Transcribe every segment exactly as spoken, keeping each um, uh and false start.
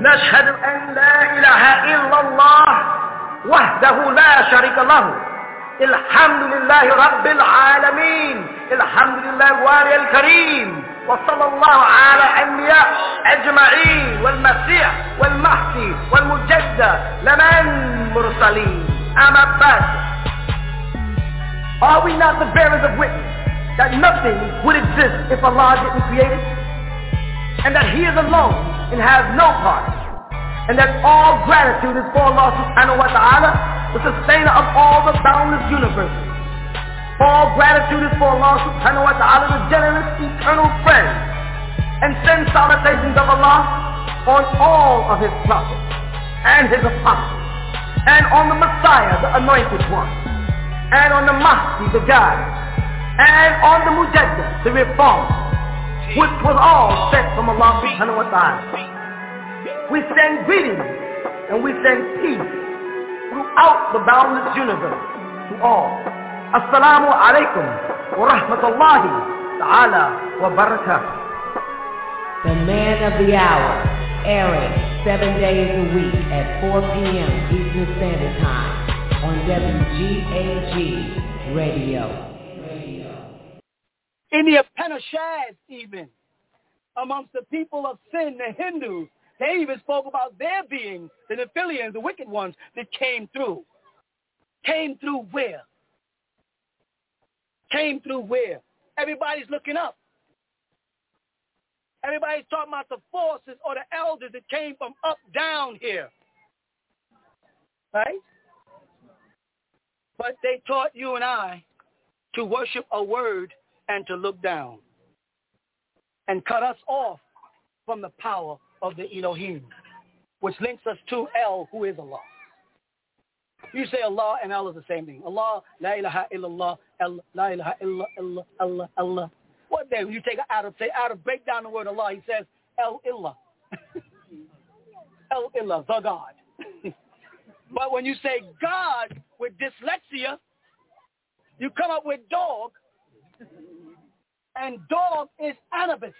نشهد أن لا إله إلا الله وحده لا شريك له الحمد لله رب العالمين الحمد لله الوالي الكريم وصلى الله على الأنبياء أجمعين والمسيح والمهدي والمجدد لمن مرسلين أما بعد. Are we not the bearers of witness that nothing would exist if Allah didn't create it? And that He is alone and has no part, and that all gratitude is for Allah subhanahu wa ta'ala, the sustainer of all the boundless universes. All gratitude is for Allah subhanahu wa ta'ala, the generous eternal friend, and send salutations of Allah on all of His prophets and His apostles, and on the Messiah, the anointed one, and on the Mahdi, the guide, and on the Mujaddid, the reformer, which was all sent from Allah subhanahu wa ta'ala. We send greetings and we send peace throughout the boundless universe to all. Assalamu alaikum wa rahmatullahi ta'ala wa barakatuh. The man of the hour, airing seven days a week at four p.m. Eastern Standard Time on W G A G Radio. In the Upanishads even, amongst the people of sin, the Hindus, they even spoke about their beings, the Nephilims, the wicked ones that came through. Came through where? Came through where? Everybody's looking up. Everybody's talking about the forces or the elders that came from up down here. Right? But they taught you and I to worship a word and to look down and cut us off from the power of the Elohim, which links us to El, who is Allah. You say Allah and Allah is the same thing. Allah, la ilaha illallah, El, la ilaha illallah, Allah, Allah, Allah. What day? When you take Arab, say Arab, break down the word Allah, he says El Illah. El Illah, the God. But when you say God with dyslexia, you come up with dog, and dog is Anubis.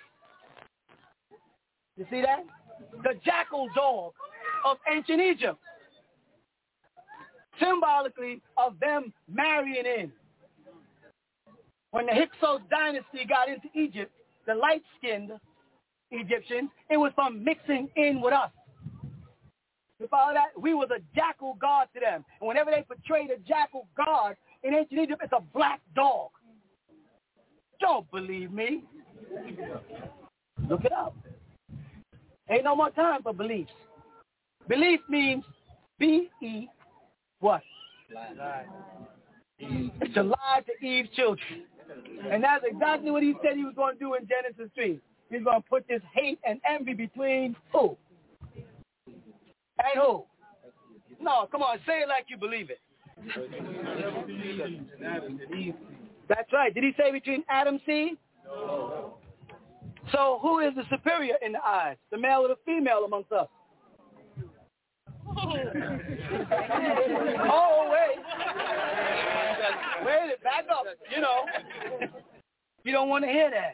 You see that? The jackal dog of ancient Egypt. Symbolically of them marrying in. When the Hyksos dynasty got into Egypt, the light-skinned Egyptians, it was from mixing in with us. You follow that? We were the jackal god to them. And whenever they portrayed a jackal god in ancient Egypt, it's a black dog. Don't believe me. Look it up. Ain't no more time for beliefs. Belief means B E what? Lie. It's to lie to Eve's children. And that's exactly what he said he was going to do in Genesis three. He's going to put this hate and envy between who? And who? No, come on, say it like you believe it. That's right. Did he say between Adam's seed? No. So who is the superior in the eyes? The male or the female amongst us? Oh, wait. Wait, back up. You know. You don't want to hear that.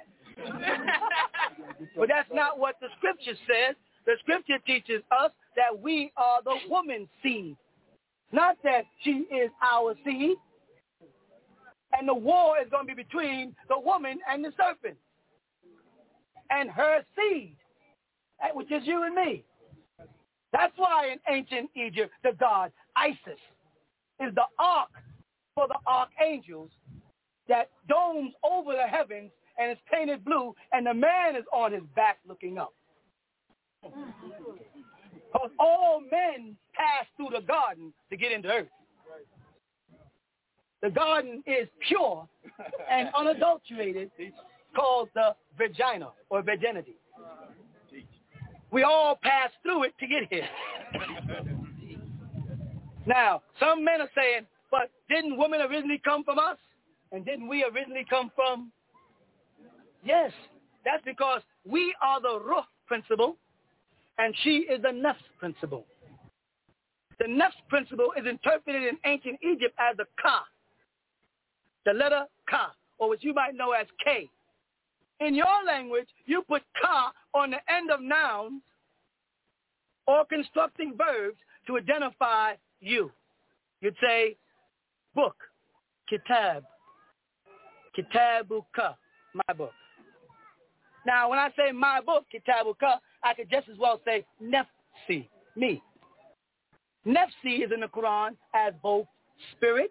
But that's not what the scripture says. The scripture teaches us that we are the woman's seed. Not that she is our seed. And the war is going to be between the woman and the serpent. And her seed, which is you and me. That's why in ancient Egypt, the god Isis is the ark for the archangels that domes over the heavens and is painted blue, and the man is on his back looking up. Because all men pass through the garden to get into earth. The garden is pure and unadulterated, called the vagina or virginity. We all pass through it to get here. Now, some men are saying, but didn't women originally come from us? And didn't we originally come from? Yes, that's because we are the ruh principle, and she is the nafs principle. The nafs principle is interpreted in ancient Egypt as the ka, the letter ka, or what you might know as K. In your language, you put ka on the end of nouns or constructing verbs to identify you. You'd say book, kitab, kitabuka, my book. Now, when I say my book, kitabuka, I could just as well say nafsi, me. Nafsi is in the Quran as both spirit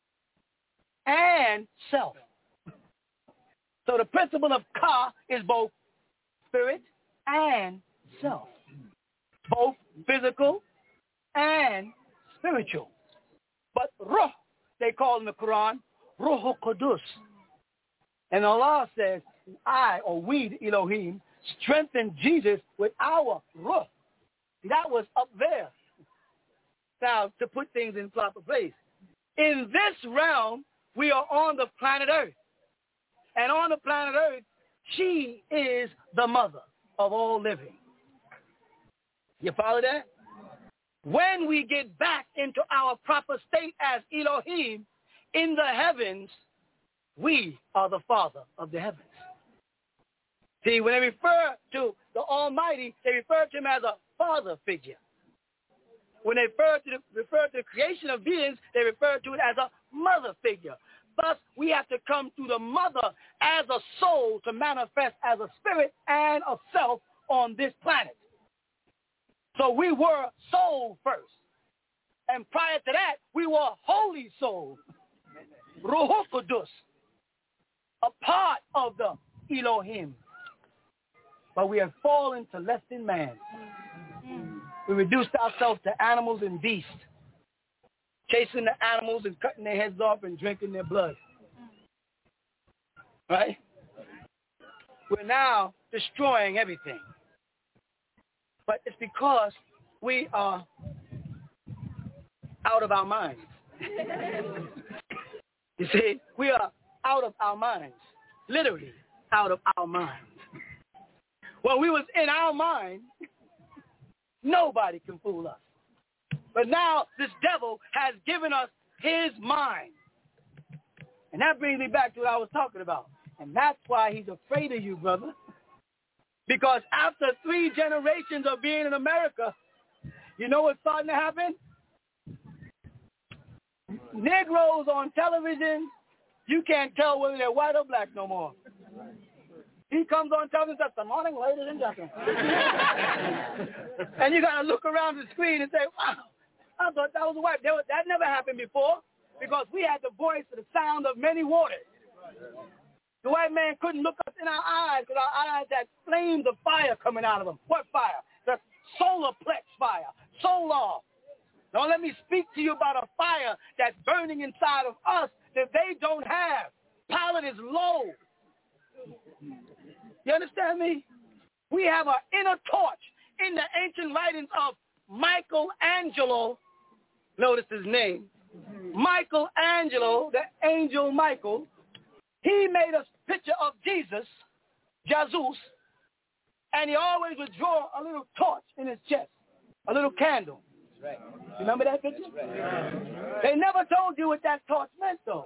and self. So the principle of ka is both spirit and self, both physical and spiritual. But ruh, they call in the Quran, ruh qudus. And Allah says, I, or we, the Elohim, strengthened Jesus with our ruh. That was up there. Now, to put things in proper place. In this realm, we are on the planet Earth. And on the planet Earth, she is the mother of all living. You follow that? When we get back into our proper state as Elohim in the heavens, we are the Father of the heavens. See, when they refer to the Almighty, they refer to him as a father figure. When they refer to, the, refer to the creation of beings, they refer to it as a mother figure. Thus, we have to come through the mother as a soul to manifest as a spirit and a self on this planet. So we were soul first. And prior to that, we were holy soul. Ruh Qudus. A part of the Elohim. But we have fallen to less than man. We reduced ourselves to animals and beasts, chasing the animals and cutting their heads off and drinking their blood. Right? We're now destroying everything. But it's because we are out of our minds. You see, we are out of our minds, literally out of our minds. When we was in our mind, nobody can fool us. But now this devil has given us his mind. And that brings me back to what I was talking about. And that's why he's afraid of you, brother. Because after three generations of being in America, you know what's starting to happen? Negroes on television, you can't tell whether they're white or black no more. He comes on television and says, good morning, ladies and gentlemen. And you got to look around the screen and say, wow, I thought that was a white. That never happened before because we had the voice of the sound of many waters. The white man couldn't look us in our eyes because our eyes had flames of fire coming out of them. What fire? The solar plex fire. Solar. Now let me speak to you about a fire that's burning inside of us that they don't have. Pilot is low. You understand me? We have an inner torch in the ancient writings of Michelangelo. Notice his name. Michelangelo, the angel Michael. He made a picture of Jesus, Jesus, and he always would draw a little torch in his chest, a little candle. Right. Remember that picture? Right. They never told you what that torch meant, though.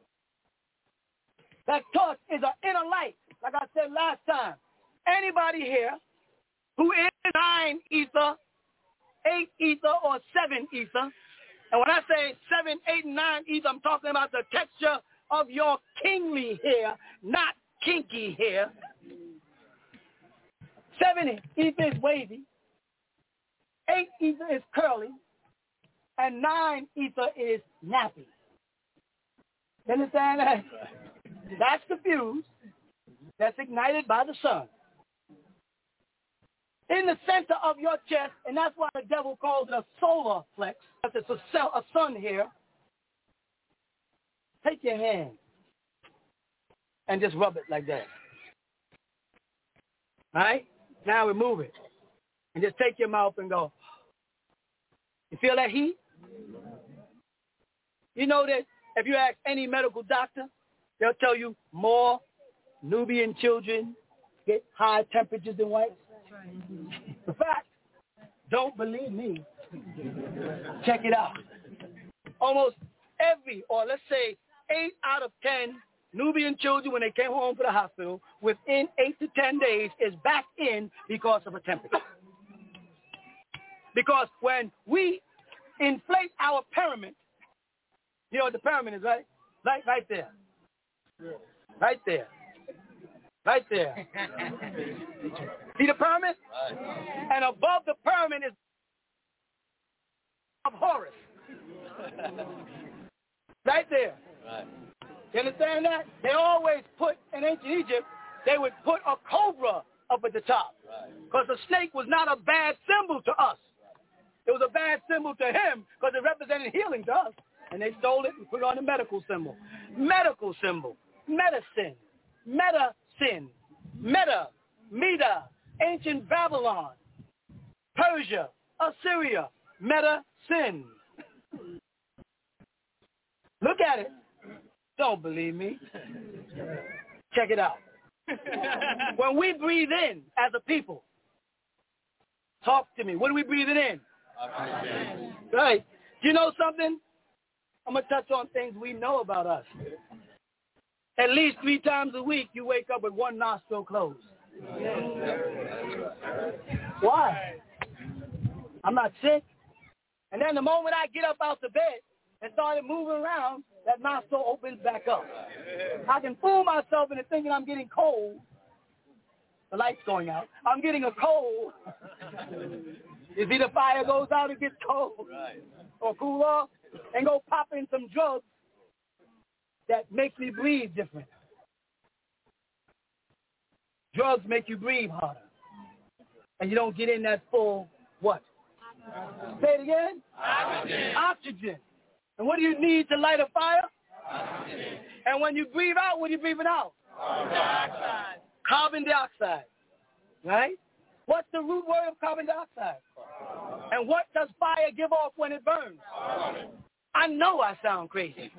That torch is an inner light, like I said last time. Anybody here who is nine ether, eight ether, or seven ether, and when I say seven, eight, and nine ether, I'm talking about the texture of your kingly hair, not kinky hair. Seven ether is wavy, eight ether is curly, and nine ether is nappy. You understand that? That's the fuse that's ignited by the sun. In the center of your chest, and that's why the devil calls it a solar plex, because it's a, cell, a sun here. Take your hand and just rub it like that. All right? Now remove it. And just take your mouth and go. You feel that heat? You know that if you ask any medical doctor, they'll tell you more Nubian children get high temperatures than whites. That's right. In fact, don't believe me. Check it out. Almost every, or let's say eight out of ten Nubian children, when they came home from the hospital, within eight to ten days is back in because of a temperature. Because when we inflate our pyramid, you know what the pyramid is, right? Right, right there. Right there. Right there. See the pyramid? And above the pyramid is of Horus. Right there. You understand that? They always put, in ancient Egypt, they would put a cobra up at the top. Because the snake was not a bad symbol to us. It was a bad symbol to him because it represented healing to us. And they stole it and put it on the medical symbol. Medical symbol. Medicine. Meta-sin. Meta. Meda. Ancient Babylon. Persia. Assyria. Meta-sin. Look at it. Don't believe me. Check it out. When we breathe in as a people, talk to me. What are we breathing in? Oxygen. Right. Do you know something? I'm going to touch on things we know about us. At least three times a week, you wake up with one nostril closed. Why? I'm not sick. And then the moment I get up out the bed and started moving around, that nostril opens back up. I can fool myself into thinking I'm getting cold. The light's going out. I'm getting a cold. You see the fire goes out, it gets cold. Or cool off, and go pop in some drugs that makes me breathe different. Drugs make you breathe harder. And you don't get in that full, what? Say it again? Oxygen. Oxygen. And what do you need to light a fire? Oxygen. And when you breathe out, what are you breathing out? Carbon dioxide. Carbon dioxide. Right? What's the root word of carbon dioxide? And what does fire give off when it burns? I know I sound crazy.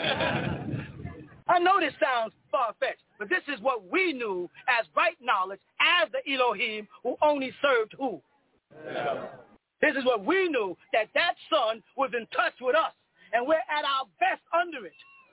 I know this sounds far-fetched, but this is what we knew as right knowledge as the Elohim who only served who? Yeah. This is what we knew, that that sun was in touch with us, and we're at our best under it.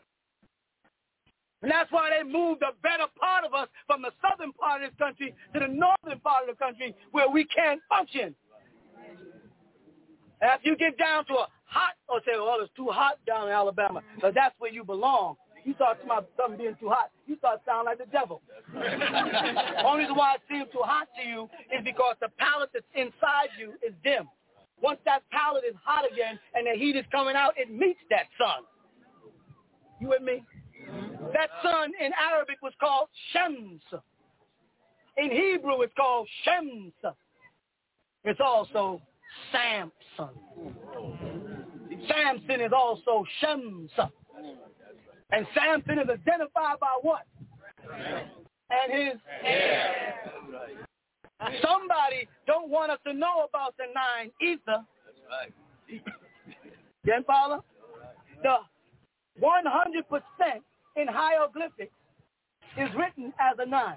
And that's why they moved a better part of us from the southern part of this country to the northern part of the country where we can't function. And if you get down to a hot, or say, well, it's too hot down in Alabama, but that's where you belong. You start talking about something being too hot, you start sounding like the devil. Only reason why it seems too hot to you is because the palate that's inside you is dim. Once that palate is hot again and the heat is coming out, it meets that sun. You with me? That sun in Arabic was called Shams. In Hebrew, it's called Shems. It's also Samson. Samson is also Shems. And Samson is identified by what? And his hair. Somebody don't want us to know about the nine ether. That's right. Then follow? The one hundred percent in hieroglyphics is written as a nine.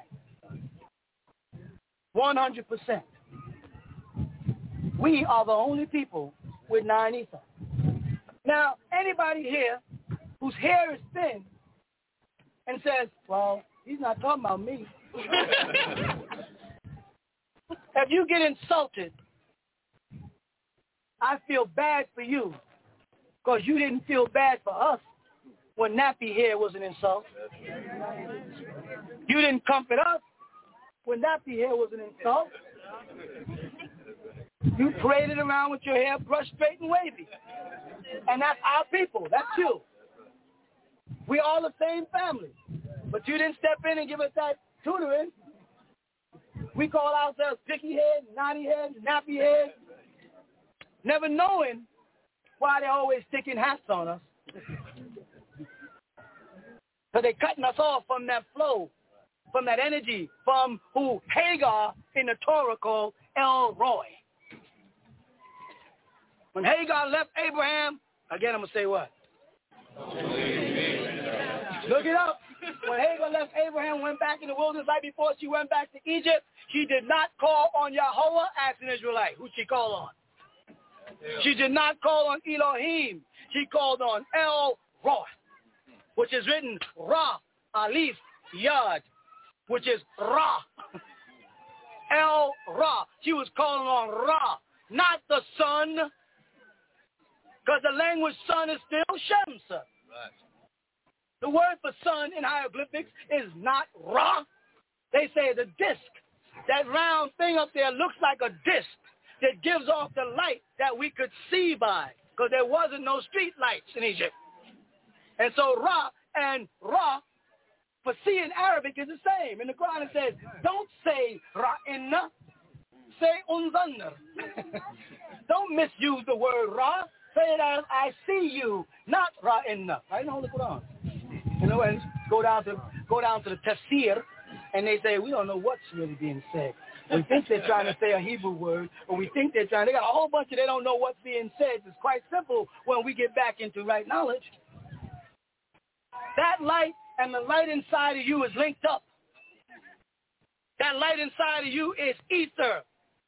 one hundred percent. We are the only people with nine ether. Now, anybody here whose hair is thin and says, well, he's not talking about me. If you get insulted, I feel bad for you because you didn't feel bad for us when nappy hair was an insult. You didn't comfort us when nappy hair was an insult. You paraded around with your hair brushed straight and wavy. And that's our people. That's you. We all the same family. But you didn't step in and give us that tutoring. We call ourselves picky head, naughty head, nappy head, never knowing why they're always sticking hats on us. So they're cutting us off from that flow, from that energy, from who Hagar in the Torah called El Roi. When Hagar left Abraham, again I'm going to say what? Look it up. When Hagar left Abraham, went back in the wilderness right before she went back to Egypt, she did not call on Yahweh as an Israelite. Who she called on? She did not call on Elohim. She called on El Roi, which is written Ra, Alif, Yad, which is Ra. El Ra. She was calling on Ra. not the sun, because the language sun is still Shams. Right. The word for sun in hieroglyphics is not Ra. They say the disk, that round thing up there looks like a disk that gives off the light that we could see by, because there wasn't no street lights in Egypt. And so Ra and Ra, for C in Arabic, is the same. In the Quran it says, don't say Ra'inna, say Unzannar. Don't misuse the word Ra. Say it as I see you, not Ra'inna. Right in the Holy Quran. You know, and go down to go down to the tafsir, and they say, we don't know what's really being said. We think they're trying to say a Hebrew word, or we think they're trying, they got a whole bunch of, they don't know what's being said. It's quite simple when we get back into right knowledge. That light and the light inside of you is linked up. That light inside of you is ether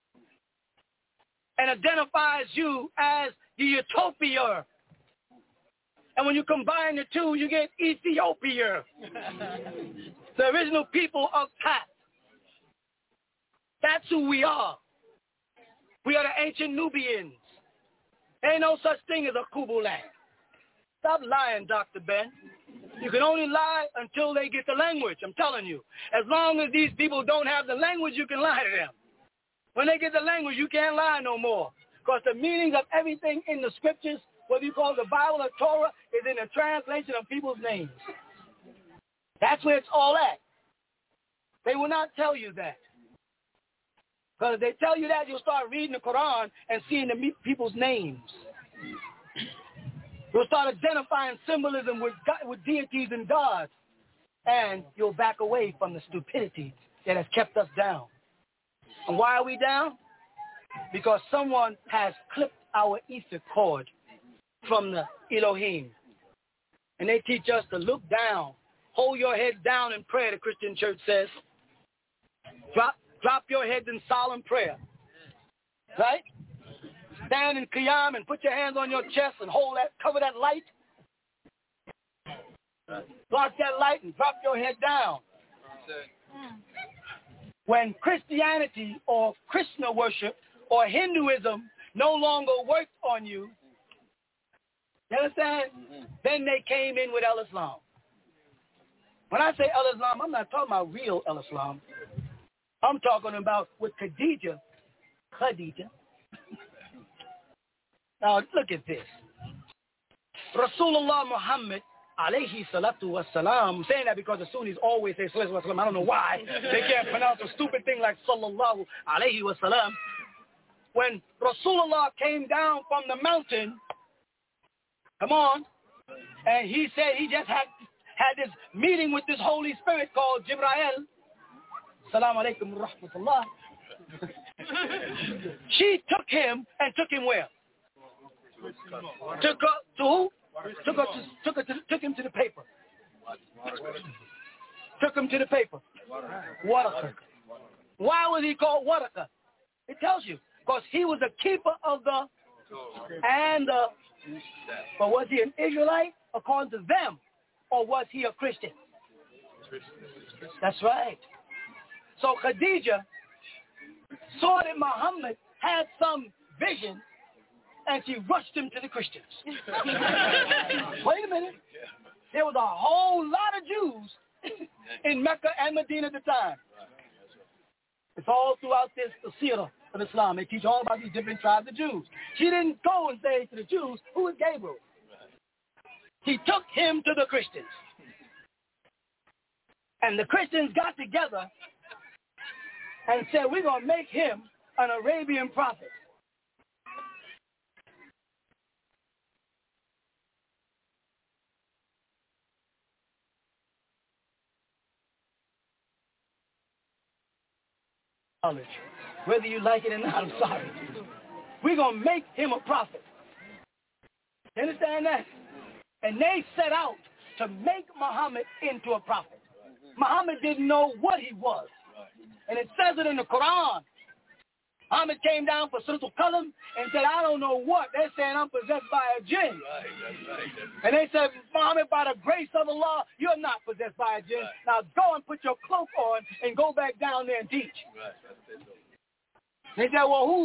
and identifies you as the utopia. And when you combine the two, you get Ethiopia, the original people of Tat. That's who we are. We are the ancient Nubians. There ain't no such thing as a Kubu land. Stop lying, Doctor Ben. You can only lie until they get the language, I'm telling you. As long as these people don't have the language, you can lie to them. When they get the language, you can't lie no more. Because the meanings of everything in the scriptures, whether you call it the Bible or Torah, is in the translation of people's names. That's where it's all at. They will not tell you that. Because if they tell you that, you'll start reading the Quran and seeing the people's names. You'll start identifying symbolism with, God, with deities and gods. And you'll back away from the stupidity that has kept us down. And why are we down? Because someone has clipped our ether cord from the Elohim. And they teach us to look down. Hold your head down in prayer, the Christian church says. Drop, drop your heads in solemn prayer. Right? Stand in qiyam and put your hands on your chest and hold that, cover that light. Block that light and drop your head down. When Christianity or Krishna worship or Hinduism no longer worked on you, you understand? Mm-hmm. Then they came in with El-Islam. When I say El-Islam, I'm not talking about real El-Islam. I'm talking about with Khadija. Khadija. Now, look at this. Rasulullah Muhammad, alayhi salatu wassalam, I'm saying that because the Sunnis always say salatu wassalam. I don't know why. They can't pronounce a stupid thing like sallallahu alayhi wasallam. When Rasulullah came down from the mountain, come on, and he said he just had had this meeting with this Holy Spirit called Jibrail. Assalamu alaikum wa rahmatullah. She took him and took him where? Took her to who? Took her to, took, her to, took him to the paper. Took him to the paper. Waraka. Why was he called Waraka? It tells you. Because he was a keeper of the and the. But was he an Israelite according to them? Or was he a Christian? That's right. So Khadija saw that Muhammad had some vision, and she rushed him to the Christians. Wait a minute. There was a whole lot of Jews in Mecca and Medina at the time. It's all throughout this the seerah of Islam. They teach all about these different tribes of Jews. She didn't go and say to the Jews, who is Gabriel? He took him to the Christians. And the Christians got together and said, we're going to make him an Arabian prophet. Whether you like it or not, I'm sorry. We're going to make him a prophet. You understand that? And they set out to make Muhammad into a prophet. Muhammad didn't know what he was. And it says it in the Quran. Muhammad came down for Surah Al-Qalam and said, I don't know what. They're saying I'm possessed by a jinn. Right, that's right, that's right. And they said, Muhammad, by the grace of Allah, you're not possessed by a jinn. Right. Now go and put your cloak on and go back down there and teach. Right. They said, well, who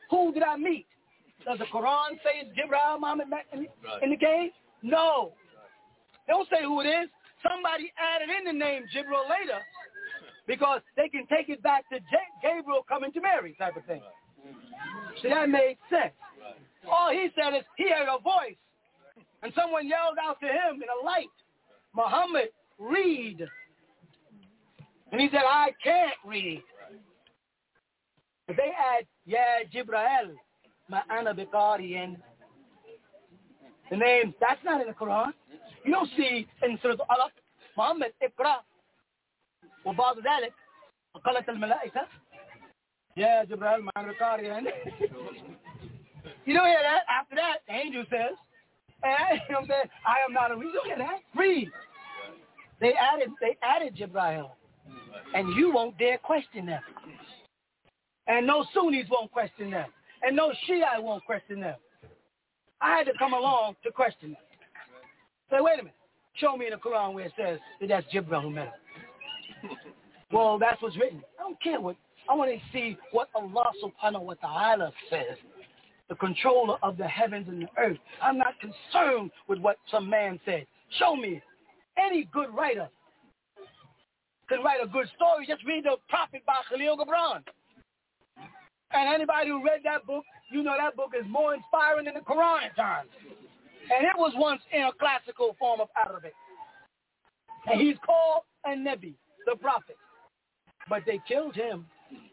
Who did I meet? Does the Quran say it's Jibril Muhammad in, in the game? No. They don't say who it is. Somebody added in the name Jibril later because they can take it back to J- Gabriel coming to Mary type of thing. So that made sense. All he said is he heard a voice, and someone yelled out to him in a light, Muhammad, read. And he said, I can't read. But they add, Ya Jibril, ma'ana biqariyan. The name, that's not in the Quran. You don't see in Surah Al-Alaq, Muhammad, Iqra, وبعض ذلك قالت الملائكة يا جبرائيل مع القارئين. You don't hear that. After that, the angel says, and, you know what I'm saying, I am not a reader. You don't hear that. Read. They added, they added Jibril, and you won't dare question them. And no Sunnis won't question them. And no Shia won't question them. I had to come along to question them. Say, wait a minute. Show me in the Quran where it says that that's Jibril who met him. Well, that's what's written. I don't care what. I want to see what Allah subhanahu wa ta'ala says. The controller of the heavens and the earth. I'm not concerned with what some man said. Show me. Any good writer can write a good story. Just read the Prophet by Khalil Gibran. And anybody who read that book, you know that book is more inspiring than the Quran at times. And it was once in a classical form of Arabic. And he's called a Nabi, the prophet. But they killed him.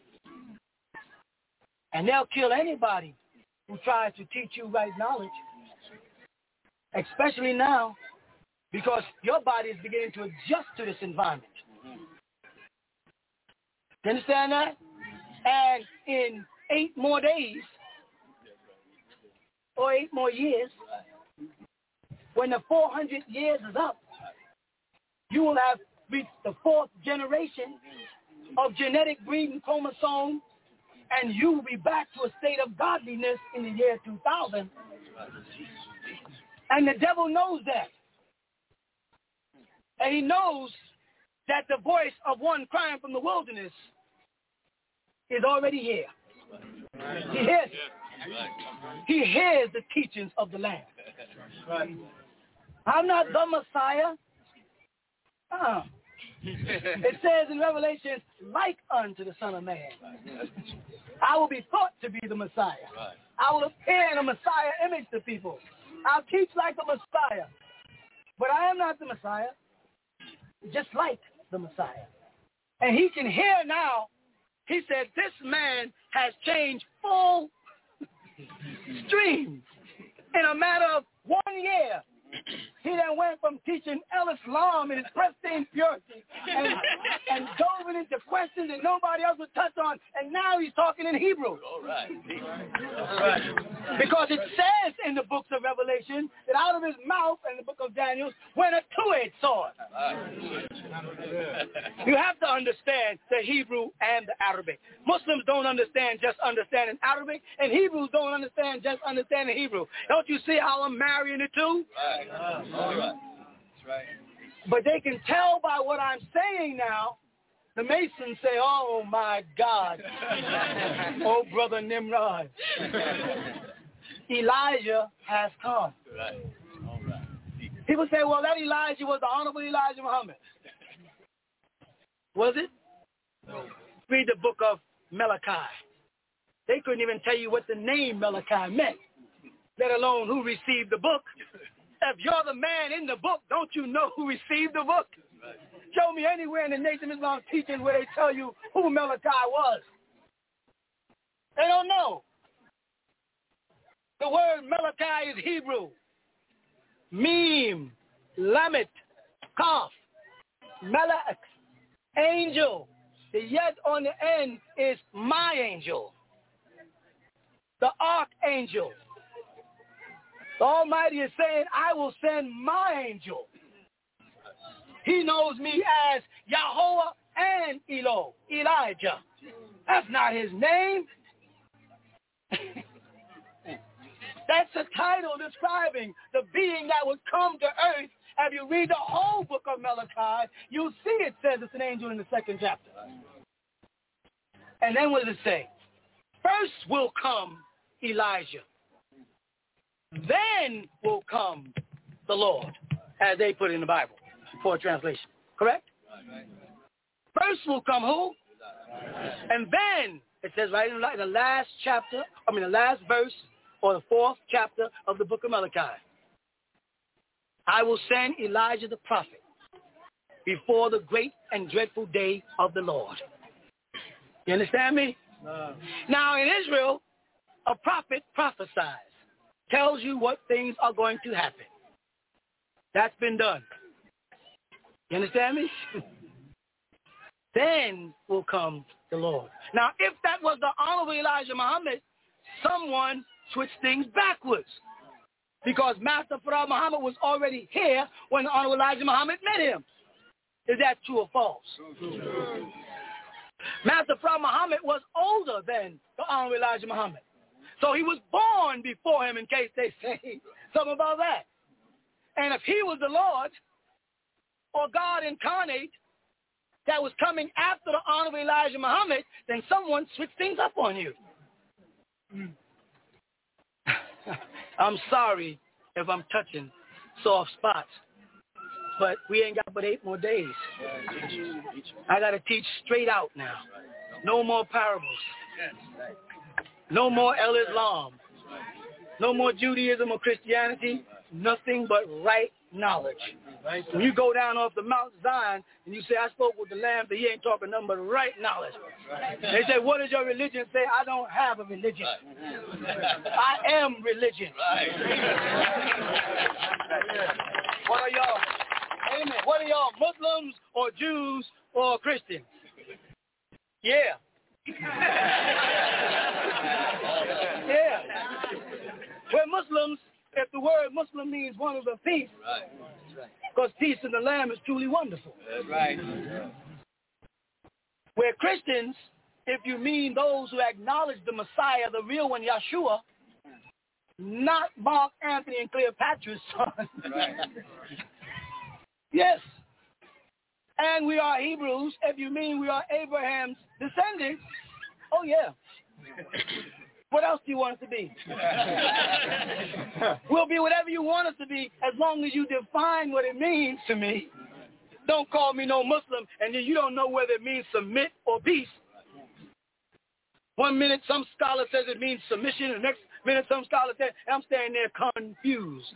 And they'll kill anybody who tries to teach you right knowledge. Especially now, because your body is beginning to adjust to this environment. You understand that? And in eight more days, or eight more years, when the four hundred years is up, you will have reached the fourth generation of genetic breeding chromosome, and you will be back to a state of godliness in the year two thousand. And the devil knows that. And he knows that the voice of one crying from the wilderness is already here. He hears it. He hears the teachings of the Lamb. I'm not the Messiah. Uh, it says in Revelation, like unto the Son of Man. I will be thought to be the Messiah. I will appear in a Messiah image to people. I'll teach like the Messiah. But I am not the Messiah, just like the Messiah. And he can hear now. He said, this man has changed full streams in a matter of one year. He then went from teaching al-Islam in its pristine purity and, and dove into questions that nobody else would touch on, and now he's talking in Hebrew. All right. All right. Because it says in the books of Revelation that out of his mouth in the book of Daniel went a two-edged sword. You have to understand the Hebrew and the Arabic. Muslims don't understand just understanding Arabic, and Hebrews don't understand just understanding Hebrew. Don't you see how I'm marrying the two? Right. All right. That's right. But they can tell by what I'm saying now. The Masons say, oh, my God. Oh, Brother Nimrod. Elijah has come. Right. All right. People say, well, that Elijah was the Honorable Elijah Muhammad. Was it? No. Read the book of Malachi. They couldn't even tell you what the name Malachi meant, let alone who received the book. If you're the man in the book, don't you know who received the book? Right. Show me anywhere in the Nation of Islam teaching where they tell you who Malachi was. They don't know. The word Malachi is Hebrew. Meme, Lamet, Kaf, Malak, angel. The yet on the end is my angel. The archangel. The Almighty is saying, I will send my angel. He knows me as Yahweh and Elo, Elijah. That's not his name. That's a title describing the being that would come to earth. If you read the whole book of Malachi, you'll see it says it's an angel in the second chapter. And then what does it say? First will come Elijah. Then will come the Lord, as they put it in the Bible for a translation. Correct? First will come who? And then, it says right in the last chapter, I mean the last verse, or the fourth chapter of the book of Malachi. I will send Elijah the prophet before the great and dreadful day of the Lord. You understand me? No. Now in Israel, a prophet prophesies, tells you what things are going to happen. That's been done. You understand me? Then will come the Lord. Now, if that was the honorable Elijah Muhammad, someone switched things backwards. Because Master Farad Muhammad was already here when the honorable Elijah Muhammad met him. Is that true or false? True. Master Farad Muhammad was older than the honorable Elijah Muhammad. So he was born before him, in case they say something about that. And if he was the Lord or God incarnate that was coming after the honorable Elijah Muhammad, then someone switched things up on you. I'm sorry if I'm touching soft spots, but we ain't got but eight more days. I got to teach straight out now. No more parables. No more El-Islam. No more Judaism or Christianity. Nothing but right knowledge. When you go down off the Mount Zion and you say, I spoke with the Lamb, but he ain't talking nothing but right knowledge. They say, what does your religion say? I don't have a religion. I am religion. What are y'all? Amen. What are y'all, Muslims or Jews or Christians? Yeah. Yeah. We're Muslims. If the word Muslim means one of the peace, because peace in the Lamb is truly wonderful. That's right. We're Christians, if you mean those who acknowledge the Messiah, the real one, Yeshua, not Mark Anthony and Cleopatra's son. Right. Yes. And we are Hebrews, if you mean we are Abraham's descendants. Oh, yeah. What else do you want us to be? We'll be whatever you want us to be as long as you define what it means to me. Don't call me no Muslim and then you don't know whether it means submit or peace. One minute some scholar says it means submission, and the next minute some scholar says, and I'm standing there confused.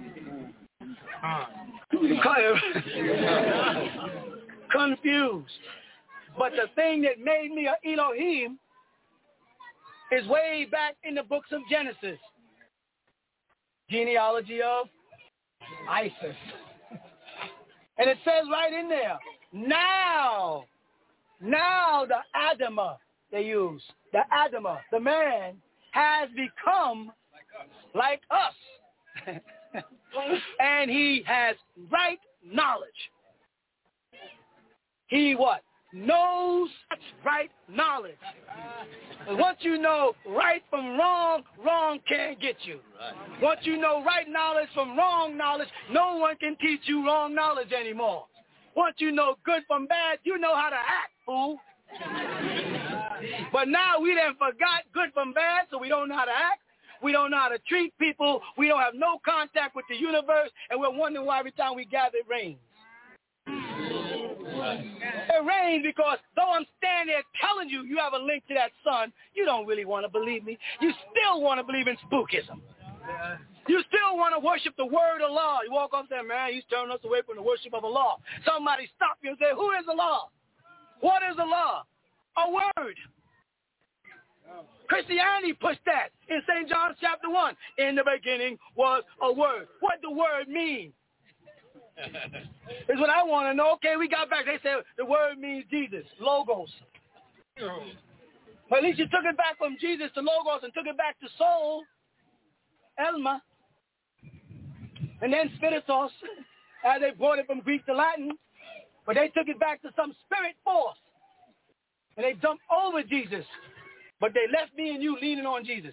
Confused. But the thing that made me an Elohim is way back in the books of Genesis. Genealogy of Isis. And it says right in there, now, now the Adamah they use, the Adamah, the man, has become like us. And he has right knowledge. He what? Knows such right knowledge. And once you know right from wrong, wrong can't get you. Once you know right knowledge from wrong knowledge, no one can teach you wrong knowledge anymore. Once you know good from bad, you know how to act, fool. But now we done forgot good from bad, so we don't know how to act. We don't know how to treat people. We don't have no contact with the universe, and we're wondering why every time we gather it rains. It rains because though I'm standing there telling you you have a link to that sun, you don't really want to believe me. You still want to believe in spookism. You still want to worship the word of Allah. You walk up and say, man, he's turning us away from the worship of Allah. Somebody stop you and say, who is Allah? What is Allah? A word. Christianity pushed that in Saint John chapter one. In the beginning was a word. What does the word mean? Is what I want to know. Okay, we got back. They said the word means Jesus, logos. But at least you took it back from Jesus to logos and took it back to soul, Elma, and then spiritus, as they brought it from Greek to Latin. But they took it back to some spirit force, and they jumped over Jesus. But they left me and you leaning on Jesus.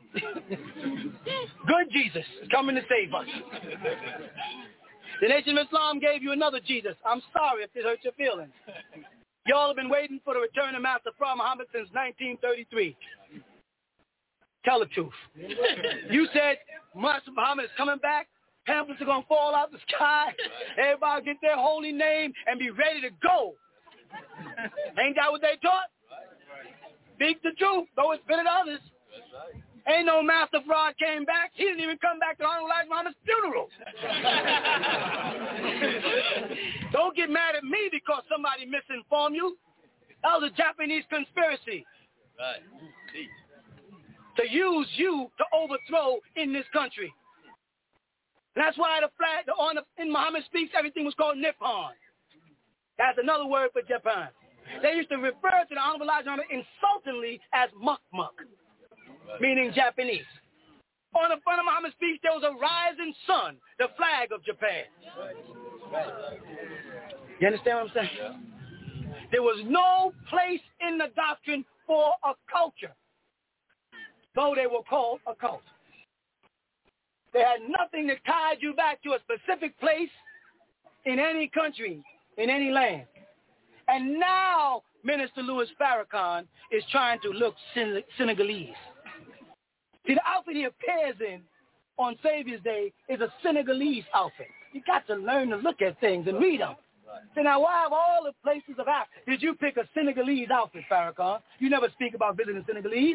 Good Jesus is coming to save us. The Nation of Islam gave you another Jesus. I'm sorry if this hurts your feelings. Y'all have been waiting for the return of Master Farad Muhammad since nineteen thirty-three. Tell the truth. You said Master Muhammad is coming back. Pamphlets are going to fall out the sky. Everybody get their holy name and be ready to go. Ain't that what they taught? Speak the truth, though it's bitter to others. Ain't no Master Fraud came back. He didn't even come back to Honorable Elijah Muhammad's funeral. Don't get mad at me because somebody misinformed you. That was a Japanese conspiracy. Right. To use you to overthrow in this country. And that's why the flag, the honor in Muhammad Speaks, everything was called Nippon. That's another word for Japan. They used to refer to the Honorable Elijah Muhammad insultingly as Muk-Muk, meaning Japanese. On the front of Muhammad Speaks, there was a rising sun, the flag of Japan. You understand what I'm saying? There was no place in the doctrine for a culture, though they were called a cult. They had nothing that tied you back to a specific place in any country, in any land. And now Minister Louis Farrakhan is trying to look Sen- Senegalese. See, the outfit he appears in on Savior's Day is a Senegalese outfit. You got to learn to look at things and read them. So now, why of all the places of Africa did you pick a Senegalese outfit, Farrakhan? You never speak about visiting Senegalese.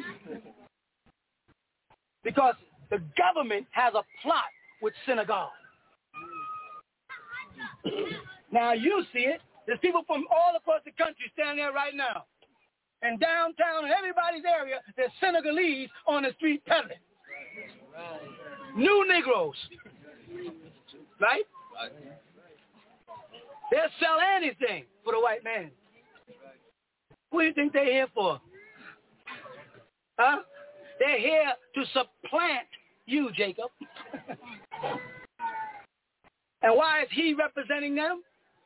Because the government has a plot with Senegal. Now, you see it. There's people from all across the country standing there right now. And downtown in everybody's area, there's Senegalese on the street peddling. New Negroes. Right? They'll sell anything for the white man. What do you think they're here for? Huh? They're here to supplant you, Jacob. And why is he representing them?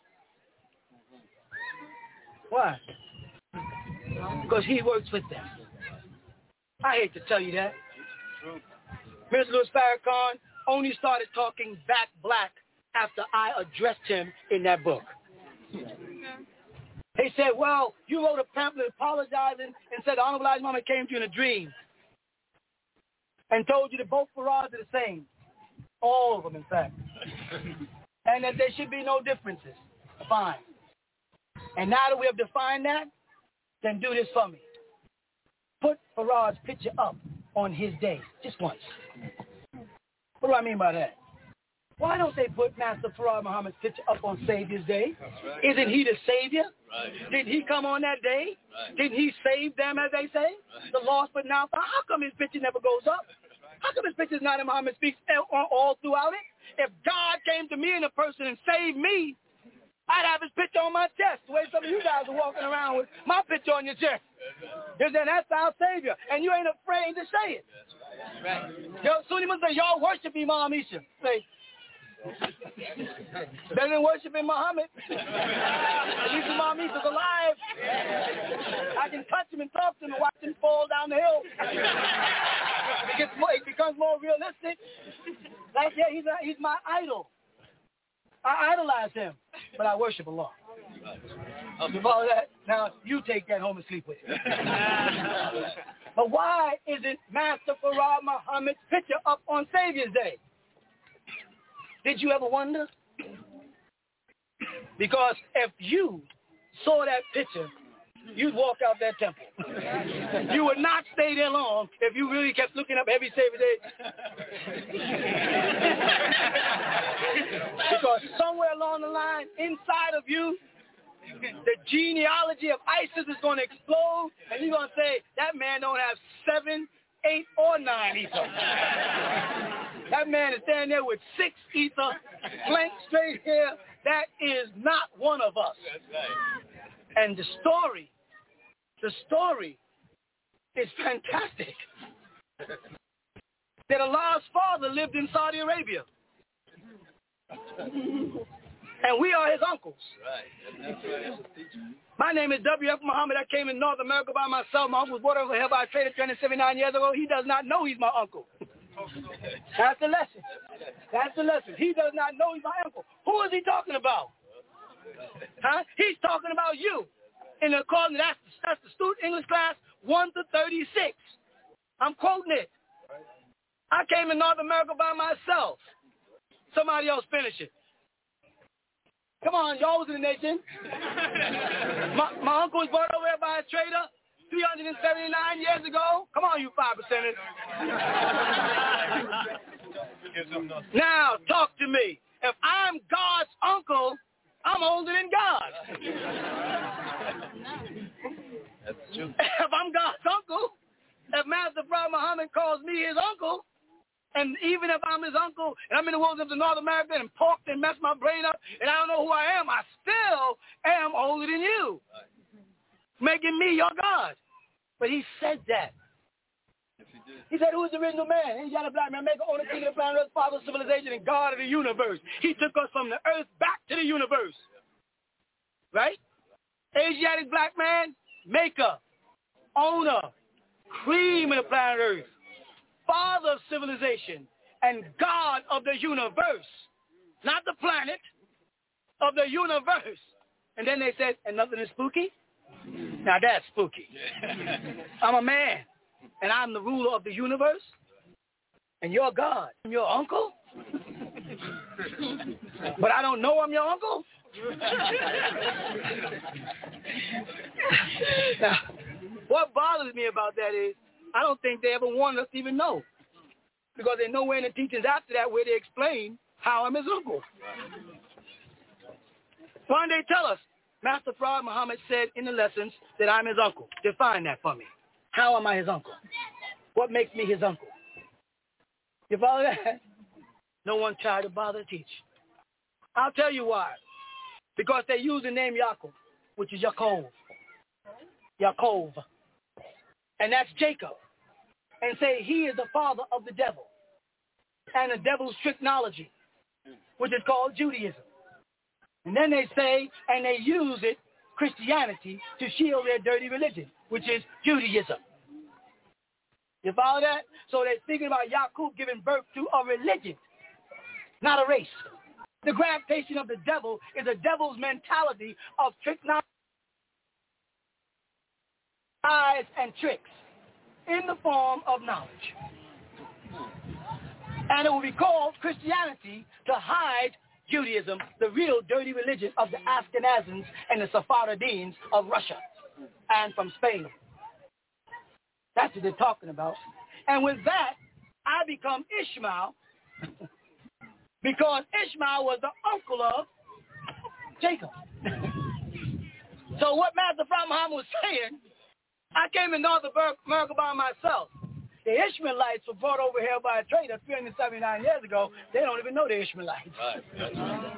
Why? Because he works with them. I hate to tell you that. Mister Louis Farrakhan only started talking back black after I addressed him in that book. They said, well, you wrote a pamphlet apologizing and said the Honorable Elijah Muhammad came to you in a dream and told you that both Farads are the same. All of them, in fact. And that there should be no differences. Fine. And now that we have defined that, then do this for me. Put Farad's picture up on his day, just once. What do I mean by that? Why don't they put Master Farad Muhammad's picture up on Savior's Day? Right. Isn't he the Savior? Right. Didn't he come on that day? Right. Didn't he save them, as they say? Right. The lost but now found. How come his picture never goes up? How come his picture's not in Muhammad Speaks all throughout it? If God came to me in a person and saved me, I'd have his picture on my chest, the way some of you guys are walking around with my picture on your chest. Because then that's our Savior, and you ain't afraid to say it. Right. Yo, Sunni Muslims say, y'all worship Imam Isa. Say, better than worshiping Muhammad. At least Imam Isa's alive. I can touch him and talk to him and watch him fall down the hill. It, gets more, it becomes more realistic. Like, yeah, he's, a, he's my idol. I idolize him, but I worship Allah. You follow that? Now, you take that home and sleep with it. But why isn't Master Farad Muhammad's picture up on Savior's Day? Did you ever wonder? Because if you saw that picture, you'd walk out that temple. You would not stay there long if you really kept looking up every Savior's Day. Because somewhere along the line, inside of you, the genealogy of ISIS is going to explode, and you're going to say, that man don't have seven, eight, or nine ether. That man is standing there with six ether, blank straight hair. That is not one of us. And the story, the story is fantastic. That Allah's father lived in Saudi Arabia. And we are his uncles. My name is W F Muhammad. I came in North America by myself. My uncle was brought over here by a trader three hundred seventy-nine years ago. He does not know he's my uncle. That's the lesson. That's the lesson. He does not know he's my uncle. Who is he talking about? Huh? He's talking about you. In according to that's, that's the student English class one to thirty-six. I'm quoting it. I came to North America by myself. Somebody else finish it. Come on, y'all was in the nation. my, my uncle was brought over here by a trader three hundred seventy-nine years ago. Come on, you five percenters. Now, talk to me. If I'm God's uncle, I'm older than God. That's true. If I'm God's uncle, if Master Prophet Muhammad calls me his uncle, and even if I'm his uncle and I'm in the wilderness of North America and porked and messed my brain up and I don't know who I am, I still am older than you, making me your God. But he said that. He said, who is the original man? He's got a black man, maker, owner, king of the planet, earth, father of civilization, and God of the universe. He took us from the earth back to the universe. Right? Asiatic black man, maker, owner, cream of the planet earth, father of civilization, and God of the universe. Not the planet, of the universe. And then they said, and nothing is spooky? Now that's spooky. I'm a man, and I'm the ruler of the universe, and you're God. I'm your uncle? But I don't know I'm your uncle? Now, what bothers me about that is I don't think they ever wanted us to even know, because there's nowhere in the teachings after that where they explain how I'm his uncle. Why don't they tell us? Master Prophet Muhammad said in the lessons that I'm his uncle. Define that for me. How am I his uncle? What makes me his uncle? You follow that? No one tried to bother to teach. I'll tell you why. Because they use the name Yaakov, which is Yaakov. Yaakov. And that's Jacob. And say he is the father of the devil. And the devil's tricknology, which is called Judaism. And then they say, and they use it, Christianity, to shield their dirty religion, which is Judaism. You follow that? So they're thinking about Yaakov giving birth to a religion, not a race. The gravitation of the devil is a devil's mentality of tricknology, lies, and tricks in the form of knowledge. And it will be called Christianity to hide Judaism, the real dirty religion of the Ashkenazim and the Sephardims of Russia and from Spain. That's what they're talking about. And with that, I become Ishmael because Ishmael was the uncle of Jacob. So what Master Prophet Muhammad was saying, I came to North America by myself. The Ishmaelites were brought over here by a trader three hundred seventy-nine years ago. They don't even know the Ishmaelites. Right.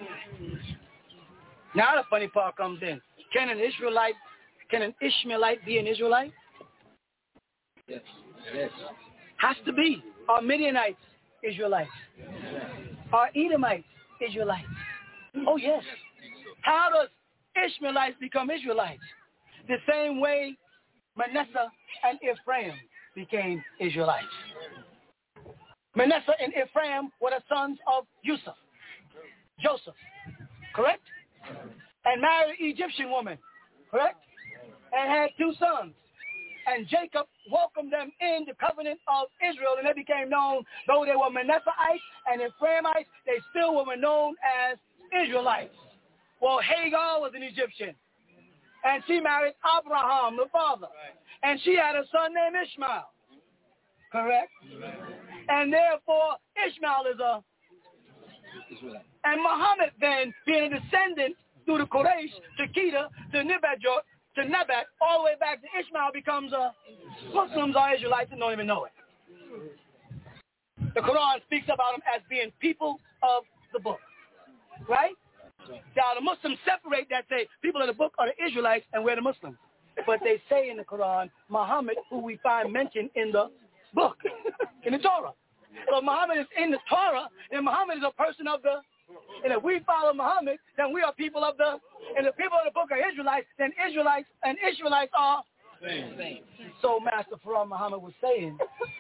Now the funny part comes in. Can an Israelite, can an Ishmaelite be an Israelite? Yes. Yes. Has to be. Are Midianites Israelites? Are Edomites Israelites? Oh, yes. How does Ishmaelites become Israelites? The same way Manasseh and Ephraim became Israelites. Manasseh and Ephraim were the sons of Yusuf, Joseph, correct? And married an Egyptian woman, correct? And had two sons. And Jacob welcomed them in the covenant of Israel, and they became known, though they were Manasseites and Ephraimites, they still were known as Israelites. Well, Hagar was an Egyptian, and she married Abraham, the father. And she had a son named Ishmael. Correct? Right. And therefore, Ishmael is a... And Muhammad then, being a descendant through the Quraysh, to Kedah, to Nebat, to Nebat, all the way back to Ishmael, becomes a... Muslims are Israelites and don't even know it. The Quran speaks about them as being people of the book. Right? Now, the Muslims separate that, say, people of the book are the Israelites and we're the Muslims. But they say in the Quran, Muhammad, who we find mentioned in the book, in the Torah. So Muhammad is in the Torah, and Muhammad is a person of the, and if we follow Muhammad, then we are people of the, and the people of the book are Israelites, then Israelites and Israelites are same. So Master Prophet Muhammad was saying,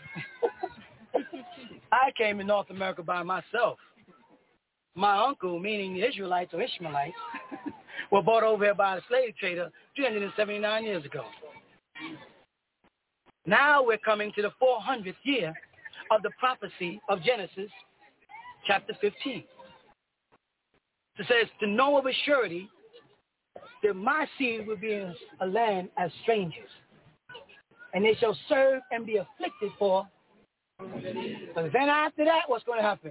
I came to North America by myself. My uncle, meaning the Israelites or Ishmaelites, were brought over here by a slave trader three hundred seventy-nine years ago. Now we're coming to the four hundredth year of the prophecy of Genesis chapter fifteen. It says, to know of a surety that my seed will be in a land as strangers, and they shall serve and be afflicted for. But then after that, what's going to happen?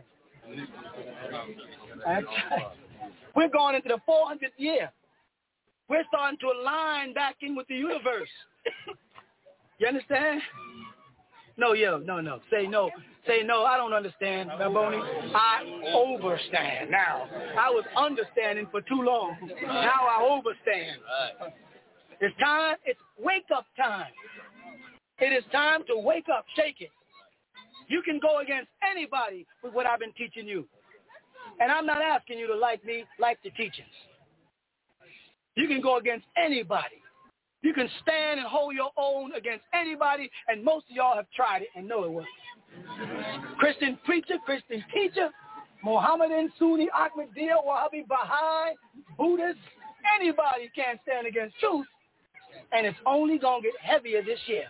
We're going into the four hundredth year. We're starting to align back in with the universe. You understand? No, yo, no, no. Say no. Say no, I don't understand, Baboni. I overstand now. I was understanding for too long. Now I overstand. It's time. It's wake-up time. It is time to wake up. Shake it. You can go against anybody with what I've been teaching you. And I'm not asking you to like me, like the teachings. You can go against anybody. You can stand and hold your own against anybody, and most of y'all have tried it and know it works. Christian preacher, Christian teacher, Mohammedan, Sunni, Ahmadiyya, Wahhabi, Baha'i, Buddhist, anybody can't stand against truth, and it's only going to get heavier this year.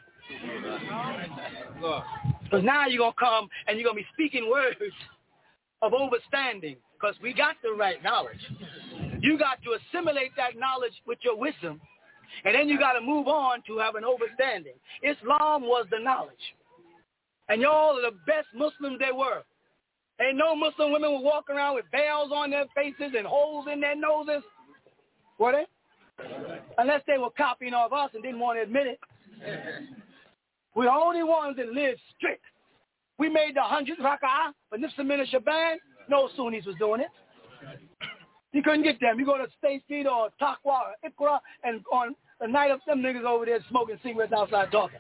Because now you're going to come and you're going to be speaking words of understanding, because we got the right knowledge. You got to assimilate that knowledge with your wisdom, and then you got to move on to have an understanding. Islam was the knowledge. And y'all are the best Muslims there were. Ain't no Muslim women would walk around with veils on their faces and holes in their noses. Were they? Unless they were copying off us and didn't want to admit it. We're the only ones that lived strict. We made the hundred raka'ah, but Nifsa Min Shaban, no Sunnis was doing it. You couldn't get them. You go to State Street or Taqwa or Iqra, and on the night of them niggas over there smoking cigarettes outside talking.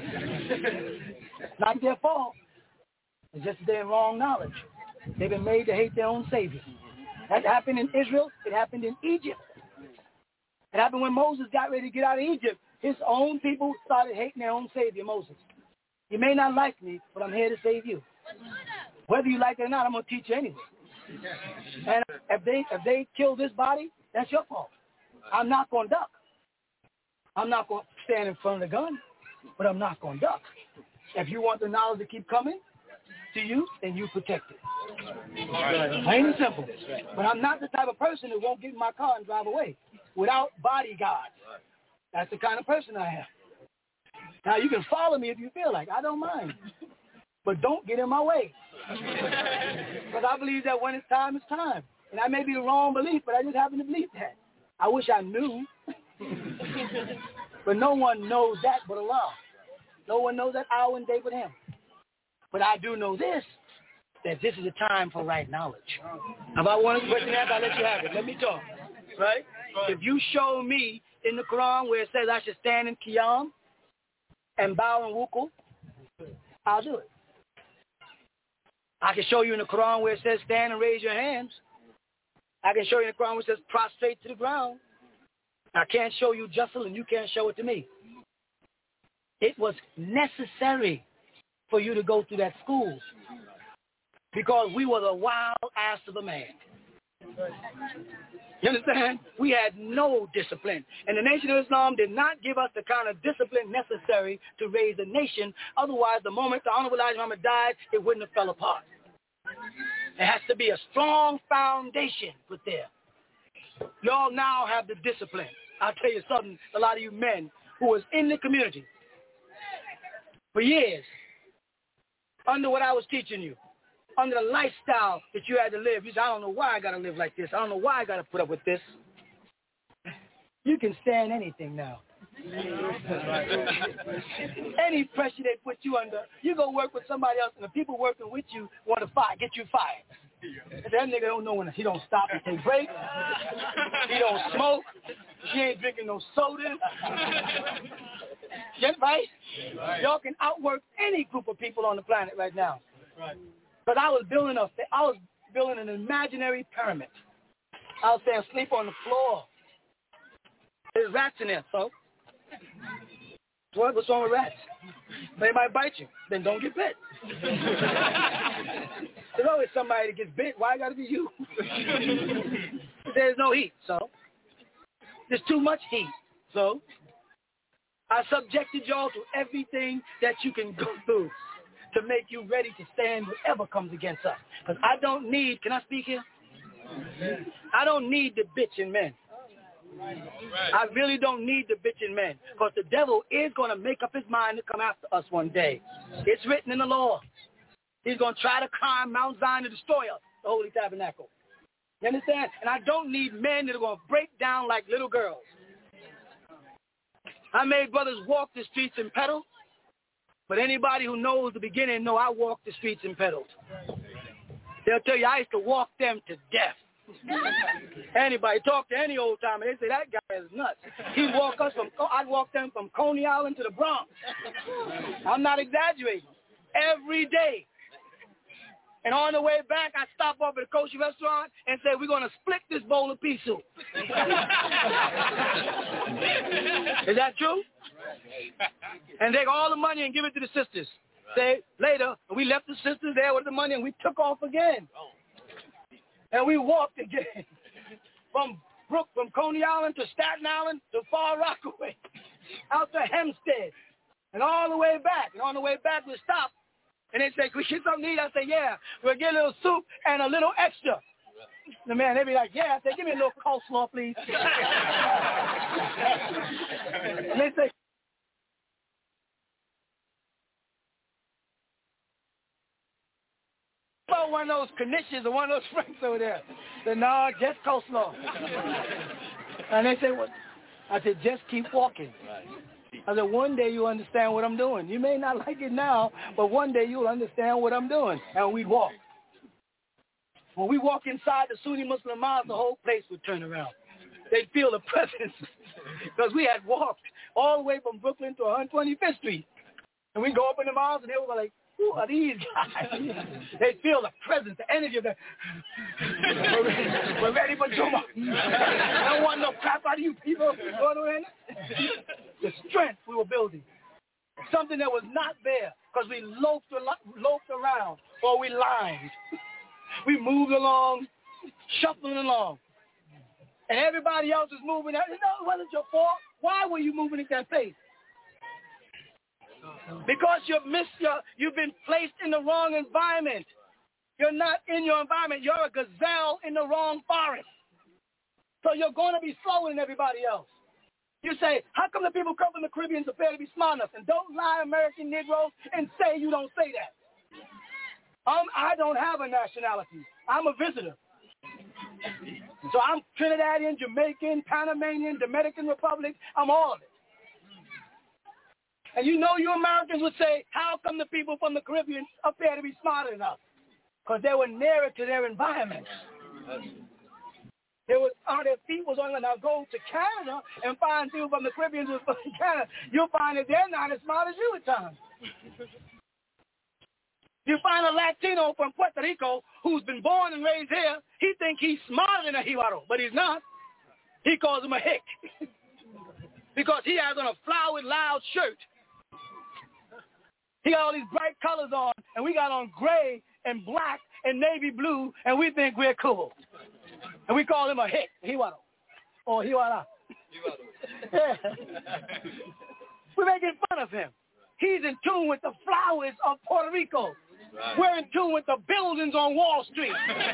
Not their fault. It's just their wrong knowledge. They've been made to hate their own savior. That happened in Israel. It happened in Egypt. It happened when Moses got ready to get out of Egypt. His own people started hating their own savior, Moses. You may not like me, but I'm here to save you. Whether you like it or not, I'm going to teach you anyway. And if they if they kill this body, that's your fault. I'm not going to duck. I'm not going to stand in front of the gun, but I'm not going to duck. If you want the knowledge to keep coming to you, then you protect it. Plain and simple. But I'm not the type of person that won't get in my car and drive away without bodyguards. That's the kind of person I am. Now, you can follow me if you feel like. I don't mind. But don't get in my way. Because I believe that when it's time, it's time. And I may be the wrong belief, but I just happen to believe that. I wish I knew. But no one knows that but Allah. No one knows that hour and day but Him. But I do know this, that this is a time for right knowledge. If I want a question to ask, I'll let you have it. Let me talk. Right? If you show me in the Quran where it says I should stand in Qiyam and bow in Wuku, I'll do it. I can show you in the Quran where it says stand and raise your hands. I can show you in the Quran where it says prostrate to the ground. I can't show you Justle and you can't show it to me. It was necessary for you to go through that school because we were the wild ass of a man. You understand? We had no discipline. And the Nation of Islam did not give us the kind of discipline necessary to raise a nation. Otherwise, the moment the Honorable Elijah Muhammad died, it wouldn't have fell apart. There has to be a strong foundation put there. Y'all now have the discipline. I'll tell you something, a lot of you men who was in the community for years under what I was teaching you, under the lifestyle that you had to live. You said, I don't know why I got to live like this. I don't know why I got to put up with this. You can stand anything now. Any pressure they put you under, you go work with somebody else, and the people working with you want to fire, get you fired. That nigga don't know when he don't stop and take breaks. He don't smoke. He ain't drinking no soda. Get right? Y'all can outwork any group of people on the planet right now. But I was building a, I was building an imaginary pyramid. I was saying sleep on the floor. There's rats in there, so. What? What's wrong with rats? They might bite you. Then don't get bit. There's always somebody that gets bit. Why got to be you? There's no heat, so. There's too much heat, so. I subjected y'all to everything that you can go through to make you ready to stand whatever comes against us. Because I don't need, can I speak here? I don't need the bitching men. I really don't need the bitching men. Because the devil is going to make up his mind to come after us one day. It's written in the law. He's going to try to climb Mount Zion to destroy us, the Holy Tabernacle. You understand? And I don't need men that are going to break down like little girls. I made brothers walk the streets and pedal, but anybody who knows the beginning know I walked the streets and pedaled. They'll tell you I used to walk them to death. Anybody talk to any old timer, they say that guy is nuts. He walk us from, I'd walk them from Coney Island to the Bronx. I'm not exaggerating. Every day. And on the way back, I stop off at a kosher restaurant and say, we're going to split this bowl of pea soup. Is that true? And take all the money and give it to the sisters. Say, later, we left the sisters there with the money and we took off again. And we walked again. From Brook, from Coney Island to Staten Island to Far Rockaway. Out to Hempstead. And all the way back. And on the way back, we stopped. And they say, can we get something to eat? I say, yeah. We'll get a little soup and a little extra. The man, they be like, yeah. I say, give me a little coleslaw, please. And they say, oh, one of those knishes or one of those franks over there. I said, no, just coleslaw. And they say, what? I said, just keep walking. I said, one day you'll understand what I'm doing. You may not like it now, but one day you'll understand what I'm doing. And we'd walk. When we walk inside the Sunni Muslim mosque, the whole place would turn around. They'd feel the presence because we had walked all the way from Brooklyn to one twenty-fifth Street. And we'd go up in the mosque and they were like, who are these guys? They'd feel the presence, the energy of the, we're ready, we're ready for Juma. I don't want no crap out of you people. The strength we were building. Something that was not there because we loafed, loafed around or we lined. We moved along, shuffling along. And everybody else was moving. You know, it wasn't your fault. Why were you moving at that pace? Because you've missed your, you've been placed in the wrong environment. You're not in your environment. You're a gazelle in the wrong forest. So you're going to be slower than everybody else. You say, how come the people come from the Caribbean appear to be smart enough? And don't lie, American Negroes, and say you don't say that. Um, I don't have a nationality. I'm a visitor. So I'm Trinidadian, Jamaican, Panamanian, Dominican Republic. I'm all of it. And you know you Americans would say, how come the people from the Caribbean appear to be smarter than us? Because they were nearer to their environment. They was, uh, their feet was on it. Now go to Canada and find people from the Caribbean who from Canada. You'll find that they're not as smart as you at times. You find a Latino from Puerto Rico who's been born and raised here. He thinks he's smarter than a Jibaro, but he's not. He calls him a hick. Because he has on a flowered, loud shirt. He got all these bright colors on, and we got on gray and black and navy blue, and we think we're cool. And we call him a hick, Jibaro, or Jiwara. Yeah. We're making fun of him. He's in tune with the flowers of Puerto Rico. Right. We're in tune with the buildings on Wall Street.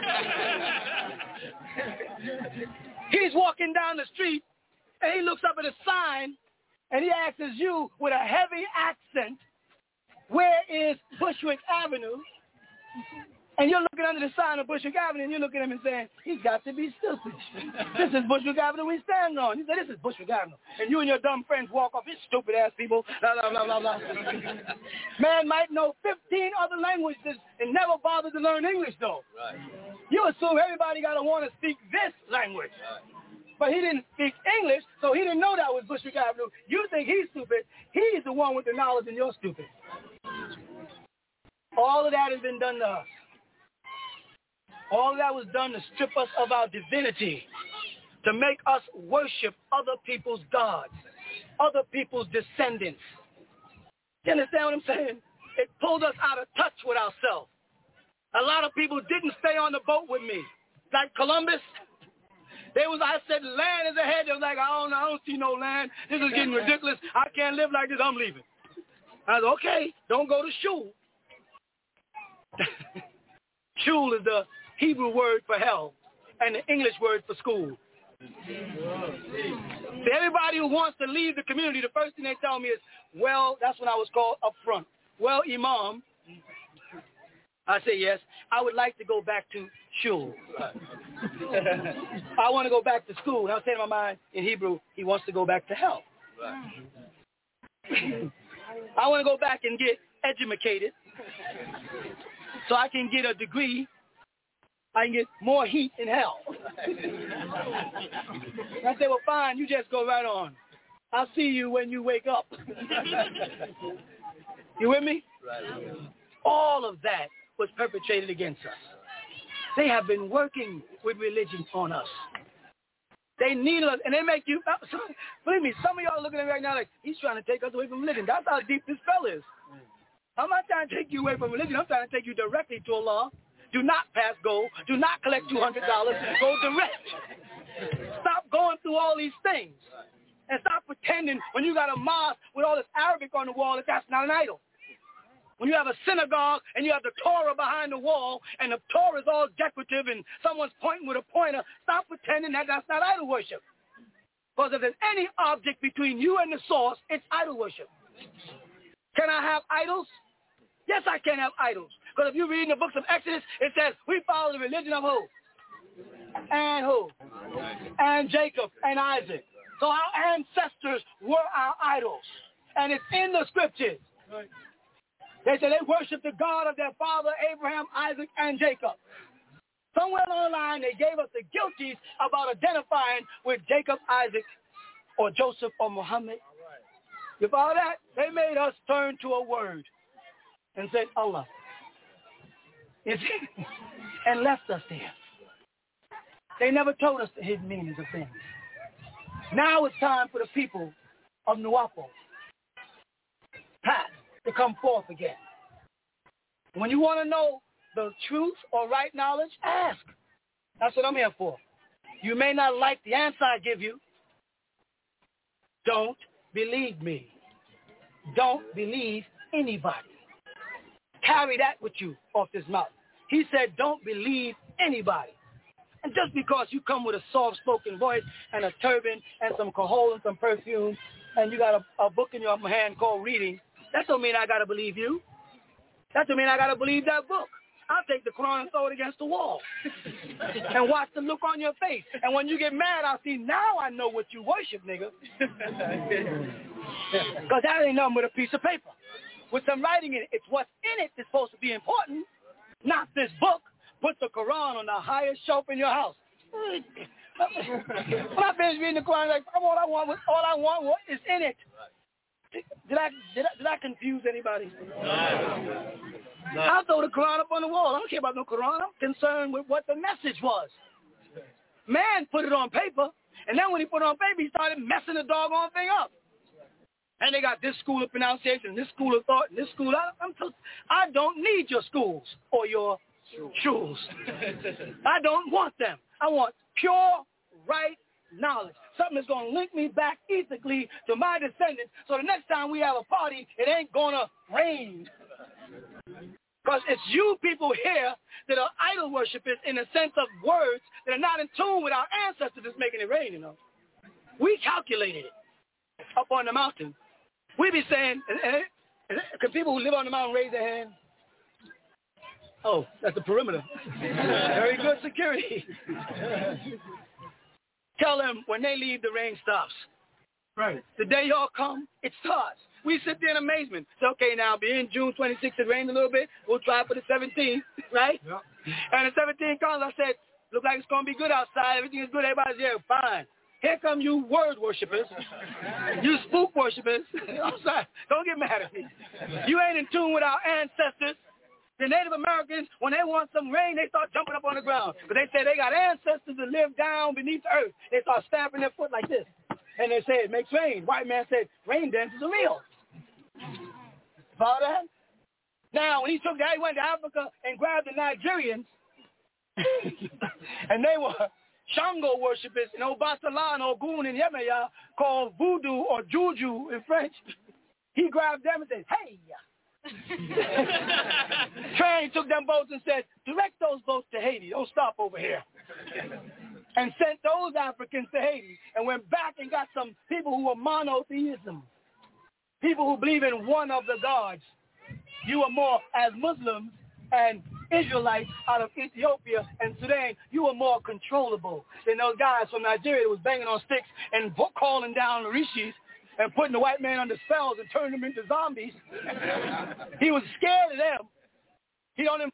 He's walking down the street, and he looks up at a sign, and he asks you with a heavy accent, where is Bushwick Avenue? And you're looking under the sign of Bushwick Avenue, and you're looking at him and saying, he's got to be stupid. This is Bushwick Avenue we stand on. He said, this is Bushwick Avenue. And you and your dumb friends walk off, these stupid-ass people, blah, blah, blah, blah, blah. Man might know fifteen other languages and never bother to learn English, though. Right. You assume everybody got to want to speak this language. Right. But he didn't speak English, so he didn't know that was Bushwick Avenue. You think he's stupid. He's the one with the knowledge, and you're stupid. All of that has been done to us. All of that was done to strip us of our divinity, to make us worship other people's gods, other people's descendants. You understand what I'm saying? It pulled us out of touch with ourselves. A lot of people didn't stay on the boat with me. Like Columbus, They was, I said, land is ahead. They was like, I don't, I don't see no land. This is getting ridiculous. I can't live like this. I'm leaving. I said, okay, don't go to shul. Shul is the Hebrew word for hell and the English word for school. So everybody who wants to leave the community, the first thing they tell me is, well, that's when I was called up front. Well, Imam, I say yes, I would like to go back to shul. I want to go back to school. And I was saying in my mind, in Hebrew, he wants to go back to hell. I want to go back and get educated so I can get a degree. I can get more heat in hell. And I said, well, fine, you just go right on. I'll see you when you wake up. You with me? All of that was perpetrated against us. They have been working with religion on us. They need us, and they make you, believe me, some of y'all are looking at me right now like, he's trying to take us away from religion. That's how deep this fella is. I'm not trying to take you away from religion. I'm trying to take you directly to Allah. Do not pass go. Do not collect two hundred dollars. Go direct. Stop going through all these things. And stop pretending when you got a mosque with all this Arabic on the wall that that's not an idol. When you have a synagogue and you have the Torah behind the wall and the Torah is all decorative and someone's pointing with a pointer, stop pretending that that's not idol worship. Because if there's any object between you and the source, it's idol worship. Can I have idols? Yes, I can have idols. Because if you read in the books of Exodus, it says, we follow the religion of who? And who? And Jacob and Isaac. So our ancestors were our idols. And it's in the scriptures. They said they worshiped the God of their father, Abraham, Isaac, and Jacob. Somewhere along the line, they gave us the guilties about identifying with Jacob, Isaac, or Joseph, or Muhammad. You follow that? They made us turn to a word and said, Allah. And left us there. They never told us the hidden meanings of things. Now it's time for the people of Nuwapo, Pat, to come forth again. When you want to know the truth or right knowledge, ask. That's what I'm here for. You may not like the answer I give you. Don't believe me. Don't believe anybody. Carry that with you off this mouth. He said, don't believe anybody. And just because you come with a soft-spoken voice and a turban and some Kohl and some perfume and you got a, a book in your hand called reading, that don't mean I got to believe you. That don't mean I got to believe that book. I'll take the Quran and throw it against the wall and watch the look on your face. And when you get mad, I'll see, now I know what you worship, nigga. Because that ain't nothing but a piece of paper with some writing in it. It's what's in it that's supposed to be important, not this book. Put the Quran on the highest shelf in your house. When I finished reading the Quran, like, all I want was, all I want what is in it. Did I, did I, did I confuse anybody? No. No. I'll throw the Quran up on the wall. I don't care about no Quran. I'm concerned with what the message was. Man put it on paper, and then when he put it on paper, he started messing the doggone thing up. And they got this school of pronunciation, this school of thought, and this school. I, I'm so, I don't need your schools or your shuls. I don't want them. I want pure, right knowledge. Something that's going to link me back ethically to my descendants so the next time we have a party, it ain't going to rain. Because it's you people here that are idol worshippers in the sense of words that are not in tune with our ancestors that's making it rain, you know. We calculated it up on the mountain. We be saying, can people who live on the mountain raise their hand? Oh, that's the perimeter. Very good security. Tell them when they leave, the rain stops. Right. The day y'all come, it starts. We sit there in amazement. It's okay now, being June twenty-sixth, it rained a little bit. We'll try for the seventeenth, right? Yep. And the seventeenth comes, I said, look like it's going to be good outside. Everything is good. Everybody's there. Fine. Here come you word worshipers. You spook worshipers. I'm sorry. Don't get mad at me. You ain't in tune with our ancestors. The Native Americans, when they want some rain, they start jumping up on the ground. But they say they got ancestors that live down beneath the earth. They start stamping their foot like this. And they say it makes rain. White man said, rain dances are real. Follow that? Now, when he took that, he went to Africa and grabbed the Nigerians. And they were Shango worshippers in Obatala and Ogun in Yemeya called voodoo or juju in French. He grabbed them and said, hey. Train took them boats and said, direct those boats to Haiti. Don't stop over here. And sent those Africans to Haiti and went back and got some people who were monotheism. People who believe in one of the gods. You are more, as Muslims and Israelites out of Ethiopia and Sudan, you were more controllable than those guys from Nigeria that was banging on sticks and calling down the rishis and putting the white man under spells and turning them into zombies. He was scared of them. He don't.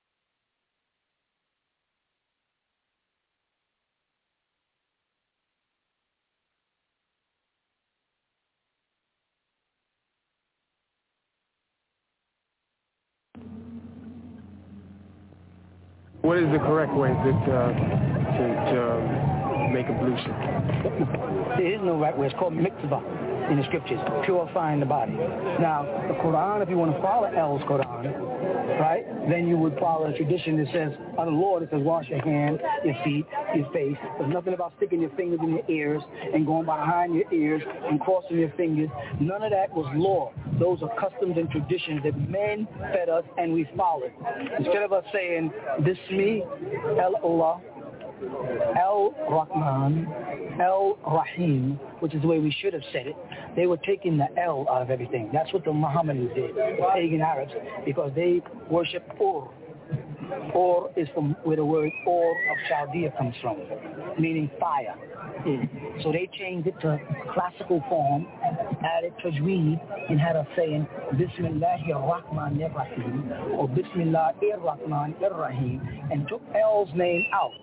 What is the correct way to, uh, to, to um, make ablution? There is no right way. It's called mitzvah in the scriptures, purifying the body. Now, the Quran, if you want to follow El's Quran, right, then you would follow a tradition that says, on the Lord, it says wash your hands, your feet, your face. There's nothing about sticking your fingers in your ears and going behind your ears and crossing your fingers. None of that was law. Those are customs and traditions that men fed us and we followed. Instead of us saying, Bismi, El-Allah, El-Rahman, El-Rahim, which is the way we should have said it, they were taking the L out of everything. That's what the Mohammedans did, the pagan Arabs, because they worship Ur. Ur is from where the word Ur of Chaldea comes from, meaning fire. Mm. So they changed it to classical form, added tajweed, and had us saying Bismillahir-Rahmanir-Rahim or Bismillahir-Rahmanir-Rahim, and took L's name out.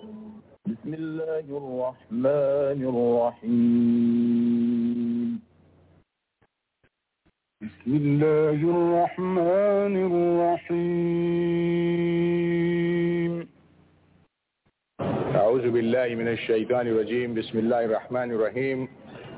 Bismillahir-Rahmanir-Rahim. Bismillahir-Rahmanir-Rahim. أعوذ بالله من الشيطان الرجيم بسم الله الرحمن الرحيم.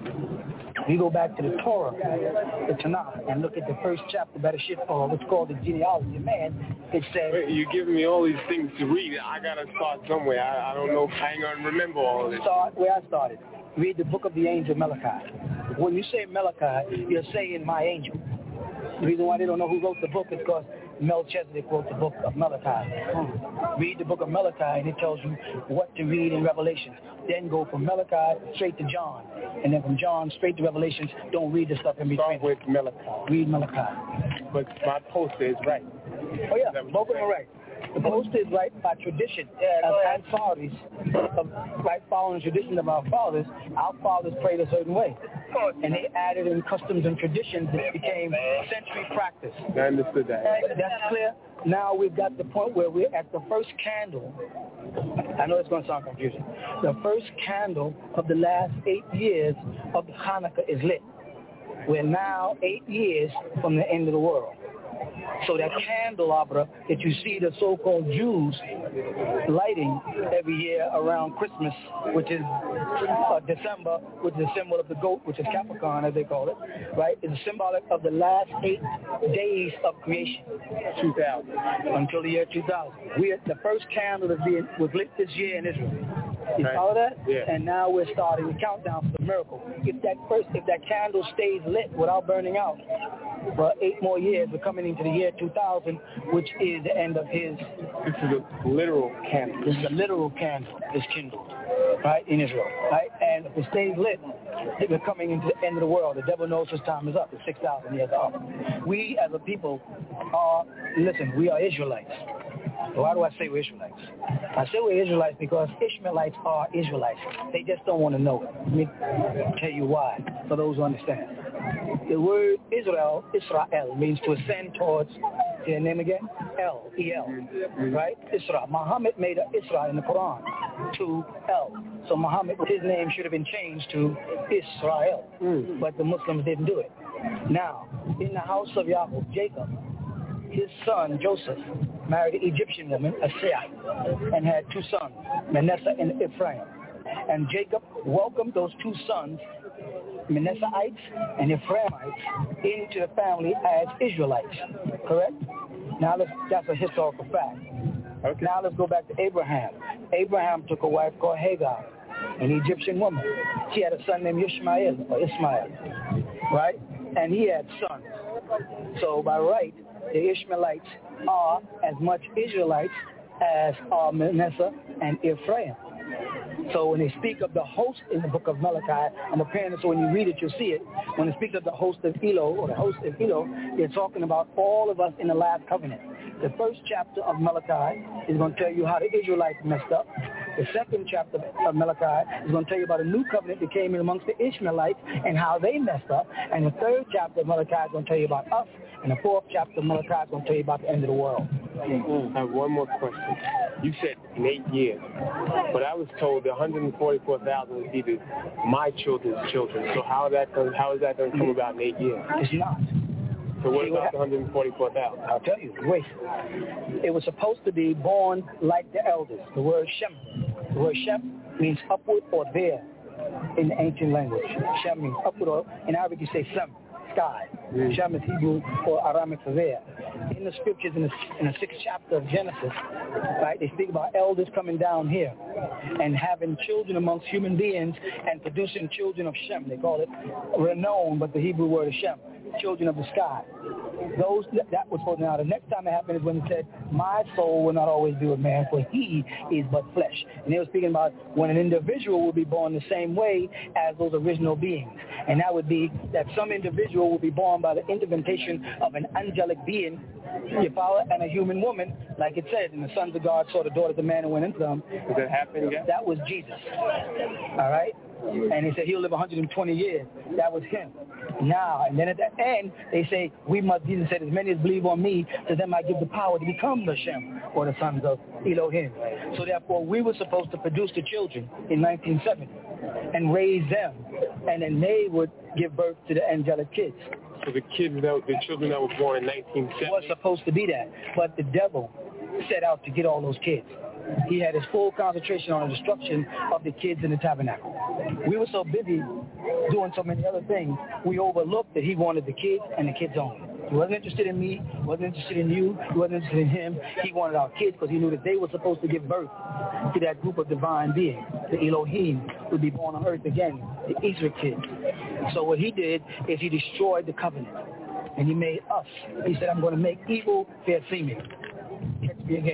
We go back to the Torah, the Tanakh, and look at the first chapter, Bereshit, or what's called the genealogy of man. It says, Wait, you're giving me all these things to read. I gotta start somewhere. I, I don't know. I ain't gonna remember all of this. Start where I started. Read the book of the angel Malachi. When you say Malachi, you're saying my angel. The reason why they don't know who wrote the book is because Melchizedek wrote the book of Malachi. Read the book of Malachi and it tells you what to read in Revelations. Then go from Malachi straight to John. And then from John straight to Revelations. Don't read the stuff in between. Start with Malachi. Read Malachi. But my poster is right. Oh yeah, both of them are right. The poster is right by tradition of Ansari's, of right following the tradition of our fathers. Our fathers prayed a certain way. And they added in customs and traditions that became century practice. I understood that. That's clear. Now we've got the point where we're at the first candle. I know it's going to sound confusing. The first candle of the last eight years of Hanukkah is lit. We're now eight years from the end of the world. So that candelabra that you see the so-called Jews lighting every year around Christmas, which is uh, December, which is a symbol of the goat, which is Capricorn as they call it, right, is symbolic of the last eight days of creation. two thousand. Until the year two thousand. We the first candle that being, was lit this year in Israel. You right. follow that? Yeah. And now we're starting the countdown for the miracle. If that first, if that candle stays lit without burning out for eight more years, we're coming into the year two thousand, which is the end of his. This is a literal candle. This is a literal candle that's kindled, right, in Israel, right? And if it stays lit, we're coming into the end of the world. The devil knows his time is up. It's six thousand years up. We as a people are, listen, we are Israelites. Why do I say we're Israelites? I say we're Israelites because Ishmaelites are Israelites. They just don't want to know it. Let me tell you why, for those who understand. The word Israel, Israel, means to ascend towards, say your name again? El, E L, right? Isra. Muhammad made an Isra in the Quran to El. So Muhammad, his name should have been changed to Israel, mm. but the Muslims didn't do it. Now, in the house of Jacob, Jacob, his son Joseph married an Egyptian woman, Asiyah, and had two sons, Manasseh and Ephraim. And Jacob welcomed those two sons, Manasseites and Ephraimites, into the family as Israelites. Correct? Now let's, that's a historical fact. Okay. Now let's go back to Abraham. Abraham took a wife called Hagar, an Egyptian woman. She had a son named Ishmael, or Ismail, right? And he had sons. So by right, the Ishmaelites are as much Israelites as are Manasseh and Ephraim. So when they speak of the host in the book of Malachi, I'm preparing it so when you read it, you'll see it. When they speak of the host of Elo, or the host of Elo, they're talking about all of us in the last covenant. The first chapter of Malachi is going to tell you how the Israelites messed up. The second chapter of Malachi is going to tell you about a new covenant that came in amongst the Ishmaelites and how they messed up. And the third chapter of Malachi is going to tell you about us. And the fourth chapter of Malachi is going to tell you about the end of the world. Mm-hmm. I have one more question. You said in eight years, but I was told the one hundred forty-four thousand is either my children's children. So how that going, how is that going to come about in eight years? It's not. So what about the one hundred forty-four thousand? I'll tell you. Wait. It was supposed to be born like the elders. The word Shem. The word Shem means upward or there in the ancient language. Shem means upward, or in Arabic you say Sem, sky. Mm. Shem is Hebrew or Aramaic for there. In the scriptures, in the, in the sixth chapter of Genesis, right, they speak about elders coming down here and having children amongst human beings and producing children of Shem. They call it renown, but the Hebrew word is Shem, children of the sky. Those that was supposed to. Now the next time it happened is when it said, "My soul will not always be with man, for he is but flesh." And they were speaking about when an individual will be born the same way as those original beings, and that would be that some individual will be born by the intervention of an angelic being, your power, and a human woman, like it said, and the sons of God saw the daughters of man and went into them. Did that happen yet? That was Jesus. All right. And he said he'll live one hundred twenty years. That was him. Now, and then at the end, they say, we must, Jesus said, as many as believe on me, to them I give the power to become the Shem, or the sons of Elohim. So therefore, we were supposed to produce the children in nineteen seventy and raise them, and then they would give birth to the angelic kids. So the kids, that, the children that were born in nineteen seventy? It was supposed to be that, but the devil set out to get all those kids. He had his full concentration on the destruction of the kids in the tabernacle. We were so busy doing so many other things, we overlooked that he wanted the kids and the kids only. He wasn't interested in me, wasn't interested in you, he wasn't interested in him. He wanted our kids because he knew that they were supposed to give birth to that group of divine beings. The Elohim would be born on earth again, the Israel kids. So what he did is he destroyed the covenant. And he made us. He said, I'm going to make evil fair seeming. Catch me again.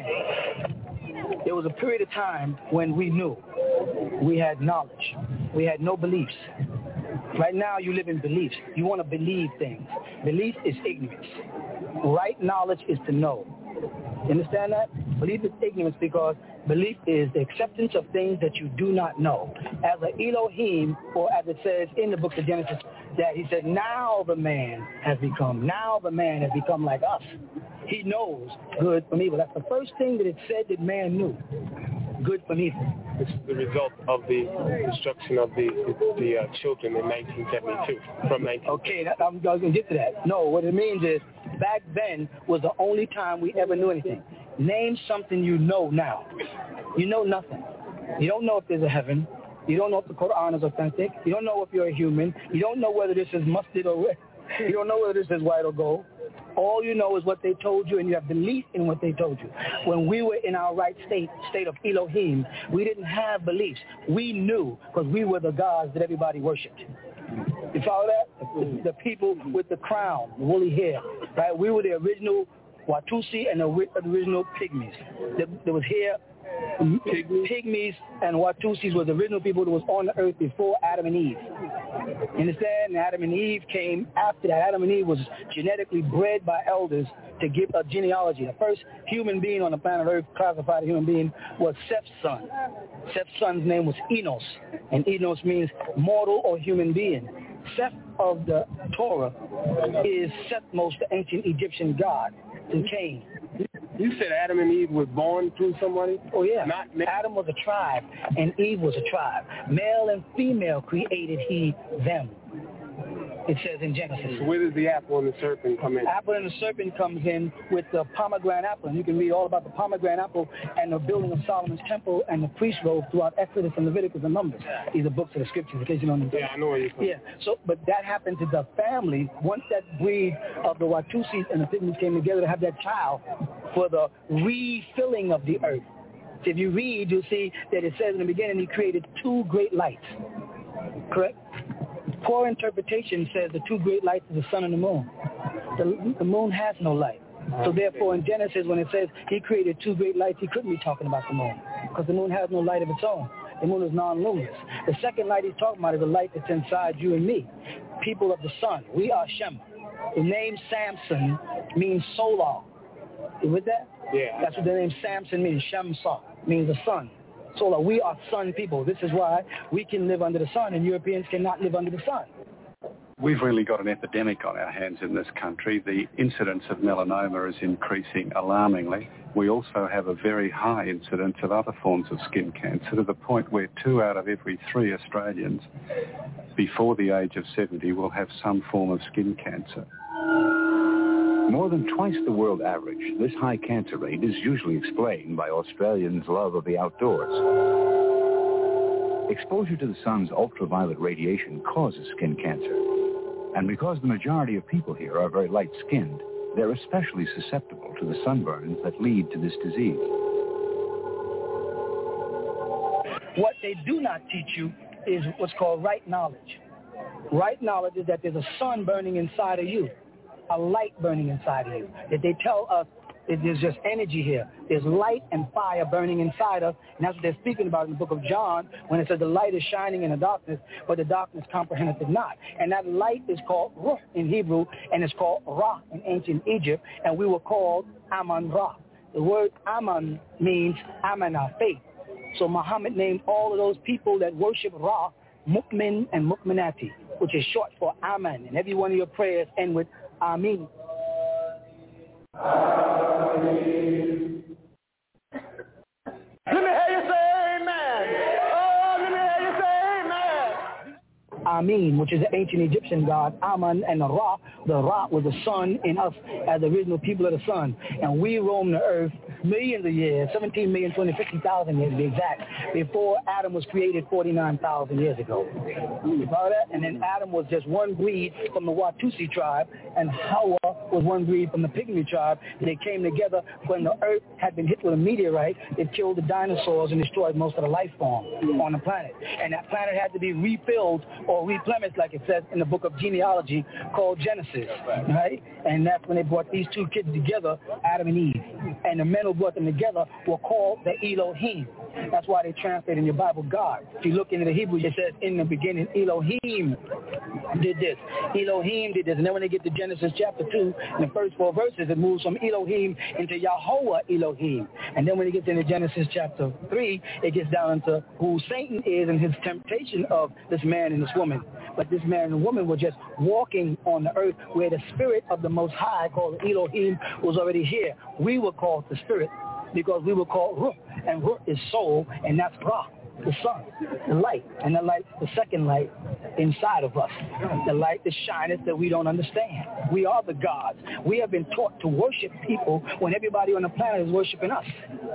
There was a period of time when we knew, we had knowledge, we had no beliefs. Right now you live in beliefs. You want to believe things. Belief is ignorance. Right knowledge is to know. You understand that? Belief is ignorance because belief is the acceptance of things that you do not know. As an Elohim, or as it says in the book of Genesis, that he said, now the man has become, now the man has become like us. He knows good from evil. That's the first thing that it said that man knew, good from evil. This is the result of the destruction of the the, the uh, children in nineteen seventy-two, from nineteen. Okay, that, I'm going to get to that. No, what it means is back then was the only time we ever knew anything. Name something you know now. You know nothing. You don't know if there's a heaven. You don't know if the Quran is authentic. You don't know if you're a human. You don't know whether this is mustard or red. You don't know whether this is white or gold. All you know is what they told you, and you have belief in what they told you. When we were in our right state, state of Elohim, we didn't have beliefs. We knew because we were the gods that everybody worshipped. You follow that? The, the people with the crown, the woolly hair, right? We were the original Watusi and the original Pygmies. There, there was hair. Pygmies. Pygmies and Watusis were the original people that was on the earth before Adam and Eve. You understand? And Adam and Eve came after that. Adam and Eve was genetically bred by elders to give a genealogy. The first human being on the planet Earth, classified a human being, was Seth's son. Seth's son's name was Enos, and Enos means mortal or human being. Seth of the Torah is Sethmos, the ancient Egyptian god, and Cain. You said Adam and Eve were born through somebody? Oh, yeah. Not Adam was a tribe, and Eve was a tribe. Male and female created he them. it says in Genesis. So where does the apple and the serpent come in? The apple and the serpent comes in with the pomegranate apple. And you can read all about the pomegranate apple and the building of Solomon's temple and the priest robe throughout Exodus and Leviticus and Numbers. These are books of the scriptures, in case you don't know. Yeah, I know where you're from. Yeah, so, but that happened to the family. Once that breed of the Watusi and the Pygmies came together to have that child for the refilling of the earth. So if you read, you'll see that it says in the beginning he created two great lights. Correct? Poor interpretation says the two great lights are the sun and the moon. The, the moon has no light. So therefore in Genesis when it says he created two great lights, he couldn't be talking about the moon because the moon has no light of its own. The moon is non-luminous. The second light he's talking about is a light that's inside you and me, people of the sun. We are Shem. The name Samson means solar. You with that? Yeah. That's what the name Samson means. Shamsa means the sun. Solar. We are sun people. This is why we can live under the sun and Europeans cannot live under the sun. We've really got an epidemic on our hands in this country. The incidence of melanoma is increasing alarmingly. We also have a very high incidence of other forms of skin cancer to the point where two out of every three Australians before the age of seventy will have some form of skin cancer. More than twice the world average, this high cancer rate is usually explained by Australians' love of the outdoors. Exposure to the sun's ultraviolet radiation causes skin cancer. And because the majority of people here are very light-skinned, they're especially susceptible to the sunburns that lead to this disease. What they do not teach you is what's called right knowledge. Right knowledge is that there's a sun burning inside of you, a light burning inside of you. That they tell us that there's just energy here. There's light and fire burning inside us, and that's what they're speaking about in the book of John when it says the light is shining in the darkness, but the darkness comprehendeth it not. And that light is called Ruh in Hebrew, and it's called Ra in ancient Egypt, and we were called Amun-Ra. The word Amun means Amanah, faith. So Muhammad named all of those people that worship Ra, Mu'min and Mu'minati, which is short for Aman. And every one of your prayers end with Amin. Amen. Let me hear you say amen. Oh, let me hear you say amen. Amin, which is the ancient Egyptian god, Amun, and the Ra. The Ra was the sun in us as the original people of the sun. And we roam the earth millions of years, seventeen million, two hundred fifty thousand years to be exact, before Adam was created forty-nine thousand years ago. You follow that? And then Adam was just one breed from the Watusi tribe, and Hawa was one breed from the Pygmy tribe. They came together when the earth had been hit with a meteorite. It killed the dinosaurs and destroyed most of the life form on the planet. And that planet had to be refilled or replenished, like it says in the book of genealogy called Genesis, right? And that's when they brought these two kids together, Adam and Eve. And the men who brought them together were called the Elohim. That's why they translate in your Bible God. If you look into the Hebrew, it says in the beginning Elohim did this. Elohim did this. And then when they get to Genesis chapter two, in the first four verses, it moves from Elohim into Yahweh Elohim. And then when it gets into Genesis chapter three, it gets down into who Satan is and his temptation of this man and this woman. But this man and woman were just walking on the earth where the spirit of the Most High, called Elohim, was already here. We were called the spirit because we were called Ruh, and Ruh is soul, and that's Ra, the sun, the light, and the light, the second light inside of us, the light that shineth that we don't understand. We are the gods. We have been taught to worship people when everybody on the planet is worshiping us.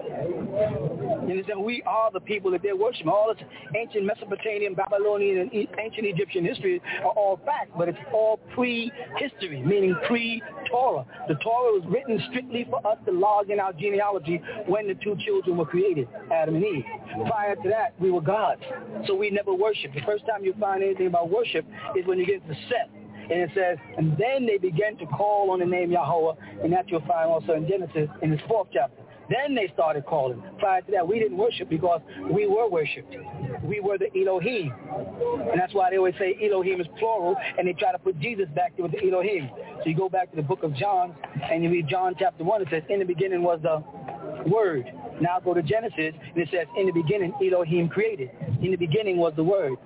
You understand? We are the people that they're worshiping. All this ancient Mesopotamian, Babylonian, and ancient Egyptian history are all fact, but it's all pre-history, meaning pre-Torah. The Torah was written strictly for us to log in our genealogy when the two children were created, Adam and Eve. Prior to that, we were gods, so we never worshiped. The first time you find anything about worship is when you get to Seth, and it says, and then they began to call on the name Yahweh, and that you'll find also in Genesis in its fourth chapter. Then they started calling. Prior to that, we didn't worship because we were worshipped. We were the Elohim. And that's why they always say Elohim is plural, and they try to put Jesus back there with the Elohim. So you go back to the book of John, and you read John chapter one, it says, in the beginning was the Word. Now go to Genesis, and it says, in the beginning, Elohim created. In the beginning was the Word.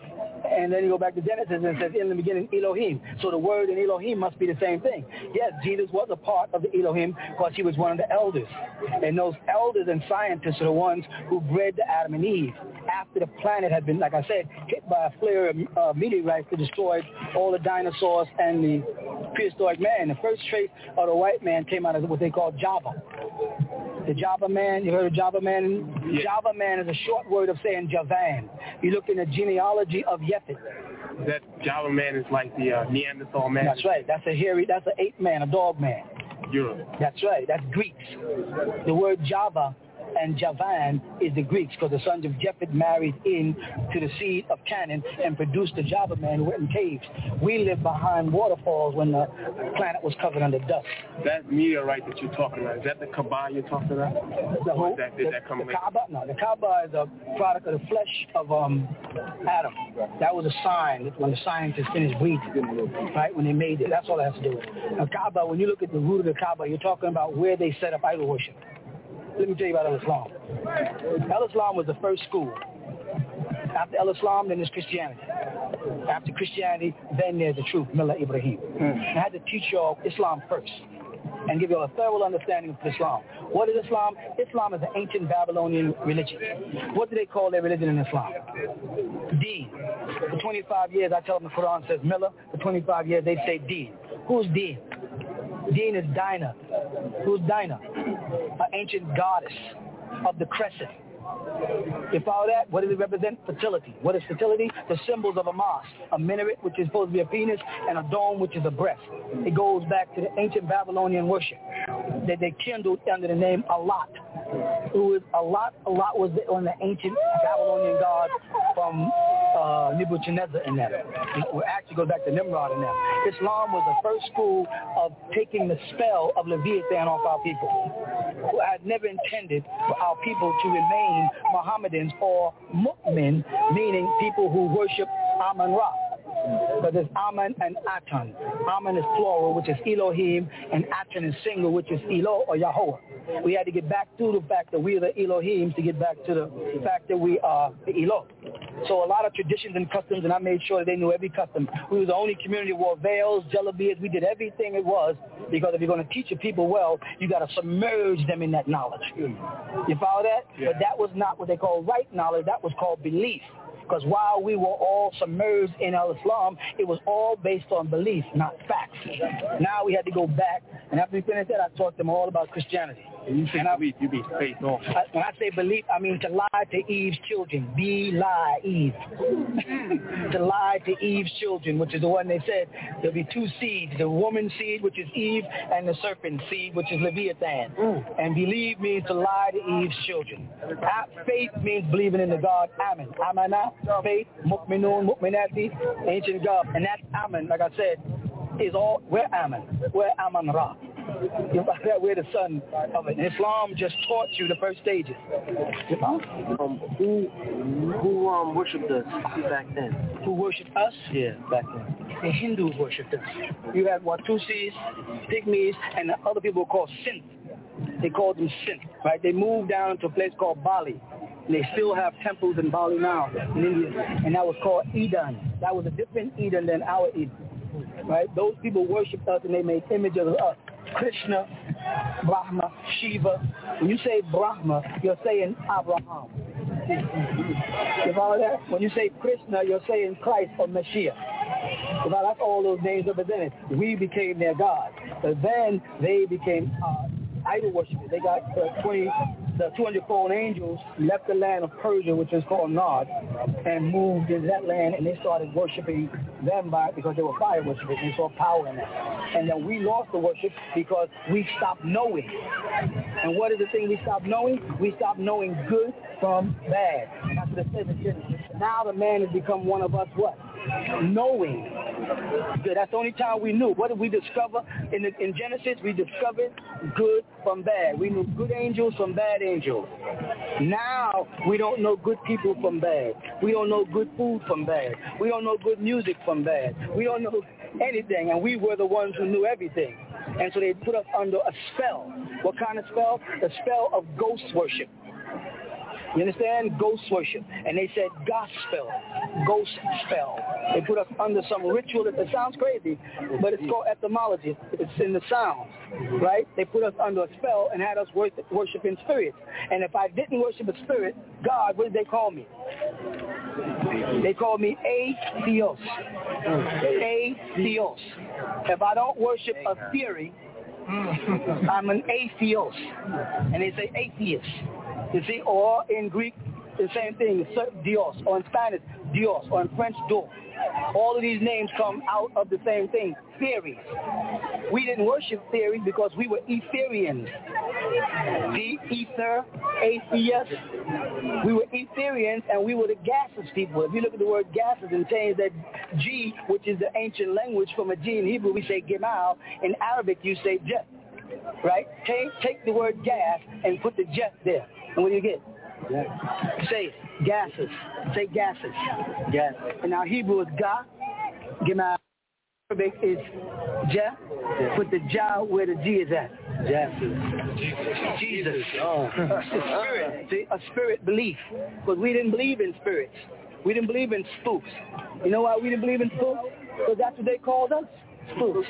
And then you go back to Genesis and it says, in the beginning, Elohim. So the word in Elohim must be the same thing. Yes, Jesus was a part of the Elohim because he was one of the elders. And those elders and scientists are the ones who bred the Adam and Eve after the planet had been, like I said, hit by a flare of uh, meteorites that destroyed all the dinosaurs and the prehistoric man. The first trace of the white man came out of what they call Java. The Java man, you heard of Java man? Yeah. Java man is a short word of saying Javan. You look in the genealogy of Yefet. That Java man is like the uh, Neanderthal man? That's right. That's a hairy, that's an ape man, a dog man. Europe. That's right. That's Greeks. The word Java and Javan is the Greeks because the sons of Japheth married in to the seed of Canaan and produced the Java man who went in caves. We lived behind waterfalls when the planet was covered under dust. That meteorite that you're talking about, is that the Kaaba you're talking about? The whole, is that, did the, that come the later? Kaaba? No, the Kaaba is a product of the flesh of um, Adam. That was a sign when the scientists finished breathing, right, when they made it. That's all it has to do with it. The Kaaba, when you look at the root of the Kaaba, you're talking about where they set up idol worship. Let me tell you about El-Islam. El-Islam was the first school. After El-Islam, then there's Christianity. After Christianity, then there's the truth, Millah Ibrahim. Mm. I had to teach you all Islam first and give you a thorough understanding of Islam. What is Islam? Islam is an ancient Babylonian religion. What do they call their religion in Islam? Deen. For twenty-five years, I tell them the Quran says Millah. For twenty-five years, they say Deen. Who's Deen? Deen is Dinah. Who's Dinah? An ancient goddess of the crescent. You follow that? What does it represent? Fertility. What is fertility? The symbols of a mosque. A minaret, which is supposed to be a penis, and a dome, which is a breast. It goes back to the ancient Babylonian worship that they kindled under the name Alat. Who is Alat? Alat was on the ancient Babylonian god from uh, Nebuchadnezzar in that. It actually goes back to Nimrod in that. Islam was the first school of taking the spell of Leviathan off our people. I had never intended for our people to remain Mohammedans or Mu'min, meaning people who worship Amun-Ra. But there's Amun and Atan. Amun is plural, which is Elohim, and Atan is single, which is Elo or Yahweh. We had to get back to the fact that we are the Elohims to get back to the fact that we are the Elo. So a lot of traditions and customs, and I made sure that they knew every custom. We were the only community who wore veils, jalabias. We did everything it was, because if you're going to teach your people well, you got to submerge them in that knowledge. You follow that? Yeah. But that was not what they call right knowledge. That was called belief. Because while we were all submerged in Al-Islam, it was all based on belief, not facts. Now we had to go back, and after we finished that, I taught them all about Christianity. And you say and belief, you be faith off. I, when I say belief, I mean to lie to Eve's children. Be lie, Eve. To lie to Eve's children, which is the one they said, there'll be two seeds, the woman's seed, which is Eve, and the serpent's seed, which is Leviathan. Mm. And believe means to lie to Eve's children. Faith means believing in the God Amen. Amana, faith, Mu'minun, Mu'minati, ancient God. And that Amen, like I said, is all, we're Amen. We're Amun-Ra. We're the son of it. Islam just taught you the first stages. Um, who who um worshipped us back then? Who worshipped us? Yeah, back then. The Hindus worshipped us. You had Watusis, Pygmies, and the other people called Sindh. They called them Sindh, right? They moved down to a place called Bali. And they still have temples in Bali now, in India. And that was called Eden. That was a different Eden than our Eden. Right? Those people worshipped us and they made images of us. Krishna, Brahma, Shiva. When you say Brahma, you're saying Abraham. You follow that? When you say Krishna, you're saying Christ or Messiah. That's all those names represented. We became their God. But then they became uh, idol worshippers. They got uh, twenty, the two hundred fallen angels left the land of Persia, which is called Nod, and moved into that land, and they started worshiping them by because they were fire worshippers. They saw power in that. And then we lost the worship because we stopped knowing. And what is the thing we stopped knowing? We stopped knowing good from bad. And that's what it says in Genesis. Now the man has become one of us what? Knowing. Good. That's the only time we knew. What did we discover in the, in Genesis? We discovered good from bad. We knew good angels from bad angels. Now we don't know good people from bad. We don't know good food from bad. We don't know good music from bad. We don't know anything, and we were the ones who knew everything. And so they put us under a spell. What kind of spell? The spell of ghost worship. You understand? Ghost worship. And they said gospel, ghost spell. They put us under some ritual. It sounds crazy, but it's called etymology. It's in the sounds, right? They put us under a spell and had us worship, worship in spirits. And if I didn't worship a spirit, God, what did they call me? They called me atheos. Atheos. If I don't worship a theory, I'm an atheos. And they say atheist. You see, or in Greek, the same thing, Dios, or in Spanish, Dios, or in French, Do. All of these names come out of the same thing, theories. We didn't worship theories because we were Etherians. The ether, atheist. We were Etherians, and we were the gases people. If you look at the word gases and change that G, which is the ancient language from a G in Hebrew, we say gemal. In Arabic, you say jet. Right? Take, take the word gas and put the jet there. And what do you get? Yeah. Say it. Gases. Say gases. Gas. And our Hebrew is ga. Gemal. Arabic is ja. Yeah. Put the ja where the G is at. Gases. Jesus. Oh. A spirit. See, a spirit belief. Because we didn't believe in spirits. We didn't believe in spooks. You know why we didn't believe in spooks? Because that's what they called us. Spooks.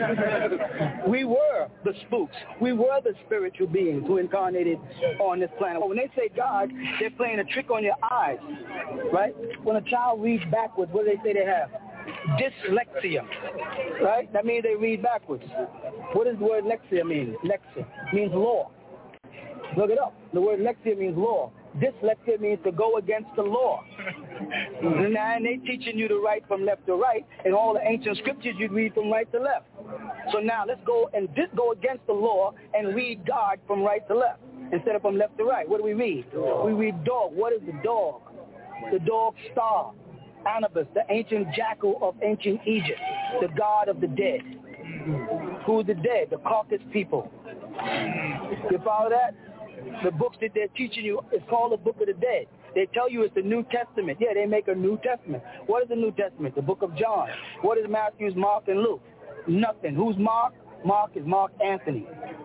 We were the spooks. We were the spiritual beings who incarnated on this planet. When they say God, they're playing a trick on your eyes, right? When a child reads backwards, what do they say they have? Dyslexia, right? That means they read backwards. What does the word lexia mean? Lexia means law. Look it up. The word lexia means law. Dyslexia means to go against the law. And they're teaching you to write from left to right, and all the ancient scriptures you'd read from right to left. So now let's go and dis- go against the law and read God from right to left instead of from left to right. What do we read? We read dog. What is the dog? The dog star. Anubis, the ancient jackal of ancient Egypt, the god of the dead. Who are the dead? The Caucasus people. You follow that? The books that they're teaching you is called the Book of the Dead. They tell you it's the New Testament. Yeah, they make a New Testament. What is the New Testament? The Book of John. What is Matthew, Mark, and Luke? Nothing. Who's Mark? Mark is Mark Anthony.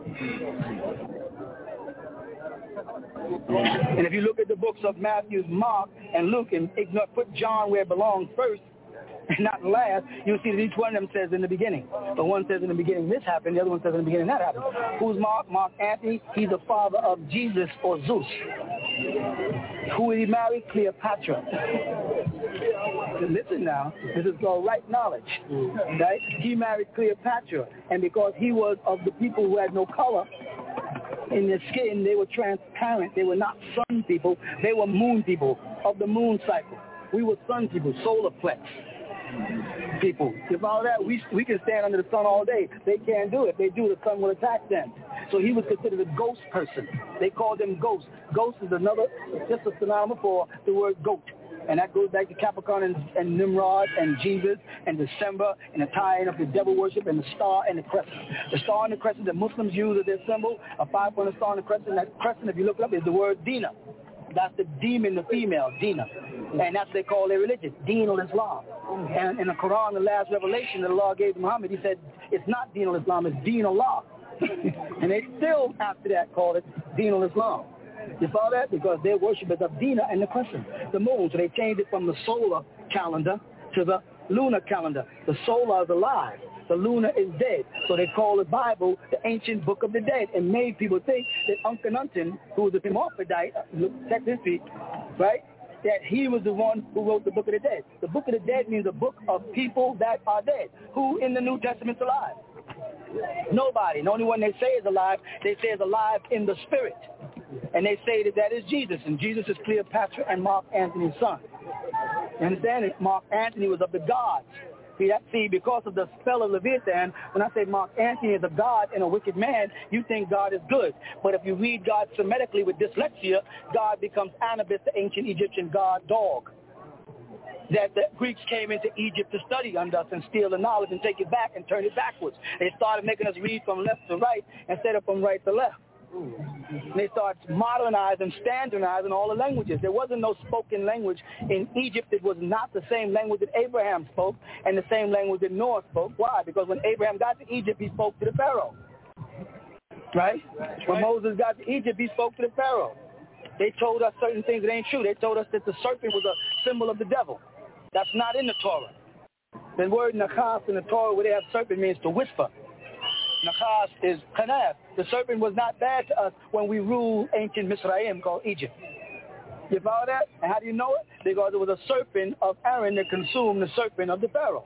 And if you look at the books of Matthew, Mark, and Luke, and ignore, put John where it belongs first, and not last, you'll see that each one of them says in the beginning. But one says in the beginning this happened, the other one says in the beginning that happened. Who's Mark? Mark Anthony. He's the father of Jesus or Zeus. Who did he marry? Cleopatra. Listen now, this is called right knowledge. Right? He married Cleopatra, and because he was of the people who had no color in their skin, they were transparent. They were not sun people. They were moon people of the moon cycle. We were sun people, solar plex people. You follow that? We we can stand under the sun all day. They can't do it. If they do, the sun will attack them. So he was considered a ghost person. They called him ghost. Ghost is another, just a synonym for the word goat. And that goes back to Capricorn and, and Nimrod and Jesus and December and the tie-in of the devil worship and the star and the crescent. The star and the crescent that Muslims use as their symbol, a five-pointed star and a crescent. That crescent, if you look it up, is the word Dina. That's the demon, the female, Dina. And that's what they call their religion, Deen al-Islam. And in the Quran, the last revelation that Allah gave to Muhammad, he said, it's not Deen al-Islam, it's Deen Allah. And they still, after that, call it Deen al-Islam. You follow that? Because their worship is of Dina and the crescent, the moon. So they changed it from the solar calendar to the lunar calendar. The solar is alive. The lunar is dead. So they call the Bible the ancient book of the dead and made people think that Akhenaten, who was a hermaphrodite, check this feet, right, that he was the one who wrote the book of the dead. The book of the dead means a book of people that are dead. Who in the New Testament is alive? Nobody. The only one they say is alive, they say is alive in the spirit. And they say that that is Jesus, and Jesus is Cleopatra and Mark Antony's son. You understand it? Mark Antony was of the gods. See, that, see, because of the spell of Leviathan, when I say Mark Antony is a god and a wicked man, you think God is good. But if you read God Semitically with dyslexia, God becomes Anubis, the ancient Egyptian god dog. That the Greeks came into Egypt to study under us and steal the knowledge and take it back and turn it backwards. They started making us read from left to right instead of from right to left. And they started modernizing, standardizing all the languages. There wasn't no spoken language in Egypt. It was not the same language that Abraham spoke and the same language that Noah spoke. Why? Because when Abraham got to Egypt, he spoke to the Pharaoh. Right? When Moses got to Egypt, he spoke to the Pharaoh. They told us certain things that ain't true. They told us that the serpent was a symbol of the devil. That's not in the Torah. The word nakhas in the Torah, where they have serpent, means to whisper. Nakhas is kanaf. The serpent was not bad to us when we ruled ancient Misraim called Egypt. You follow that? And how do you know it? Because it was a serpent of Aaron that consumed the serpent of the Pharaoh.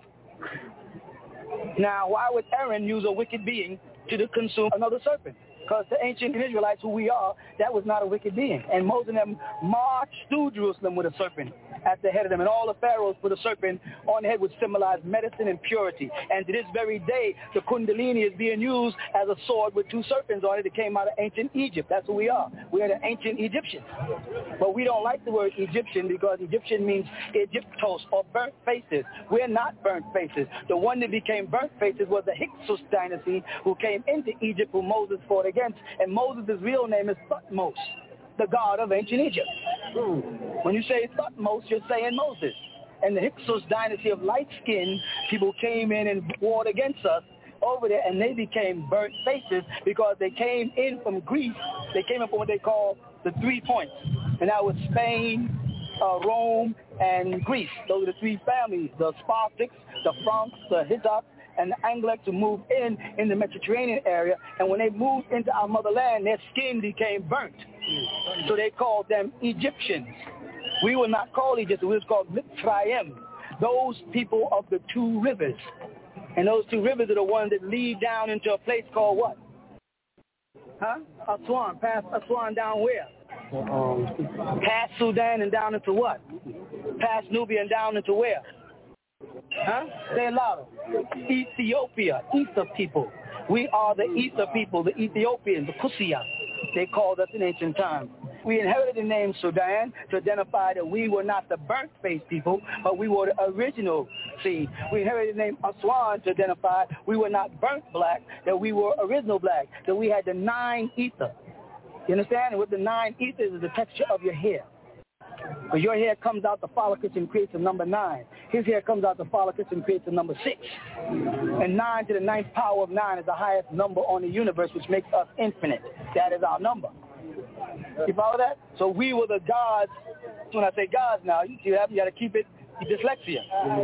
Now, why would Aaron use a wicked being to consume another serpent? Because the ancient Israelites, who we are, that was not a wicked being. And Moses and them marched through Jerusalem with a serpent at the head of them. And all the pharaohs put a serpent on the head, which symbolized medicine and purity. And to this very day, the Kundalini is being used as a sword with two serpents on it that came out of ancient Egypt. That's who we are. We are the ancient Egyptians. But we don't like the word Egyptian because Egyptian means Egyptos, or burnt faces. We're not burnt faces. The one that became burnt faces was the Hyksos dynasty, who came into Egypt, who Moses fought against. And Moses' real name is Thutmose, the god of ancient Egypt. When you say Thutmose, you're saying Moses. And the Hyksos dynasty of light-skinned people came in and warred against us over there, and they became burnt faces because they came in from Greece. They came in from what they call the three points. And that was Spain, uh, Rome, and Greece. Those are the three families, the Spartans, the Franks, the Hittites, and the Anglecs, to move in in the Mediterranean area. And when they moved into our motherland, their skin became burnt. So they called them Egyptians. We were not called Egyptians. We was called Mitzrayim, those people of the two rivers. And those two rivers are the ones that lead down into a place called what? Huh? Aswan. Past Aswan down where? Um, past Sudan and down into what? Past Nubia and down into where? Huh? Say it louder. Ethiopia, Ether people. We are the Ether people, the Ethiopians, the Kusiya. They called us in ancient times. We inherited the name Sudan to identify that we were not the burnt-faced people, but we were the original seed. We inherited the name Aswan to identify we were not burnt black, that we were original black, that we had the nine ether. You understand? And with the nine ethers is the texture of your hair. But your hair comes out the follicles and creates a number nine. His hair comes out the follicles and creates a number six. And nine to the ninth power of nine is the highest number on the universe, which makes us infinite. That is our number. You follow that? So we were the gods. When I say gods now, you see that? You got to keep it dyslexia.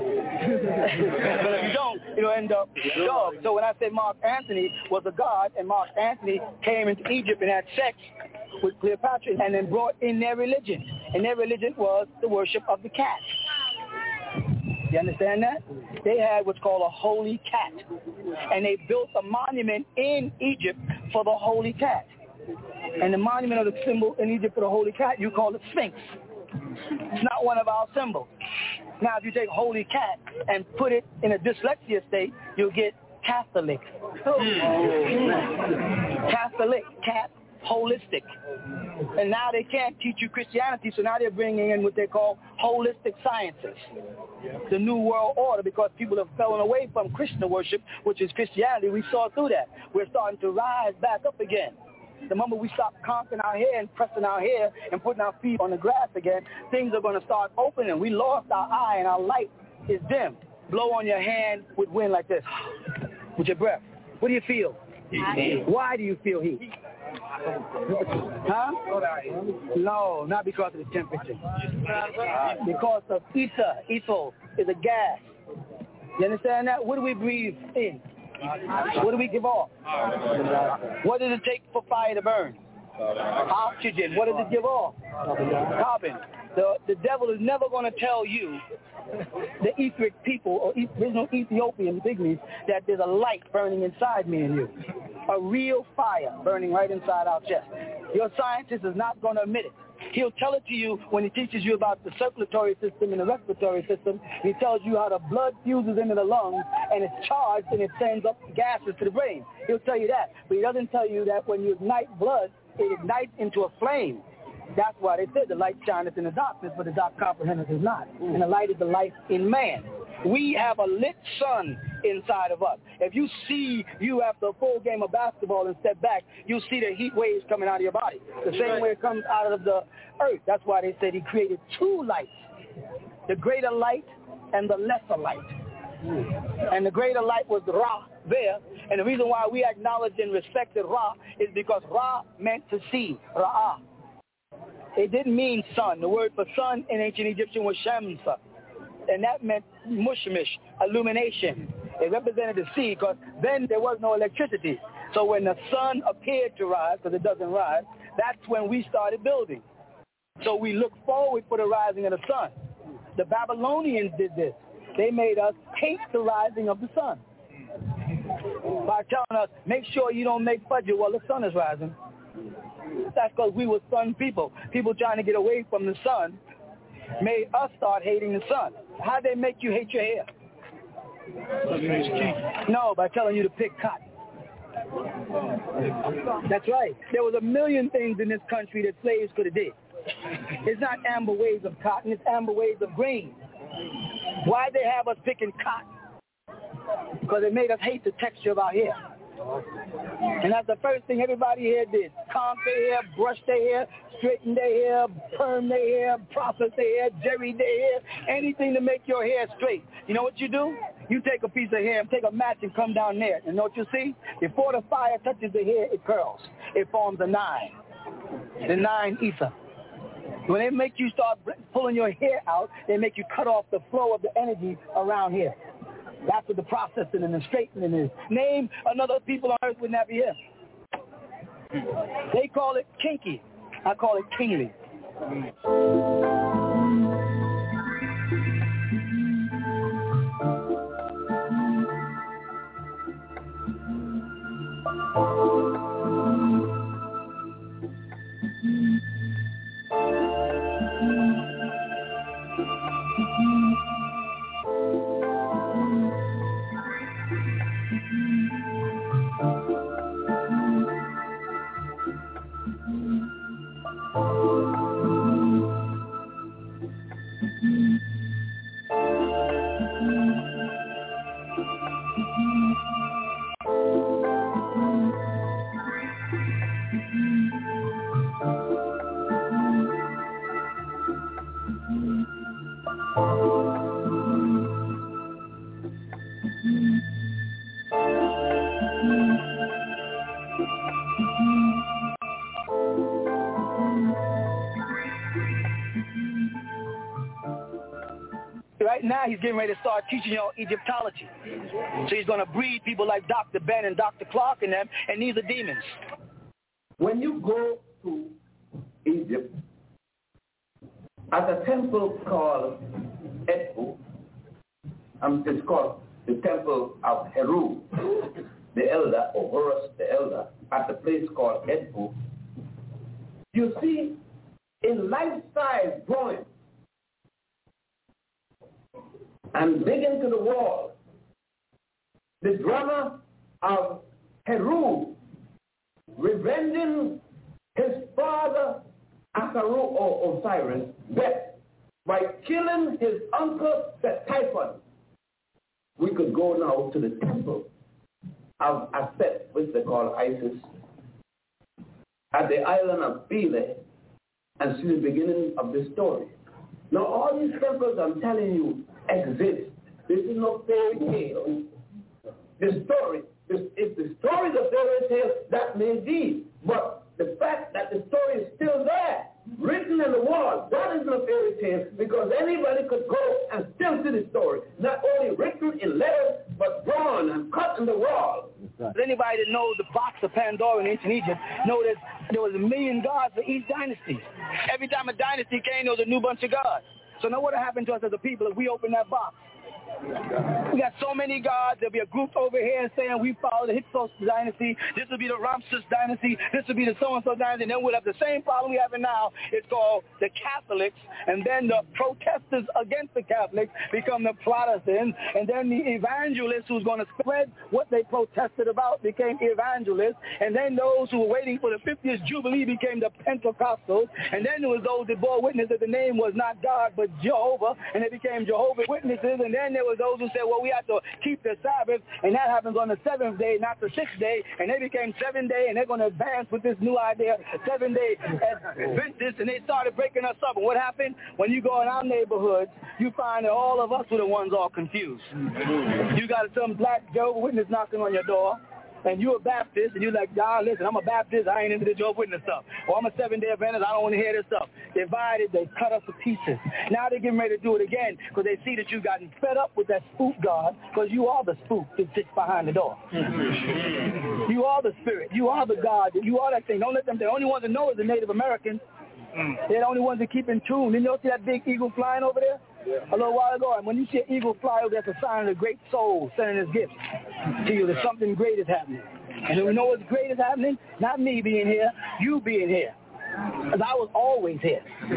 But if you don't, you'll end up dog. So when I say Mark Antony was a god, and Mark Antony came into Egypt and had sex with Cleopatra and then brought in their religion. And their religion was the worship of the cat. You understand that? They had what's called a holy cat. And they built a monument in Egypt for the holy cat. And the monument of the symbol in Egypt for the holy cat, you call it Sphinx. It's not one of our symbols. Now, if you take holy cat and put it in a dyslexia state, you'll get Catholic. Catholic, cat, holistic. And now they can't teach you Christianity, so now they're bringing in what they call holistic sciences, the New World Order, because people have fallen away from Krishna worship, which is Christianity. We saw through that. We're starting to rise back up again. The moment we stop conking our hair and pressing our hair and putting our feet on the grass again, things are going to start opening. We lost our eye and our light is dim. Blow on your hand with wind like this, with your breath. What do you feel? Heat. Why do you feel heat? Huh? No, not because of the temperature. Because of ether. Ether is a gas. You understand that? What do we breathe in? What do we give off? What does it take for fire to burn? Oxygen. What does it give off? Carbon. The, the devil is never going to tell you, the etheric people or original Ethiopian pygmies, that there's a light burning inside me and you. A real fire burning right inside our chest. Your scientist is not going to admit it. He'll tell it to you when he teaches you about the circulatory system and the respiratory system. He tells you how the blood fuses into the lungs and it's charged and it sends up gases to the brain. He'll tell you that. But he doesn't tell you that when you ignite blood, it ignites into a flame. That's why they said the light shineth in the darkness, but the dark comprehendeth is not. And the light is the life in man. We have a lit sun inside of us. If you see you after a full game of basketball and step back, you see the heat waves coming out of your body. The same way it comes out of the earth. That's why they said he created two lights, the greater light and the lesser light. And the greater light was Ra there. And the reason why we acknowledge and respected Ra is because Ra meant to see, Ra'ah. It didn't mean sun. The word for sun in ancient Egyptian was Shamsa. And that meant mushmish, illumination. It represented the sea because then there was no electricity. So when the sun appeared to rise, because it doesn't rise, that's when we started building. So we look forward for the rising of the sun. The Babylonians did this. They made us hate the rising of the sun by telling us, make sure you don't make fudge while the sun is rising. That's because we were sun people. People trying to get away from the sun made us start hating the sun. How'd they make you hate your hair? No, by telling you to pick cotton. That's right. There was a million things in this country that slaves could have did. It's not amber waves of cotton, it's amber waves of grain. Why'd they have us picking cotton? Because it made us hate the texture of our hair. And that's the first thing everybody here did. Comb their hair, brush their hair, straighten their hair, perm their hair, process their hair, jerry their hair, anything to make your hair straight. You know what you do? You take a piece of hair and take a match and come down there. And know what you see? Before the fire touches the hair, it curls. It forms a nine. The nine ether. When they make you start pulling your hair out, they make you cut off the flow of the energy around here. That's what the processing and the straightening is. Name another people on earth would not be here. They call it kinky. I call it kingly. Right now, he's getting ready to start teaching y'all Egyptology. So he's going to breed people like Doctor Ben and Doctor Clark and them, and these are demons. When you go to Egypt, at a temple called Edfu, um, it's called the Temple of Heru, the elder, or Horus the elder, at a place called Edfu, you see in life-size drawings, and dig into the wall, the drama of Heru revenging his father Akaru or Osiris death by killing his uncle Set-Typhon. We could go now to the temple of Aset, which they call Isis, at the island of Philae, and see the beginning of this story. Now all these temples I'm telling you exist. This is no fairy tale. The story, this, if the story is a fairy tale, that may be. But the fact that the story is still there, written in the wall, that isn't a fairy tale, because anybody could go and still see the story. Not only written in letters, but drawn and cut in the wall. Right. Anybody that knows the box of Pandora in ancient Egypt knows that there was a million gods for each dynasty. Every time a dynasty came, there was a new bunch of gods. So now what happened to us as a people if we open that box? We got so many gods. There'll be a group over here saying we follow the Hyksos dynasty. This will be the Ramses dynasty. This will be the so-and-so dynasty. And then we'll have the same problem we have now. It's called the Catholics. And then the protesters against the Catholics become the Protestants. And then the evangelists who's going to spread what they protested about became evangelists. And then those who were waiting for the fiftieth Jubilee became the Pentecostals. And then there was those that bore witness that the name was not God but Jehovah. And they became Jehovah's Witnesses. And then there was those who said, well, we have to keep the Sabbath, and that happens on the seventh day, not the sixth day, and they became seven day, and they're going to advance with this new idea, seven day Adventists, and they started breaking us up. And what happened? When you go in our neighborhoods, you find that all of us were the ones all confused. You got some black Jehovah's Witness knocking on your door. and you're a Baptist, and you're like, nah, listen, I'm a Baptist, I ain't into the Jehovah's Witness stuff. Or I'm a Seventh-day Adventist, I don't want to hear this stuff. Divided, they cut us to pieces. Now they're getting ready to do it again because they see that you've gotten fed up with that spook God, because you are the spook that sits behind the door. You are the spirit. You are the God. You are that thing. Don't let them, the only ones that know is the Native Americans. They're the only ones that keep in tune. Didn't you see that big eagle flying over there? Yeah. A little while ago, and when you see an eagle fly over there, that's a sign of the great soul sending his gifts to you, that something great is happening. And we know what's great is happening? Not me being here, you being here. Because I was always here.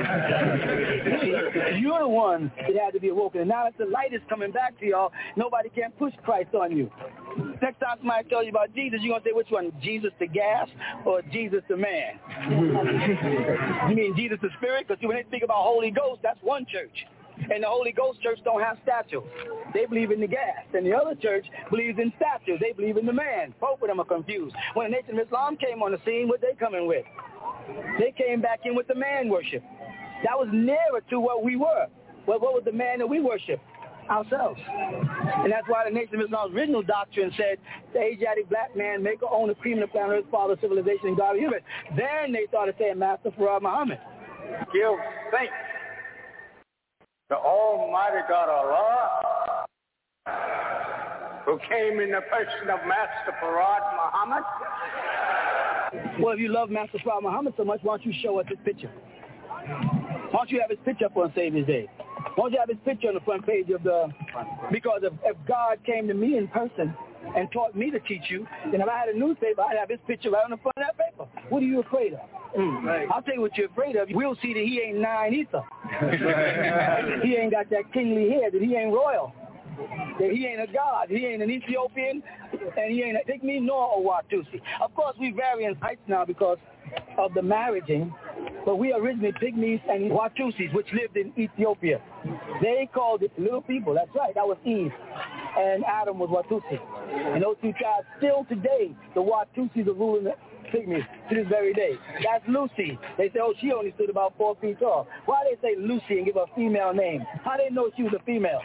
You're the one that had to be awoken. And now that the light is coming back to y'all, nobody can push Christ on you. Next time somebody tells you about Jesus, you're going to say, which one, Jesus the gas or Jesus the man? You mean Jesus the spirit? Because when they speak about Holy Ghost, that's one church. And the Holy Ghost church don't have statues. They believe in the gas. And the other church believes in statues. They believe in the man. Both of them are confused. When the Nation of Islam came on the scene, what they coming with? They came back in with the man worship. That was nearer to what we were. Well, what was the man that we worship? Ourselves. And that's why the Nation of Islam's original doctrine said the Asiatic black man, maker, owner, cream of the planet Earth, father of civilization, and God of human. Then they started saying Master Farad Muhammad. Give thanks to Almighty God Allah, who came in the person of Master Farad Muhammad. Well, if you love Master Farad Muhammad so much, why don't you show us his picture? Why don't you have his picture up on Savior's Day? Why don't you have his picture on the front page of the... Because if, if God came to me in person and taught me to teach you, then if I had a newspaper, I'd have his picture right on the front of that paper. What are you afraid of? Mm, right. I'll tell you what you're afraid of. We'll see that he ain't nine either. He ain't got that kingly hair, that he ain't royal. That he ain't a god. He ain't an Ethiopian, and he ain't a Pygmy nor a Watusi. Of course, we vary in heights now because of the marriaging, but we originally Pygmies and Watusis, which lived in Ethiopia. They called it little people. That's right. That was Eve, and Adam was Watusi. And those two tribes, still today, the Watusis are ruling the Pygmies to this very day. That's Lucy. They say, oh, she only stood about four feet tall. Why they say Lucy and give her a female name? How they know she was a female?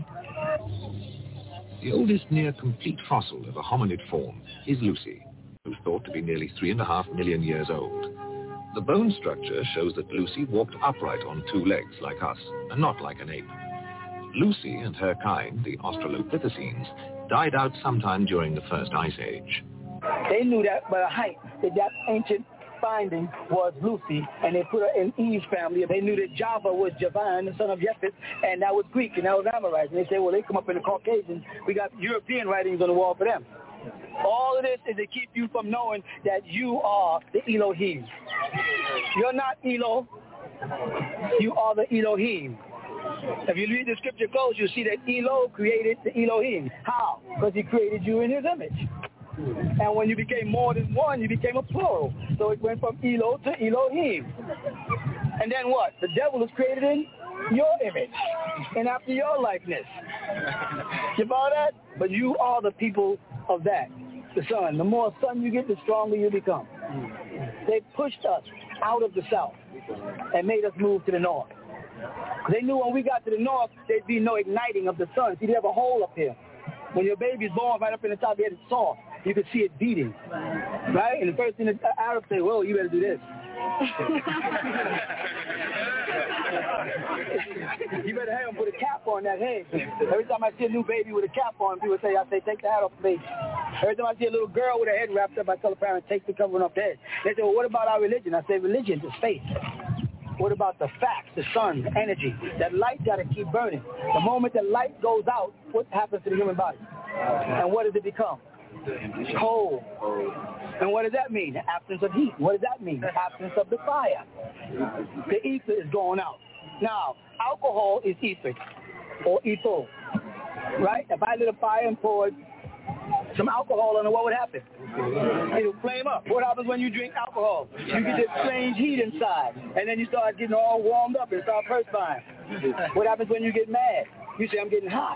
The oldest near-complete fossil of a hominid form is Lucy, who's thought to be nearly three and a half million years old. The bone structure shows that Lucy walked upright on two legs like us, and not like an ape. Lucy and her kind, the Australopithecines, died out sometime during the first ice age. They knew that by the height, that that ancient finding was Lucy, and they put her in Eve's family. They knew that Java was Javan, the son of Japheth, and that was Greek, and that was Amorite. And they say, well, they come up in the Caucasians. We got European writings on the wall for them. All of this is to keep you from knowing that you are the Elohim. You're not Elo. You are the Elohim. If you read the scripture close, you'll see that Elo created the Elohim. How? Because he created you in his image. And when you became more than one, you became a plural. So it went from Elo to Elohim. And then what? The devil was created in your image and after your likeness. You follow that? But you are the people of that, the sun. The more sun you get, the stronger you become. They pushed us out of the south and made us move to the north. They knew when we got to the north, there'd be no igniting of the sun. See, they have a hole up here. When your baby's born right up in the top, it's soft. You can see it beating, right? And the first thing the Arabs say, whoa, you better do this. You better have him put a cap on that head. Every time I see a new baby with a cap on, people say, I say, take the hat off the baby. Every time I see a little girl with her head wrapped up, I tell the parents, take the covering off the head. They say, well, what about our religion? I say, religion is faith. What about the facts, the sun, the energy? That light got to keep burning. The moment the light goes out, what happens to the human body? And what does it become? Cold. And what does that mean? The absence of heat. What does that mean? The absence of the fire. The ether is going out. Now, alcohol is ether, or ether, right? If I lit a fire and poured some alcohol on it, what would happen? It'll flame up. What happens when you drink alcohol? You get this strange heat inside, and then you start getting all warmed up and start perspiring. What happens when you get mad? You say, I'm getting hot.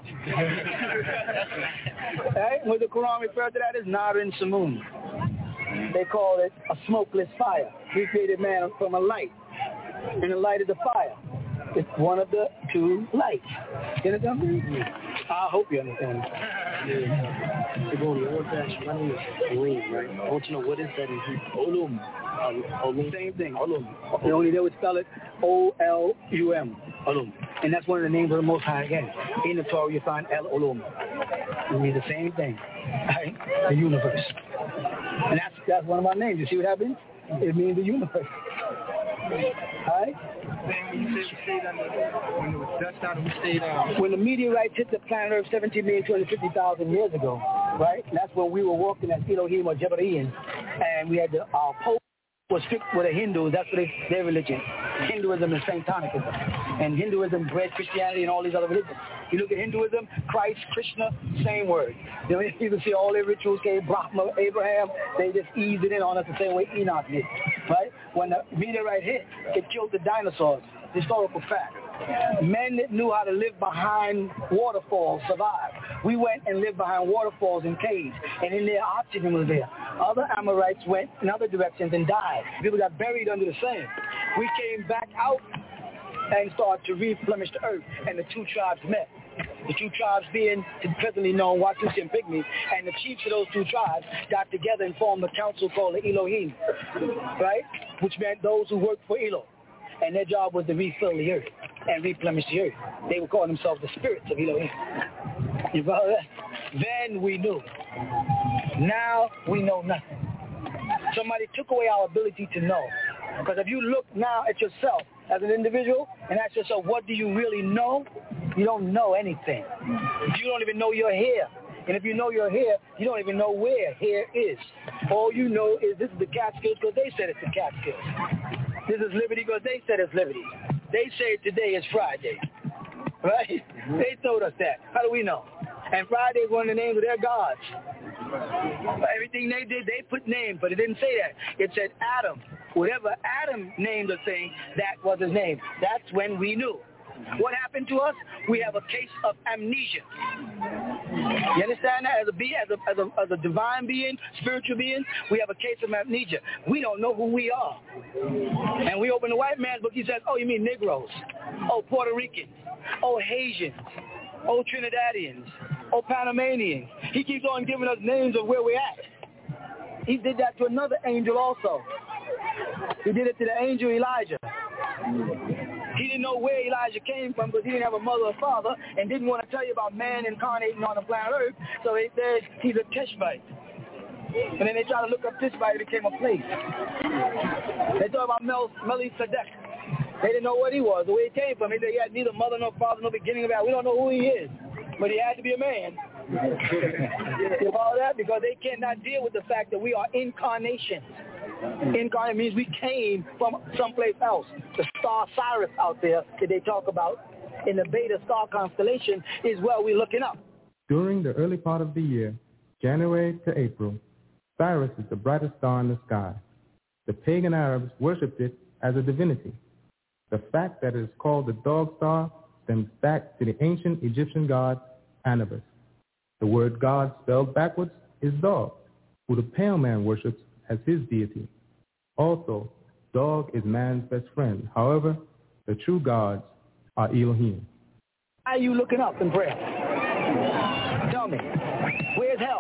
Right? What the Quran refers to that as Narin Samun. They call it a smokeless fire. He created man from a light, and the light is the fire. It's one of the two lights. You understand me? I hope you understand. Yeah. Ebony, I want to ask you, my name is Olum, right? I want to know what is that in Hebrew? Olum. Olum. Same thing, Olum. The only they would spell it O L U M, Olum. And that's one of the names of the Most High again. In the Torah you find El Olum. It means the same thing, right? The universe. And that's that's one of my names. You see what happens? It means the universe. Right? When the meteorites hit the planet Earth seventeen million two hundred fifty thousand years ago, right? That's when we were walking as Elohim or Jebedian, and we had the, our Pope was strict with the Hindus. That's what they, their religion. Hinduism is Satanicism. And Hinduism bred Christianity and all these other religions. You look at Hinduism, Christ, Krishna, same word. You can see all their rituals came, Brahma, Abraham, they just eased it in on us the same way Enoch did. Right? When the meteorite hit, it killed the dinosaurs. Historical fact. Men that knew how to live behind waterfalls survived. We went and lived behind waterfalls in caves, and in there oxygen was there. Other Amorites went in other directions and died. People got buried under the sand. We came back out and started to replenish the earth, and the two tribes met. The two tribes being presently known, Watusi and Pygmy, and the chiefs of those two tribes got together and formed a council called the Elohim, right? Which meant those who worked for Elo. And their job was to refill the earth and replenish the earth. They would call themselves the spirits of Elohim. You follow that? Then we knew. Now we know nothing. Somebody took away our ability to know. Because if you look now at yourself as an individual and ask yourself, what do you really know? You don't know anything. You don't even know you're here. And if you know you're here, you don't even know where here is. All you know is this is the Catskills because they said it's the Catskills. This is liberty because they said it's liberty. They say today is Friday, right? Mm-hmm. They told us that. How do we know? And Friday is one of the names of their gods. Everything they did, they put names, but it didn't say that. It said Adam. Whatever Adam named a thing, that was his name. That's when we knew. What happened to us? We have a case of amnesia. You understand that? As a being, as a, as a, as a divine being, spiritual being, we have a case of amnesia. We don't know who we are. And we open the white man's book, he says, oh, you mean Negroes? Oh, Puerto Ricans? Oh, Haitians? Oh, Trinidadians? Oh, Panamanians? He keeps on giving us names of where we're at. He did that to another angel also. He did it to the angel Elijah. He didn't know where Elijah came from because he didn't have a mother or father and didn't want to tell you about man incarnating on the planet Earth. So they said he's a Tishbite. And then they tried to look up Tishbite, it became a place. They talk about Mel, Melchizedek. They didn't know what he was, the way he came from. They said he had neither mother nor father, no beginning of that. We don't know who he is, but he had to be a man. You follow that? Because they cannot deal with the fact that we are incarnations. Incarnate means we came from someplace else. The star Sirius out there that they talk about in the Beta star constellation is where we're looking up. During the early part of the year, January to April, Sirius is the brightest star in the sky. The pagan Arabs worshipped it as a divinity. The fact that it is called the dog star stems back to the ancient Egyptian god Anubis. The word God spelled backwards is dog, who the pale man worships as his deity. Also, dog is man's best friend. However, the true gods are Elohim. Why are you looking up in prayer? Tell me, where's hell?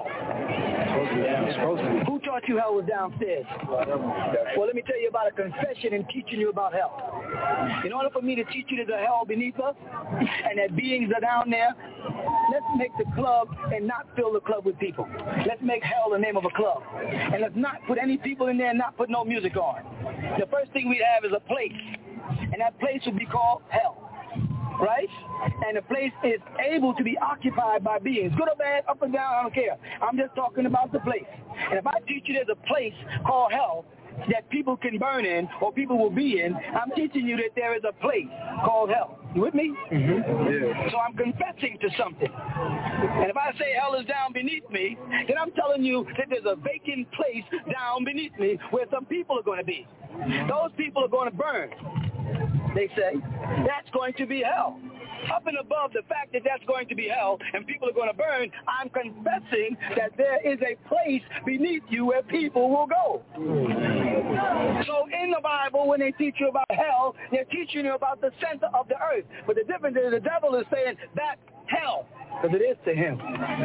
Who taught you hell was downstairs? Well, let me tell you about a confession and teaching you about hell. In order for me to teach you there's a hell beneath us and that beings are down there, let's make the club and not fill the club with people. Let's make hell the name of a club. And let's not put any people in there and not put no music on. The first thing we'd have is a place. And that place would be called hell. Right? And the place is able to be occupied by beings. Good or bad, up and down, I don't care. I'm just talking about the place. And if I teach you there's a place called hell that people can burn in or people will be in, I'm teaching you that there is a place called hell. You with me? Mm-hmm. Yeah. So I'm confessing to something. And if I say hell is down beneath me, then I'm telling you that there's a vacant place down beneath me where some people are going to be. Those people are going to burn. They say, that's going to be hell. Up and above the fact that that's going to be hell and people are going to burn, I'm confessing that there is a place beneath you where people will go. So in the Bible, when they teach you about hell, they're teaching you about the center of the earth. But the difference is the devil is saying that hell, because it is to him.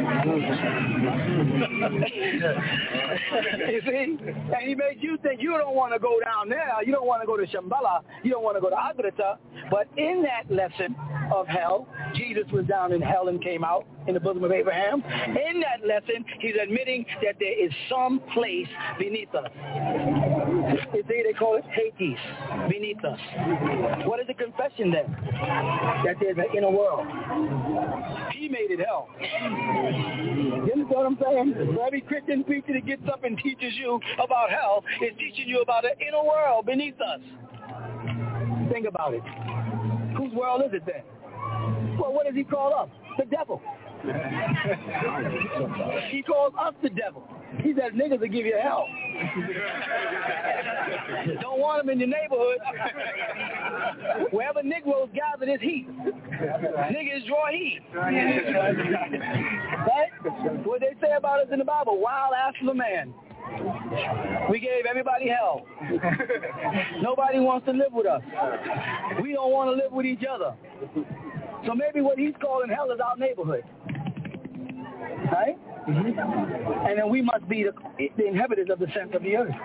You see? And he made you think you don't want to go down there. You don't want to go to Shambhala. You don't want to go to Agrata. But in that lesson of hell, Jesus was down in hell and came out in the bosom of Abraham. In that lesson, he's admitting that there is some place beneath us. They, they call it Hades, beneath us. What is the confession then? That there's an inner world. He made it hell. You understand what I'm saying? So every Christian preacher that gets up and teaches you about hell is teaching you about an inner world beneath us. Think about it. Whose world is it then? Well, what does he call us? The devil. He calls us the devil. He says niggas will give you hell. Don't want them in your neighborhood. Wherever Negroes gather this heat, niggas draw heat. Right? What they say about us in the Bible, wild ass of a man. We gave everybody hell. Nobody wants to live with us. We don't want to live with each other. So maybe what he's calling hell is our neighborhood. Right? Mm-hmm. And then we must be the, the inhabitants of the center of the earth.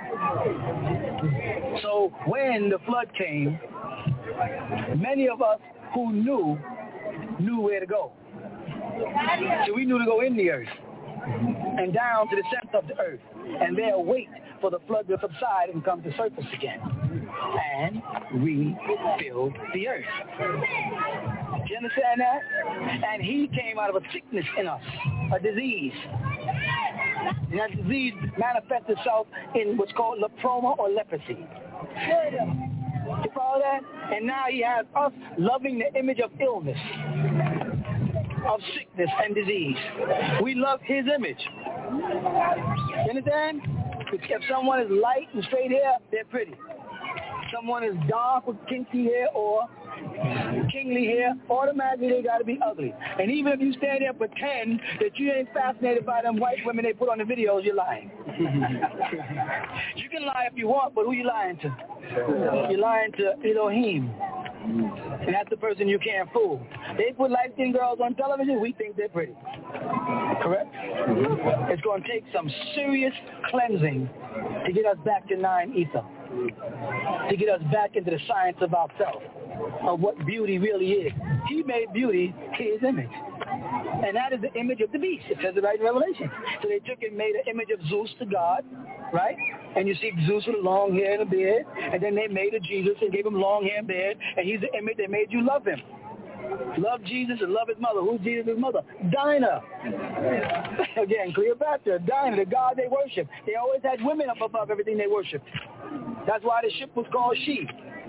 So when the flood came, many of us who knew, knew where to go. So we knew to go in the earth and down to the center of the earth and there wait for the flood to subside and come to surface again and rebuild the earth. You understand that? And he came out of a sickness in us, a disease. And that disease manifests itself in what's called leproma or leprosy. You follow that? And now he has us loving the image of illness, of sickness and disease. We love his image. You understand? If someone is light and straight hair, they're pretty. Someone is dark with kinky hair or kingly hair, automatically they got to be ugly. And even if you stand there and pretend that you ain't fascinated by them white women they put on the videos, you're lying. You can lie if you want, but who you lying to? You're lying to Elohim. And that's the person you can't fool. They put light-skinned girls on television, we think they're pretty. Correct? It's going to take some serious cleansing to get us back to nine ether, to get us back into the science of ourselves, of what beauty really is. He made beauty his image. And that is the image of the beast. It says it right in Revelation. So they took and made an image of Zeus to God, right? And you see Zeus with long hair and a beard. And then they made a Jesus and gave him long hair and beard. And he's the image that made you love him. Love Jesus and love his mother. Who's Jesus' mother? Dinah. Again, Cleopatra, Dinah, the God they worship. They always had women up above everything they worshiped. That's why the ship was called She.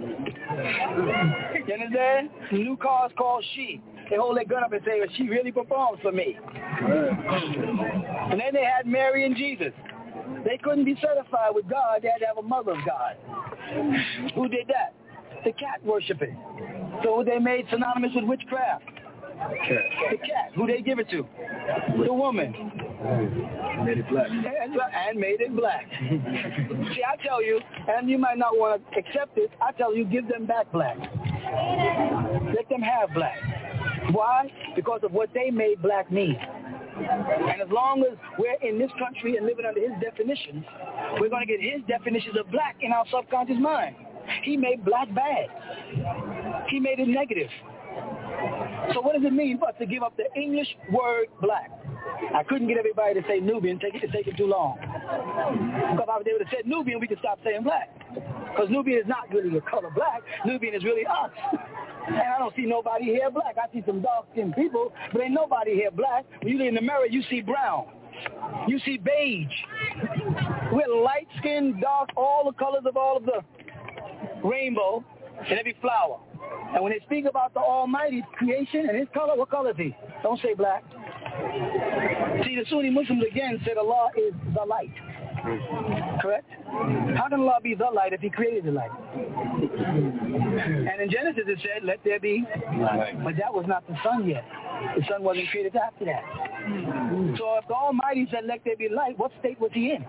You understand? The new car's called She. They hold their gun up and say, well, she really performs for me. And then they had Mary and Jesus. They couldn't be certified with God. They had to have a mother of God. Who did that? The cat worshiping. So they made synonymous with witchcraft. The cat. Who they give it to? The woman. Made it black. And, and made it black. See, I tell you, and you might not want to accept it, I tell you, give them back black. Let them have black. Why? Because of what they made black mean. And as long as we're in this country and living under his definitions, we're going to get his definitions of black in our subconscious mind. He made black bad. He made it negative. So what does it mean for us to give up the English word black? I couldn't get everybody to say Nubian, take it, it's taking too long. Because if I was able to say Nubian, we could stop saying black. Because Nubian is not really the color black. Nubian is really us. And I don't see nobody here black. I see some dark-skinned people, but ain't nobody here black. When you look in the mirror, you see brown. You see beige. We're light-skinned, dark, all the colors of all of the rainbow in every flower. And when they speak about the Almighty creation and his color, what color is he? Don't say black. See, the Sunni Muslims again said Allah is the light. Correct? How can Allah be the light if he created the light? And in Genesis it said, let there be light. But that was not the sun yet. The sun wasn't created after that. So if the Almighty said, let there be light, what state was he in?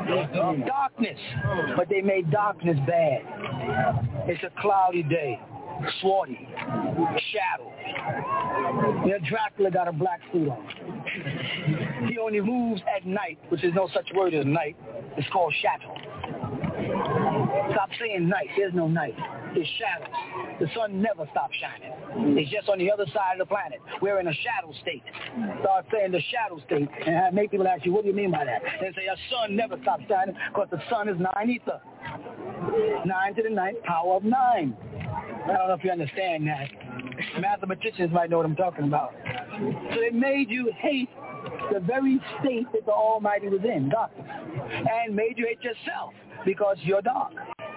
Darkness. But they made darkness bad. It's a cloudy day. swarty, shadow. Yeah, Dracula got a black suit on. He only moves at night, which is no such word as night. It's called shadow. Stop saying night. There's no night. It's shadows. The sun never stops shining. It's just on the other side of the planet. We're in a shadow state. Start saying the shadow state, and I make people ask you, what do you mean by that? They say, a sun never stops shining because the sun is nine ether. Nine to the ninth power of nine. I don't know if you understand that. Mathematicians might know what I'm talking about. So they made you hate the very state that the Almighty was in, darkness, and made you hate yourself because you're dark.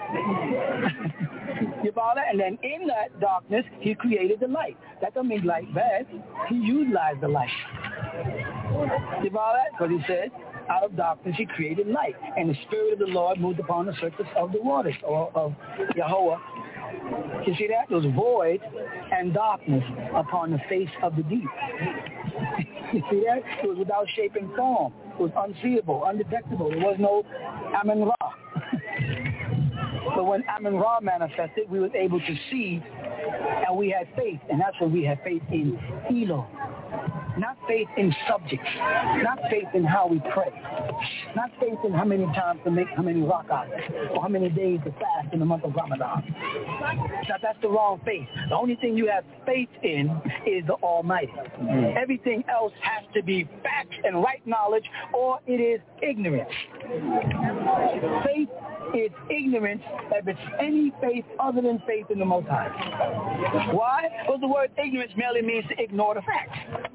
You follow that? And then in that darkness, he created the light. That doesn't mean light bad. He utilized the light. You follow that? Because he said, out of darkness he created light. And the Spirit of the Lord moved upon the surface of the waters, or of Yahweh. You see that? There was void and darkness upon the face of the deep. You see that? It was without shape and form. It was unseeable, undetectable. There was no Amun-Ra. But when Amun-Ra manifested, we was able to see, and we had faith. And that's when we had faith in Elo. Not faith in subjects. Not faith in how we pray. Not faith in how many times to make how many rak'ahs or how many days to fast in the month of Ramadan. Now that's the wrong faith. The only thing you have faith in is the Almighty. Mm. Everything else has to be facts and right knowledge, or it is ignorance. Faith is ignorance if it's any faith other than faith in the Most High. Why? Because the word ignorance merely means to ignore the facts.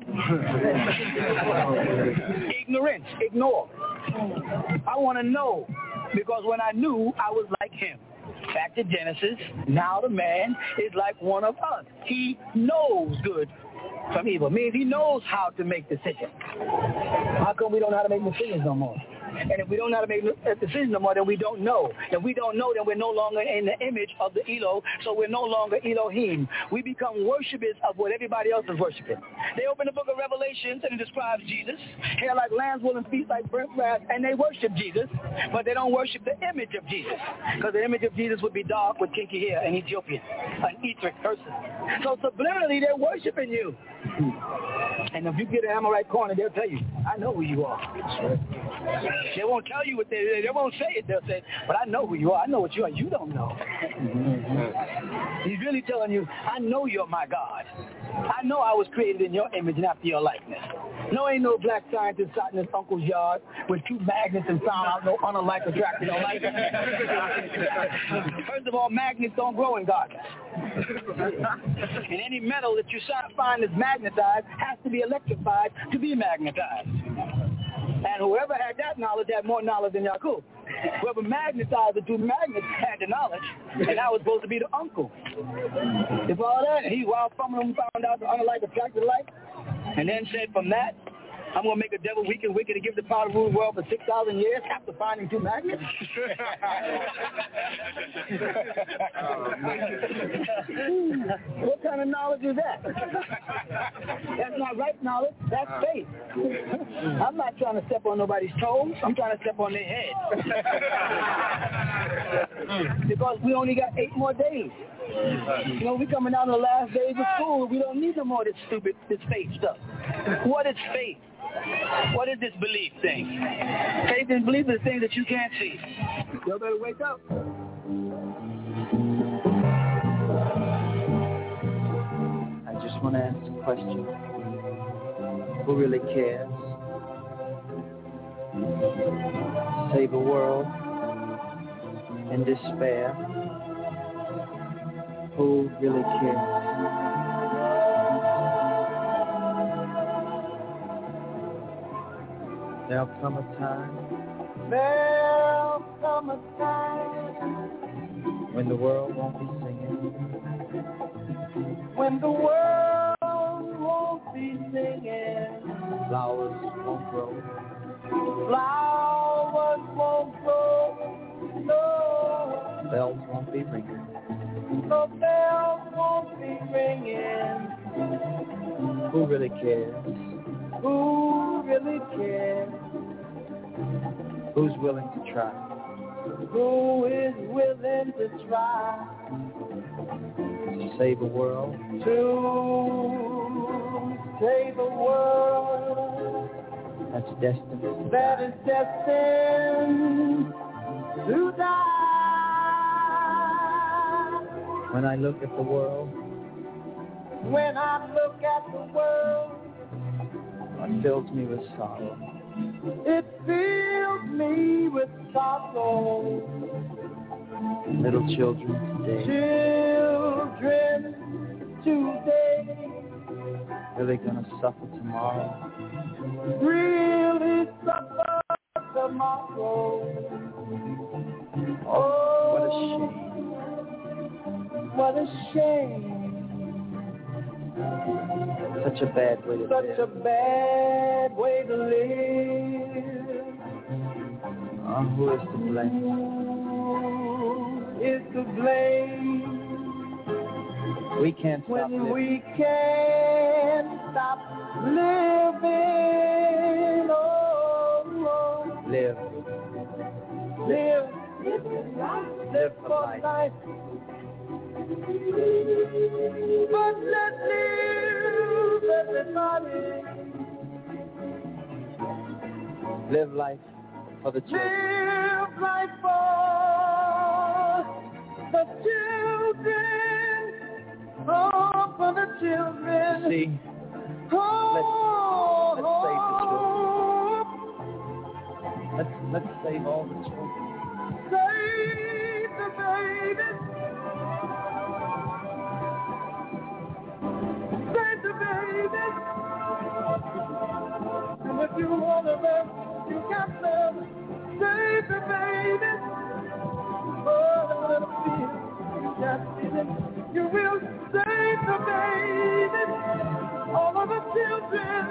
Ignorance, ignore. I want to know, because when I knew, I was like him. Back to Genesis, now the man is like one of us. He knows good from evil. Means he knows how to make decisions. How come we don't know how to make decisions no more? And if we don't know how to make decisions no more, then we don't know. If we don't know, then we're no longer in the image of the Elo, so we're no longer Elohim. We become worshipers of what everybody else is worshiping. They open the book of Revelations and it describes Jesus, hair like lamb's wool and feet like burnt grass, and they worship Jesus, but they don't worship the image of Jesus, because the image of Jesus would be dark with kinky hair, an Ethiopian, an Ethiopic person. So subliminally, they're worshiping you. And if you get an Amorite corner, they'll tell you, I know who you are. They won't tell you what they they won't say it. They'll say, but I know who you are. I know what you are. You don't know. He's really telling you, I know you're my God. I know I was created in your image and after your likeness. No, ain't no black scientist sat in his uncle's yard with two magnets and found out no unlike attraction. No like. First of all, magnets don't grow in darkness. And any metal that you find is magnetized has to be electrified to be magnetized. And whoever had that knowledge had more knowledge than Yaqub. Whoever magnetized the two magnets had the knowledge, and that was supposed to be the uncle. If all that, and he, while fumbling, found out the unlike attracted like, and then said, from that, I'm going to make a devil weak and wicked and give the power to rule the world for six thousand years after finding two magnets? What kind of knowledge is that? That's not right knowledge. That's faith. I'm not trying to step on nobody's toes. I'm trying to step on their head. Because we only got eight more days. You know, we're coming down to the last days of school. We don't need no more of this stupid, this faith stuff. What is faith? What is this belief thing? Faith and belief is things that you can't see. Y'all better wake up. I just want to ask a question. Who really cares? Save a world in despair. Who really cares? There'll come a time. There'll come a time when the world won't be singing. When the world won't be singing. Flowers won't grow. Flowers won't grow. No. Bells won't be ringing. No bells won't be ringing. Who really cares? Who really cares? Who's willing to try? Who is willing to try to save the world. To save the world. That's destined. That is destined to die. When I look at the world, when I look at the world, it fills me with sorrow. It fills me with sorrow. Little children today. Children today. Really gonna suffer tomorrow. Really suffer tomorrow. Oh, what a shame. What a shame. Such a bad way to Such live. Such a bad way to live. Oh, who is to blame? Who is to blame? We can't stop when living. we can't stop living. Oh, oh. Live. Live. Live, Live for for life. life. But let's live, everybody. Live life for the children. Live life for the children. Oh, for the children. See, oh, let's, let's save the children. Let's, let's save all the children. Save the babies. Save the babies. And if you want them, you got them. Save the babies. Oh, let them feel. You got them. You will save the babies. All of the children.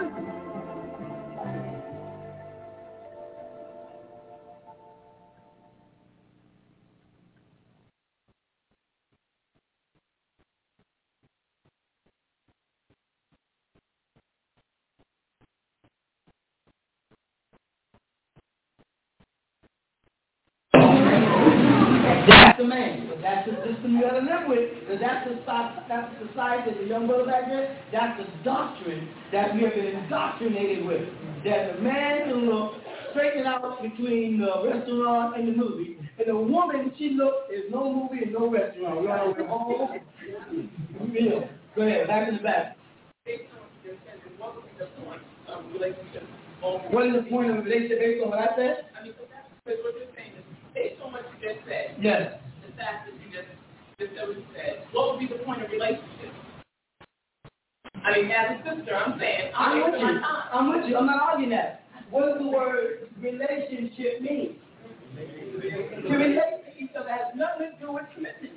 That's the man, but that's the system you gotta live with, because that's the, that's the society, the young brother back there, that's the doctrine that we have been indoctrinated with. That the man can look straighten out between the restaurant and the movie, and the woman, she look, there's no movie and no restaurant. We're on the whole meal. Go ahead, back in the back. What is the point of a relationship based on what I said? I mean, because what you're saying is based on what you just said. Yes. The fact that you just, just said what you said. What would be the point of relationship? I mean, as a sister, I'm saying, I'm, I'm with you. I'm, I'm with you. I'm not arguing that. What does the word relationship mean? To relate to each other has nothing to do with commitment.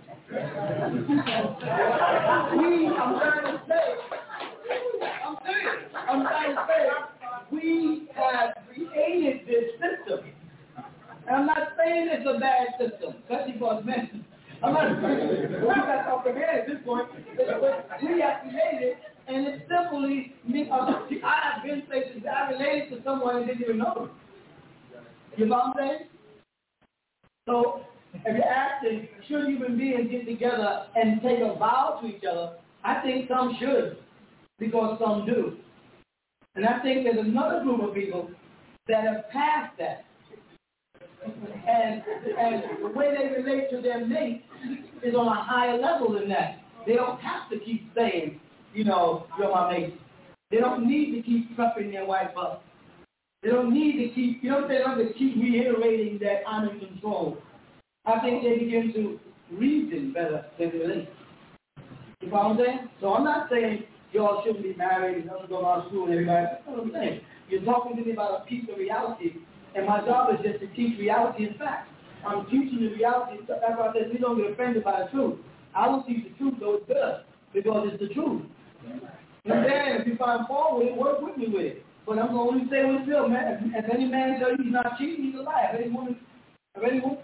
we, I'm trying to say, I'm serious. I'm trying to say, we have created this system. And I'm not saying it's a bad system, especially for us men. I'm not saying we got to talk about at this point. We have created it, and it's simply me. I have been places that I related to someone and didn't even know them. You know what I'm saying? So if you're asking, should human beings get together and take a vow to each other, I think some should, because some do. And I think there's another group of people that have passed that. And, and the way they relate to their mate is on a higher level than that. They don't have to keep saying, you know, you're my mate. They don't need to keep prepping their wife up. They don't need to keep, you know what I'm saying, they don't have to keep reiterating that I'm in control. I think they begin to reason better than they relate. You know what I'm saying? So I'm not saying y'all shouldn't be married and don't go to school and everybody. That's what I'm saying. You're talking to me about a piece of reality. And my job is just to teach reality and facts. I'm teaching the reality. That's why I said we don't get offended by the truth. I will teach the truth, though it's good, because it's the truth. And then if you find fault with it, work with me with it. But I'm going to only say what's real, man. If, if any man tells you he's not cheating, he's a liar. If any woman, if any woman,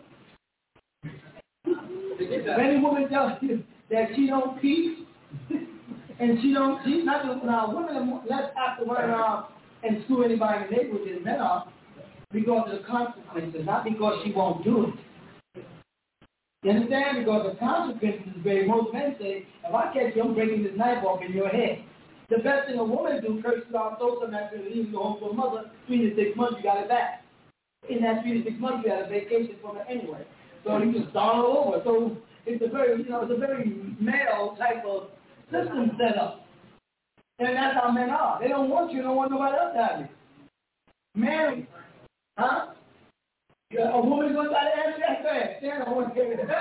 if any woman tells you that she don't cheat, and she don't cheat, not just now, women are less apt to run around and screw anybody in the neighborhood than men are. Because of the consequences, not because she won't do it. You understand? Because the consequences is very, most men say, if I catch you, I'm breaking this knife off in your head. The best thing a woman do, curse you out, so some after leave, go home to a mother, three to six months, you got it back. In that three to six months, you had a vacation from her anyway. So you just start all over. So it's a very, you know, it's a very male type of system set up. And that's how men are. They don't want you, don't want nobody else to have you. Man, huh? A woman's going to try to answer that fast. Stand up, I want to give it a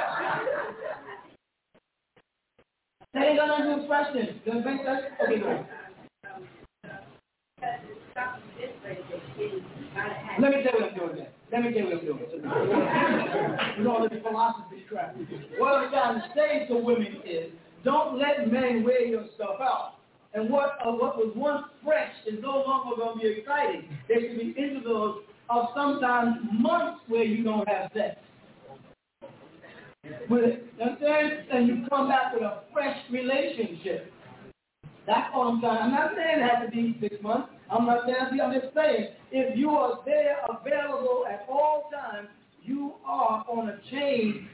They ain't going to answer the question. Do you think that's okay? Go ahead. Let me tell you what I'm doing there. Let me tell you what I'm doing. With all this philosophy crap. What I'm trying to say to women is, don't let men wear your stuff out. And what uh, what was once fresh is no longer going to be exciting. There should be intervals of sometimes months where you don't have sex. With, you understand? And you come back with a fresh relationship. That's all I'm saying. I'm not saying it has to be six months. I'm not saying it. I'm just saying, if you are there available at all times, you are on a chain.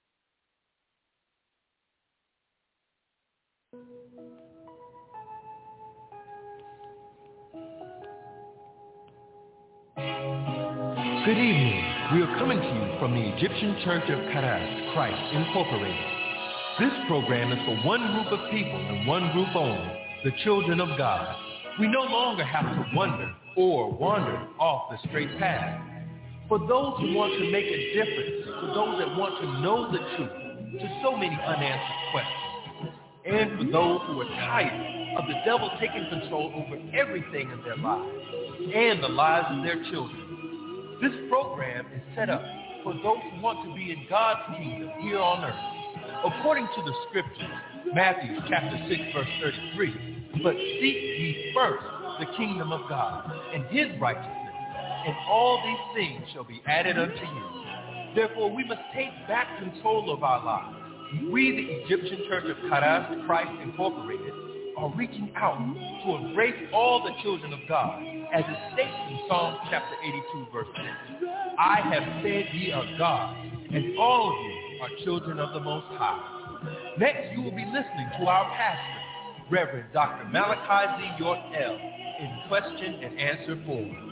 Good evening. We are coming to you from the Egyptian Church of Karas, Christ Incorporated. This program is for one group of people and one group only, the children of God. We no longer have to wonder or wander off the straight path. For those who want to make a difference, for those that want to know the truth, to so many unanswered questions, and for those who are tired of the devil taking control over everything in their lives and the lives of their children. This program is set up for those who want to be in God's kingdom here on earth. According to the scriptures, Matthew chapter six, verse thirty-three, but seek ye first the kingdom of God and his righteousness, and all these things shall be added unto you. Therefore, we must take back control of our lives. We, the Egyptian Church of Karas, Christ Incorporated, are reaching out to embrace all the children of God, as it states in Psalm chapter eighty-two, verse six. I have said ye are God, and all of you are children of the Most High. Next, you will be listening to our pastor, Reverend Doctor Malachi Z. York-El, in question and answer form.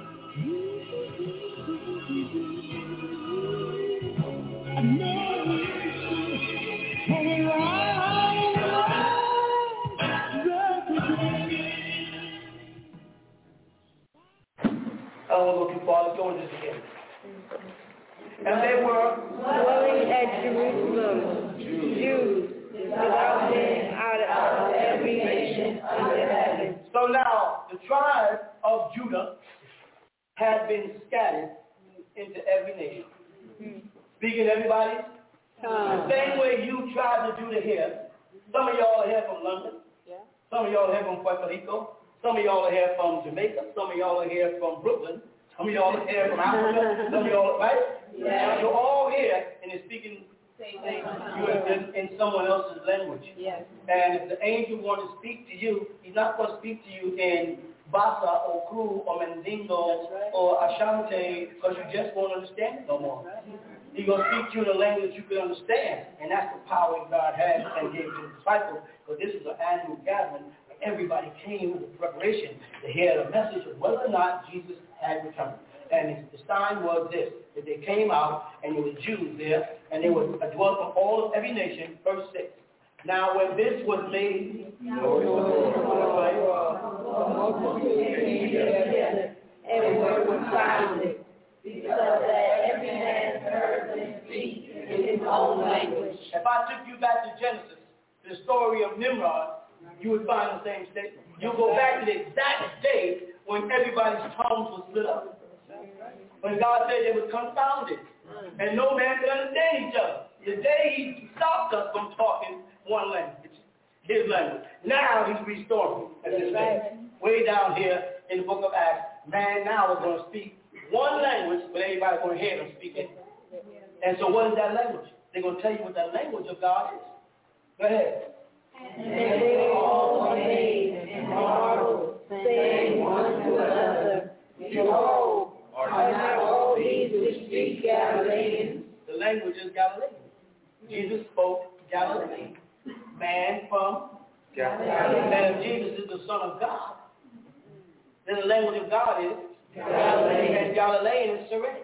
I don't want to go too far. Let's go into this again. And they were dwelling at Jerusalem, Jews, without men out of every nation under heaven. So now, the tribe of Judah had been scattered into every nation. Mm-hmm. Speaking everybody, uh, the same way you tried to do the here. Some of y'all are here from London. Yeah. Some of y'all are here from Puerto Rico. Some of y'all are here from Jamaica. Some of y'all are here from Brooklyn. Some of y'all are here from Africa. Some of y'all, right? Yeah. You're all here and you're speaking in, in someone else's language. Yes. And if the angel wants to speak to you, he's not going to speak to you in Bassa or Kru or Mandingo right. or Ashanti because you just won't understand it no more. Right. He's going to speak to you in a language you can understand. And that's the power God had and gave to the disciples, because this is an annual gathering. Everybody came with preparation to hear the message of whether or not Jesus had returned. And the sign was this, that they came out and there were Jews there, and they were dwelt from all of every nation, verse six. Now when this was made, every word was silent, because that every man heard them speak in his own language. If I took you back to Genesis, the story of Nimrod, you would find the same statement. You'll go back to the exact day when everybody's tongues were split up. When God said they were confounded, and no man could understand each other. The day he stopped us from talking one language, his language. Now he's restoring at this day. Way down here in the book of Acts, man now is going to speak one language, but everybody's going to hear them speaking. And so what is that language? They're going to tell you what that language of God is. Go ahead. And they all amazed and marveled, saying one to another, Behold, are not all these which speak Galileans? The language is Galilean. Jesus spoke Galilee, man from Galilee. And if Jesus is the Son of God, then the language of God is Galilee. And Galilean is Syriac.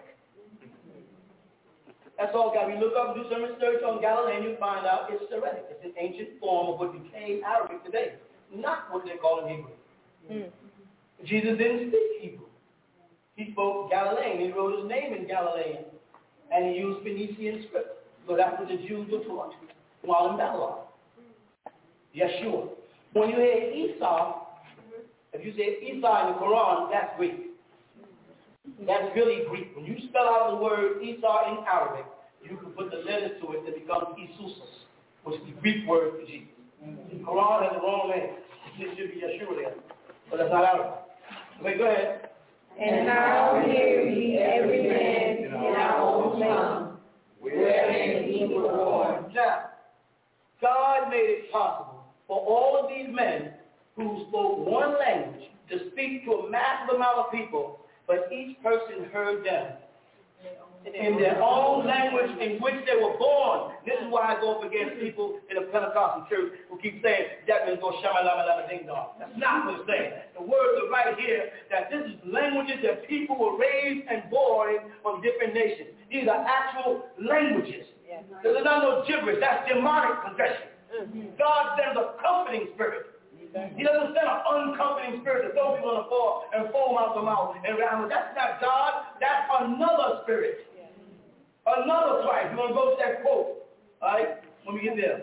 That's all got. We look up, do some research on Galilean, you find out it's Syriac. It's an ancient form of what became Arabic today, not what they call in Hebrew. Mm. Jesus didn't speak Hebrew. He spoke Galilean. He wrote his name in Galilean. And he used Phoenician script. So that's what the Jews were taught while in Babylon. Yeshua. When you hear Esau, if you say Esau in the Quran, that's Greek. That's really Greek. When you spell out the word Esau in Arabic, you can put the letters to it that becomes Isusus, which is the Greek word for Jesus. The Quran has the wrong name. It should be Yeshua there. But that's not Arabic. Okay, go ahead. And now hear ye every man in our own tongue, wherein he was born. Now, God made it possible for all of these men who spoke one language to speak to a massive amount of people, but each person heard them in their own language in which they were born. This is why I go up against people in a Pentecostal church who keep saying, that means go shama lama lama ding dong. That's not what it's saying. The words are right here that this is languages that people were raised and born in from different nations. These are actual languages. There's not no gibberish. That's demonic possession. God sends a comforting spirit. He doesn't send an uncomforting spirit to throw people on the floor and foam out the mouth and around. That's not God. That's another spirit. Another Christ. You want to go to that quote, all right, when we get there.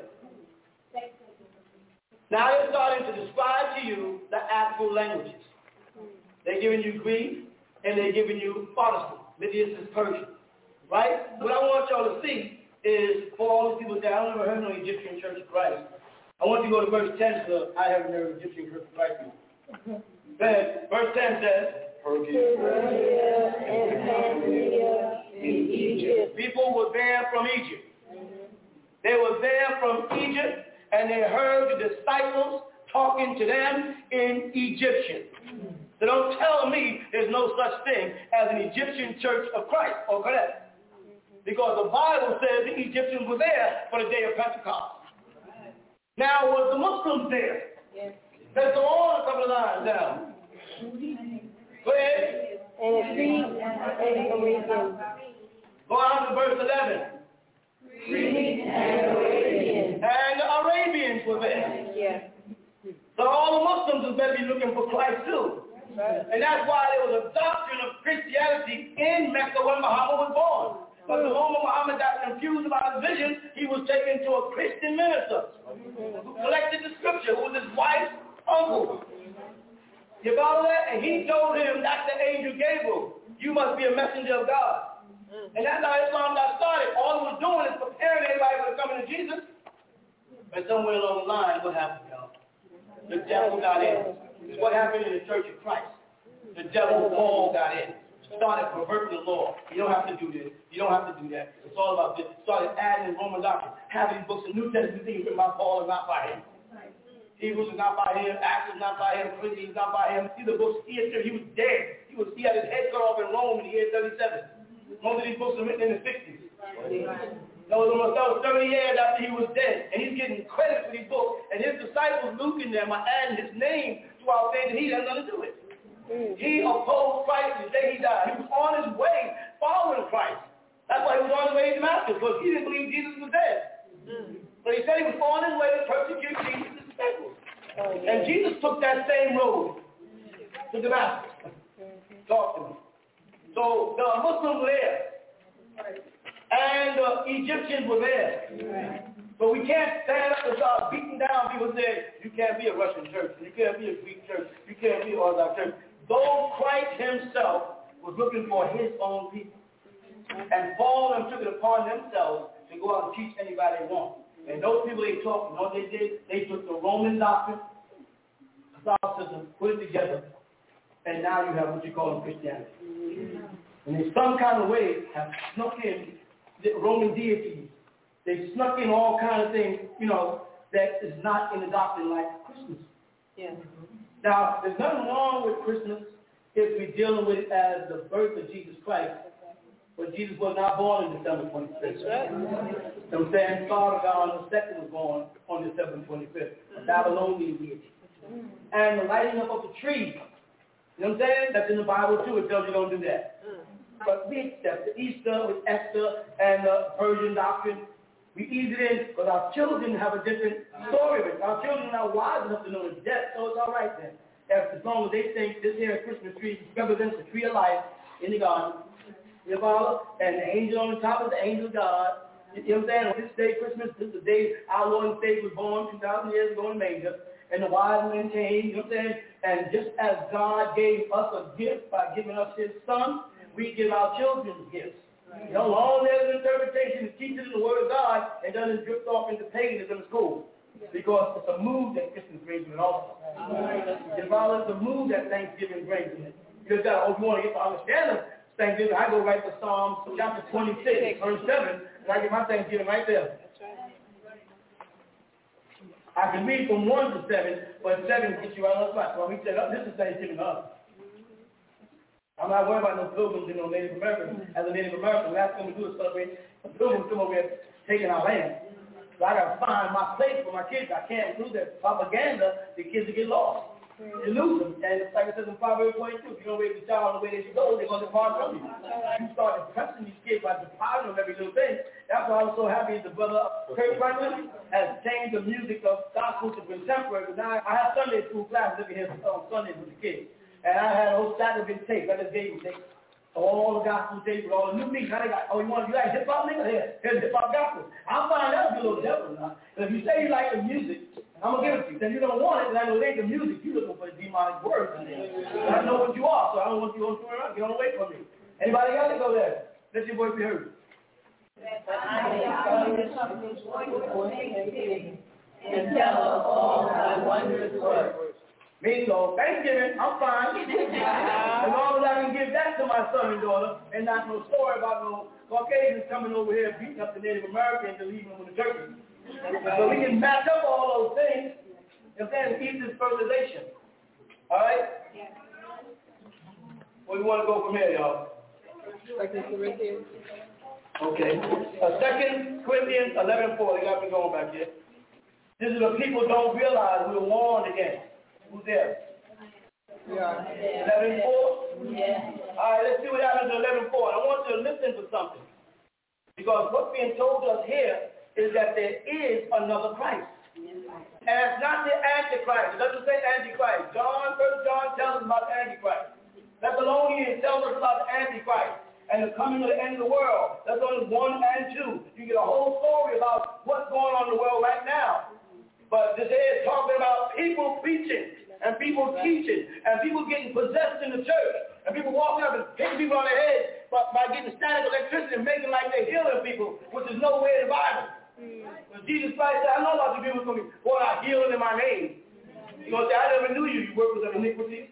Now they're starting to describe to you the actual languages. They're giving you Greek, and they're giving you Protestant. Lydius is Persian, right? What I want y'all to see is, for all the people that I've never heard of the Egyptian Church of Christ, I want you to go to verse ten, so I haven't heard of the Egyptian Church of Christ before. Then, verse ten says, people were there from Egypt. They were there from Egypt, and they heard the disciples talking to them in Egyptian. So don't tell me there's no such thing as an Egyptian Church of Christ, or correct? Because the Bible says the Egyptians were there for the day of Pentecost. Now, was the Muslims there? Yes. Let's go on a couple of lines down. Go ahead. And the Greeks and the Arabians. Go on to verse eleven. Greeks and Arabians. And the Arabians were there. Yes. So all the Muslims better be looking for Christ too. Right. And that's why there was a doctrine of Christianity in Mecca when Muhammad was born. But the moment Muhammad got confused about his vision, he was taken to a Christian minister who collected the scripture, who was his wife's uncle. You follow that? And he told him, that's the angel Gabriel. You must be a messenger of God. And that's how Islam got started. All it was doing is preparing everybody for the coming of Jesus. And somewhere along the line, what happened, y'all? The devil got in. It's what happened in the Church of Christ. The devil, Paul, got in. Started perverting the law. You don't have to do this. You don't have to do that. It's all about this. Started adding in Roman doctrine. Having these books in New Testament things written by Paul and not by him. Hebrews is not by him. Acts is not by him. Corinthians is not by him. These are books he had, he was dead. He was he had his head cut off in Rome in the year thirty-seven. Most of these books are written in the sixties. That was almost that was thirty years after he was dead. And he's getting credit for these books. And his disciples, Luke and them, are adding his name to our faith, and he has nothing to do with it. He opposed Christ the day he died. He was on his way following Christ. That's why he was on his way to Damascus, because he didn't believe Jesus was dead. Mm. But he said he was on his way to persecute Jesus' disciples. Oh, yeah. And Jesus took that same road to Damascus. Talk to him. So the Muslims were there. And the Egyptians were there. Right. So we can't stand up and start beating down people and say, you can't be a Russian church, you can't be a Greek church, you can't be an Orthodox church. Though Christ himself was looking for his own people. And Paul and them took it upon themselves to go out and teach anybody they want. And those people they taught, you know what they did? They took the Roman doctrine, Catholicism, put it together, and now you have what you call Christianity. And in some kind of way have snuck in the Roman deities. They snuck in all kinds of things, you know, that is not in the doctrine like Christmas. Yeah. Now, there's nothing wrong with Christmas if we're dealing with it as the birth of Jesus Christ. But Jesus was not born on December twenty-fifth. That's right. You know what I'm saying? Sargon the second was born on December twenty-fifth. A Babylonian deity. And the lighting up of the tree. You know what I'm saying? That's in the Bible too. It tells you don't do that. But we accept the Easter with Esther and the Persian doctrine. We ease it in because our children have a different story of it. Our children are wise enough to know the death, so it's all right then. As long as they think this here Christmas tree represents the tree of life in the garden, you follow? And the angel on the top is the angel of God. You know what I'm saying? On this day, Christmas, this is the day our Lord and Savior was born two thousand years ago in the manger. And the wise men came, you know what I'm saying? And just as God gave us a gift by giving us his son, we give our children gifts. You know, long as an interpretation is teaching the word of God and doesn't drift off into paganism in school. Because it's a mood that Christmas brings in it also. It's the mood that Thanksgiving brings in it. You just got, oh, you want to get to understand of Thanksgiving, I go right to Psalms chapter twenty-six, verse seven, and I get my Thanksgiving right there. I can read from one to seven, but seven gets you right on the spot. So we said, oh, this is Thanksgiving to us. I'm not worried about no pilgrims and no Native Americans. As a Native American, the last thing we do is celebrate the pilgrims come over here taking our land. So I got to find my place for my kids. I can't do that propaganda. The kids will get lost. You lose them. And it's like it says in Proverbs twenty-two, if you don't raise the child the way they should go, they're going to depart from you. You start depressing these kids by depriving them of every little thing. That's why I was so happy the brother Kurt Franklin has changed the music of gospel to contemporary. Now I have Sunday school classes every here on Sundays with the kids. And I had a whole stack of big tapes. I just gave them tapes. All the gospel tapes with all the new beats. Now they got, oh, you want you like hip-hop nigga? Here, here's hip-hop gospel. I'm fine, that'll be a little devil now. But if you say you like the music, I'm going to give it to you. Then you don't want it, and I know it ain't the music. You're looking for the demonic words in there. I know what you are, so I don't want you on turn around. Get on away from me. Anybody else go there? Let your voice be heard. And tell us all thy wondrous works. Me, so Thanksgiving, I'm fine. As long as I can give that to my son and daughter, and not no story about no Caucasians coming over here beating up the Native Americans and leaving them with the turkeys. So we can match up all those things, and then Easter's fertilization. All right? Where do you want to go from here, y'all? Second Corinthians. Okay. Uh, Second Corinthians eleven four. They got me going back here. This is what people don't realize we were warned against. Who's there? Yeah. eleven four? Yeah. All right, let's see what happens in eleven four. I want you to listen for something. Because what's being told us here is that there is another Christ. And it's not the Antichrist. It doesn't say Antichrist. John, First John tells us about the Antichrist. Thessalonians tells us about the Antichrist and the coming of the end of the world. That's only one and two. You get a whole story about what's going on in the world right now. But this is talking about people preaching and people teaching and people getting possessed in the church and people walking up and hitting people on the head by, by getting static electricity and making like they're healing people, which is nowhere in the Bible. But Jesus Christ said, I know about the people who me, boy, I heal in my name. You know, say, I never knew you, you workers of iniquity.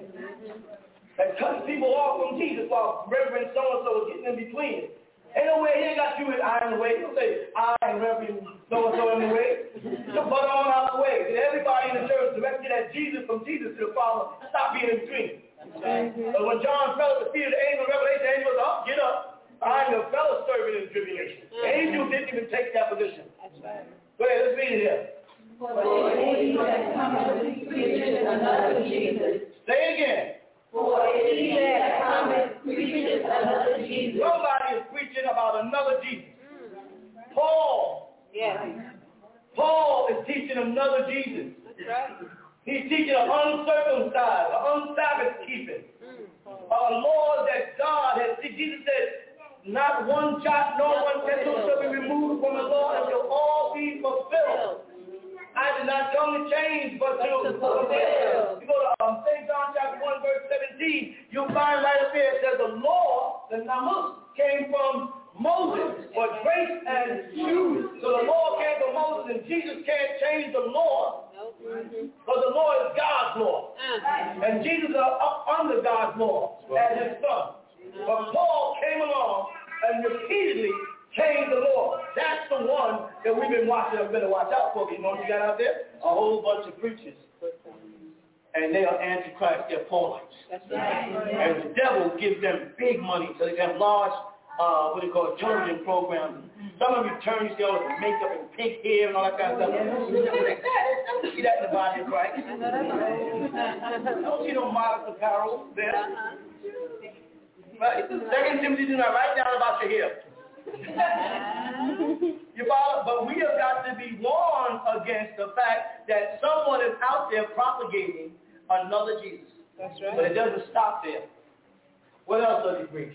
And cut people off from Jesus while Reverend so-and-so was getting in between it. Ain't no way he ain't got you in I in the way. He'll say, I and Reverend so-and-so in the way. Just butt on out the way. And everybody in the church directed at Jesus from Jesus to the Father. Stop being in between. But when John fell at the feet of the angel of Revelation, the angel was up, get up. I am your fellow servant in tribulation. The angel didn't even take that position. Go ahead, let's read it here. For he that cometh preacheth another Jesus. Say it again. For he that cometh preacheth another Jesus. Somebody is preaching about another Jesus. Mm. Paul. Yes. Paul is teaching another Jesus. That's right. He's teaching an uncircumcised, an unsabbath keeping. Mm. A law that God has. Jesus said, not one jot nor one tittle shall be removed from the law until all be fulfilled. I did not come to change, but to fulfill. You go to um, Saint John chapter one, verse seventeen, you'll find right up there, it says the law, the namus, came from Moses, but grace and truth. So the law came from Moses, and Jesus can't change the law, because the law is God's law. And Jesus is up under God's law as his son. But Paul came along and repeatedly changed the law. That's the one that we've been watching and better watch out for. You know what you got out there? A whole bunch of preachers. And they are antichrist, they're Paulites. That's right. And the devil gives them big money so they have large uh, what do you call it, television programs. Some of you turn, you see all the makeup and pink hair and all that kind of stuff. You don't see that in the body of Christ. I don't see no modest apparel there. Right? Second Timothy, do not write down about your hair. You follow? But we have got to be warned against the fact that someone is out there propagating another Jesus. That's right. But it doesn't stop there. What else does he preach?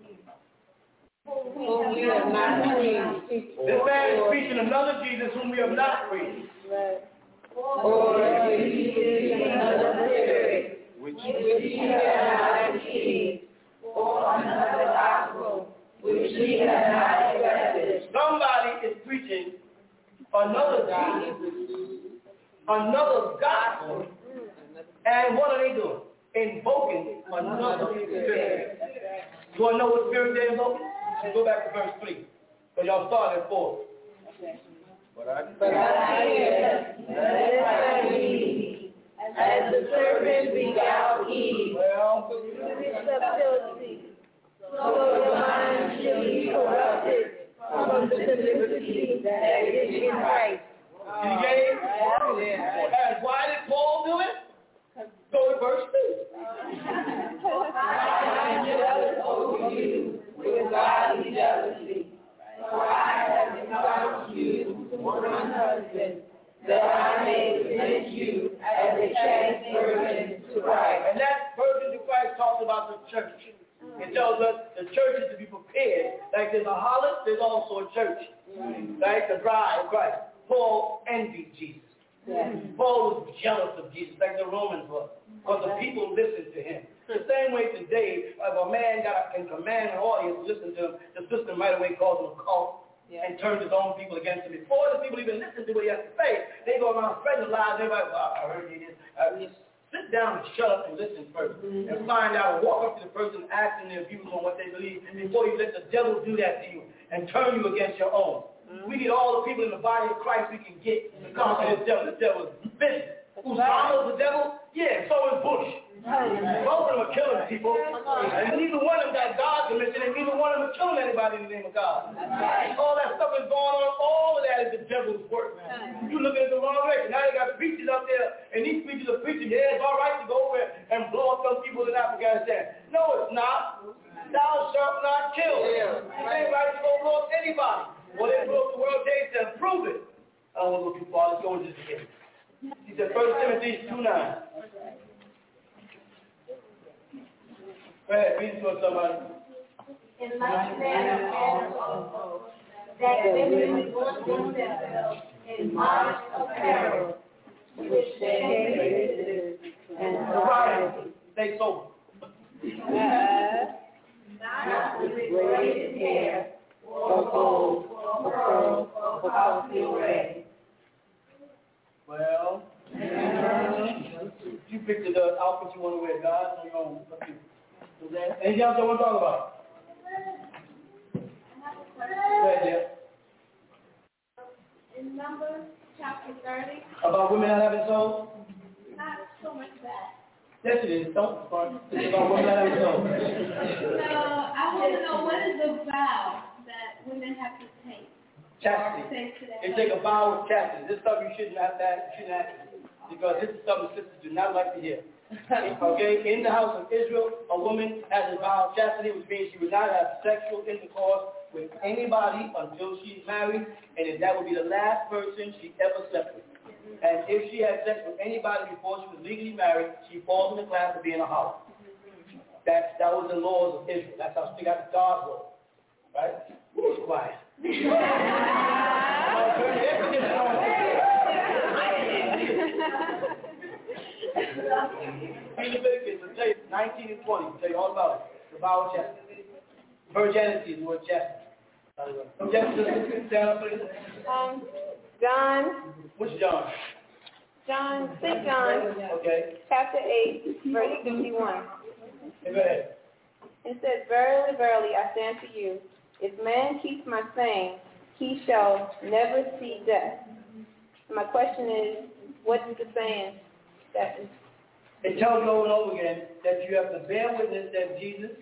Whom we have not preached. This man is preaching another Jesus whom we have not preached. Or we preach another spirit, which we have not received, or another gospel, which we have not accepted. Somebody is preaching another Jesus, another gospel, and what are they doing? Invoking another spirit. You want to know what spirit they're invoking? Let's go back to verse three, because y'all started at four. But I, but I hear that we, as the serpent beguiled Eve, well, through subtlety, so the mind shall be corrupted from the simplicity that is in Christ. You get it? And why did Paul do it? Go to verse two. I am jealous over you with godly jealousy, for I have begotten you one husband, that I may present you as a chaste virgin to Christ. And that virgin to Christ talks about the church. It tells us the church is to be prepared. Like there's a harlot, there's also a church. Right? The bride of Christ. Paul envied Jesus. Yeah. Paul was jealous of Jesus, like the Romans were, because the people listened to him. The same way today, if a man got can command an audience to listen to him, the system right away calls him a cult yeah. and turns his own people against him. Before the people even listen to what he has to say, they go around spreading lies. Everybody, well, I heard you this. Uh, just sit down and shut up and listen first, mm-hmm. and find out, walk up to the person asking their views on what they believe before you let the devil do that to you and turn you against your own. We need all the people in the body of Christ we can get to conquer this devil. This devil is busy. Usama is the devil? Yeah, so is Bush. Both of them are killing people. And neither one of them got God's permission, and neither one of them are killing anybody in the name of God. All that stuff is going on. All of that is the devil's work. You're looking at the wrong direction. Now they got preachers up there, and these preachers are preaching, yeah, it's all right to go over and blow up some people in Afghanistan. No, it's not. Thou shalt not kill. It ain't right to go blow up anybody. Well, they broke the world days to prove it. I don't want to go too far. Let's go into this again. He said, First Timothy two nine. Go ahead, read it to us, somebody. In like manner also, that women adorn themselves in modest apparel, which they and sobriety. Stay sober. Not with braided hair, or gold, or pearls, or costly array. Well, you picked the outfit you want to wear, God, on your own. Anything else I want to talk about? Go ahead, Jeff. In Numbers chapter thirty. About women not having souls? Not so much that. Yes, it is. Don't start. It's about women not having souls. So I want to know, what is the vow that women have to take? Chastity. They take a vow of chastity. This stuff you shouldn't have to ask, you shouldn't ask, because this is something sisters do not like to hear. Okay, in the house of Israel, a woman has a vow of chastity, which means she would not have sexual intercourse with anybody until she's married, and if that would be the last person she ever slept with. And if she had sex with anybody before she was legally married, she falls in the class of being a harlot. That that was the laws of Israel. That's how she got the God's law, right? Who's quiet? Leviticus, will tell you nineteen and twenty, will tell you all about it. The vow of chastity. Virginity is the word chastity. Chastity, stand up, please. Um, John. Which John? John, Saint John. Okay. Chapter eight, verse fifty-one. Hey, go ahead. It says, Verily, verily, I say unto you, if man keeps my saying, he shall never see death. My question is, what is the saying? That is, it tells you over and over again that you have to bear witness that Jesus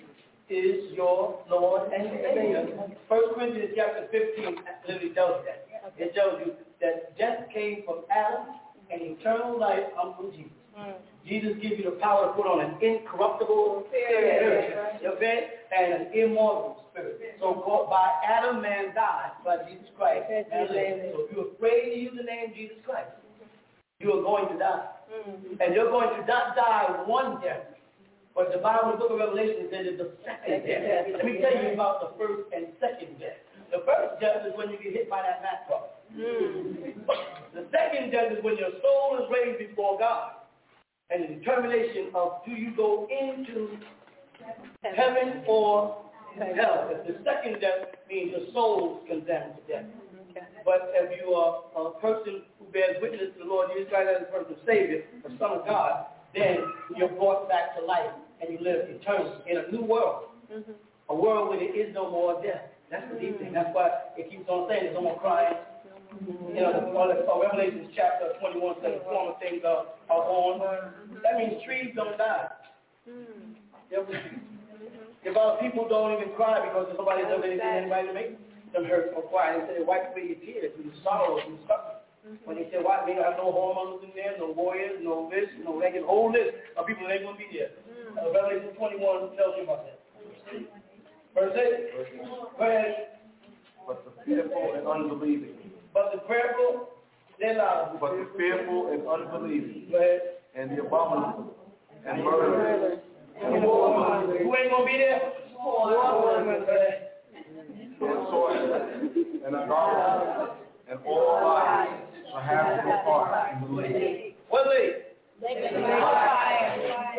is your Lord and Savior. First Corinthians chapter fifteen literally tells you that. It tells you that death came from Adam and eternal life comes from Jesus. Mm. Jesus gives you the power to put on an incorruptible spirit, spirit and an immortal spirit. So by Adam, man died, by Jesus Christ. Man lived. So if you're afraid to use the name Jesus Christ, you are going to die. Mm. And you're going to not die one death. But the Bible, the book of Revelation, says it's the second death. Let me tell you about the first and second death. The first death is when you get hit by that mat truck. Mm. The second death is when your soul is raised before God. And the determination of do you go into heaven or hell. The second death means your soul is condemned to death. Okay. But if you are a person who bears witness to the Lord Jesus Christ as a personal Savior, the Son of God, then you're brought back to life and you live eternally in a new world. Mm-hmm. A world where there is no more death. That's the deep thing. That's why it keeps on saying there's no more crying. Mm-hmm. You know, the, the, Revelation chapter twenty-one says the former things are, are on. That means trees don't die. Mm-hmm. If other people don't even cry because nobody does anything to anybody to make them hurt or cry, they say they wipe away your tears and your sorrows and suffering. Mm-hmm. When they say, why, they don't have no hormones in there, no warriors, no this, no, they get a whole list of people that ain't going to be there. Mm-hmm. uh, Revelation twenty-one tells you about that. Verse eight. Go ahead. But the fearful and unbelieving. But the fearful, they're loud. But the fearful and unbelieving. Go ahead. And the abominable. And murderers. And the warmongers. Who ain't going to be there? Warmongers. And sorcerers. And idolaters. And all liars. For have no part in the league. What league? They can make fire.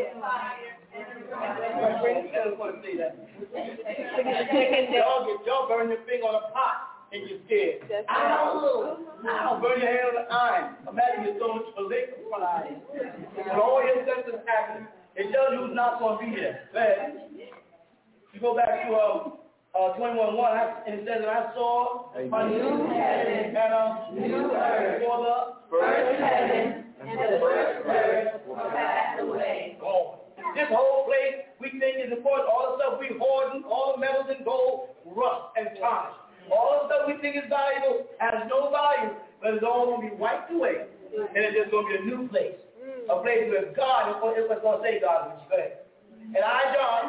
Y'all, y'all burn your finger on a pot and you're scared. Ow! Ow! Burn your hand on the iron. Imagine you're throwing a lick in front of you. When all your senses happen, it tells you who's not going to be there. But you go back to um, uh, twenty-one one, and it says that I saw a new heaven and a new earth for the first heaven and the first earth will pass away. Oh. This whole place we think is important. All the stuff we hoarding, all the metals and gold, rust and tarnish. All the stuff we think is valuable has no value, but it's all going to be wiped away. And it's just going to be a new place. A place where God is going to say God, which is good. And I, John,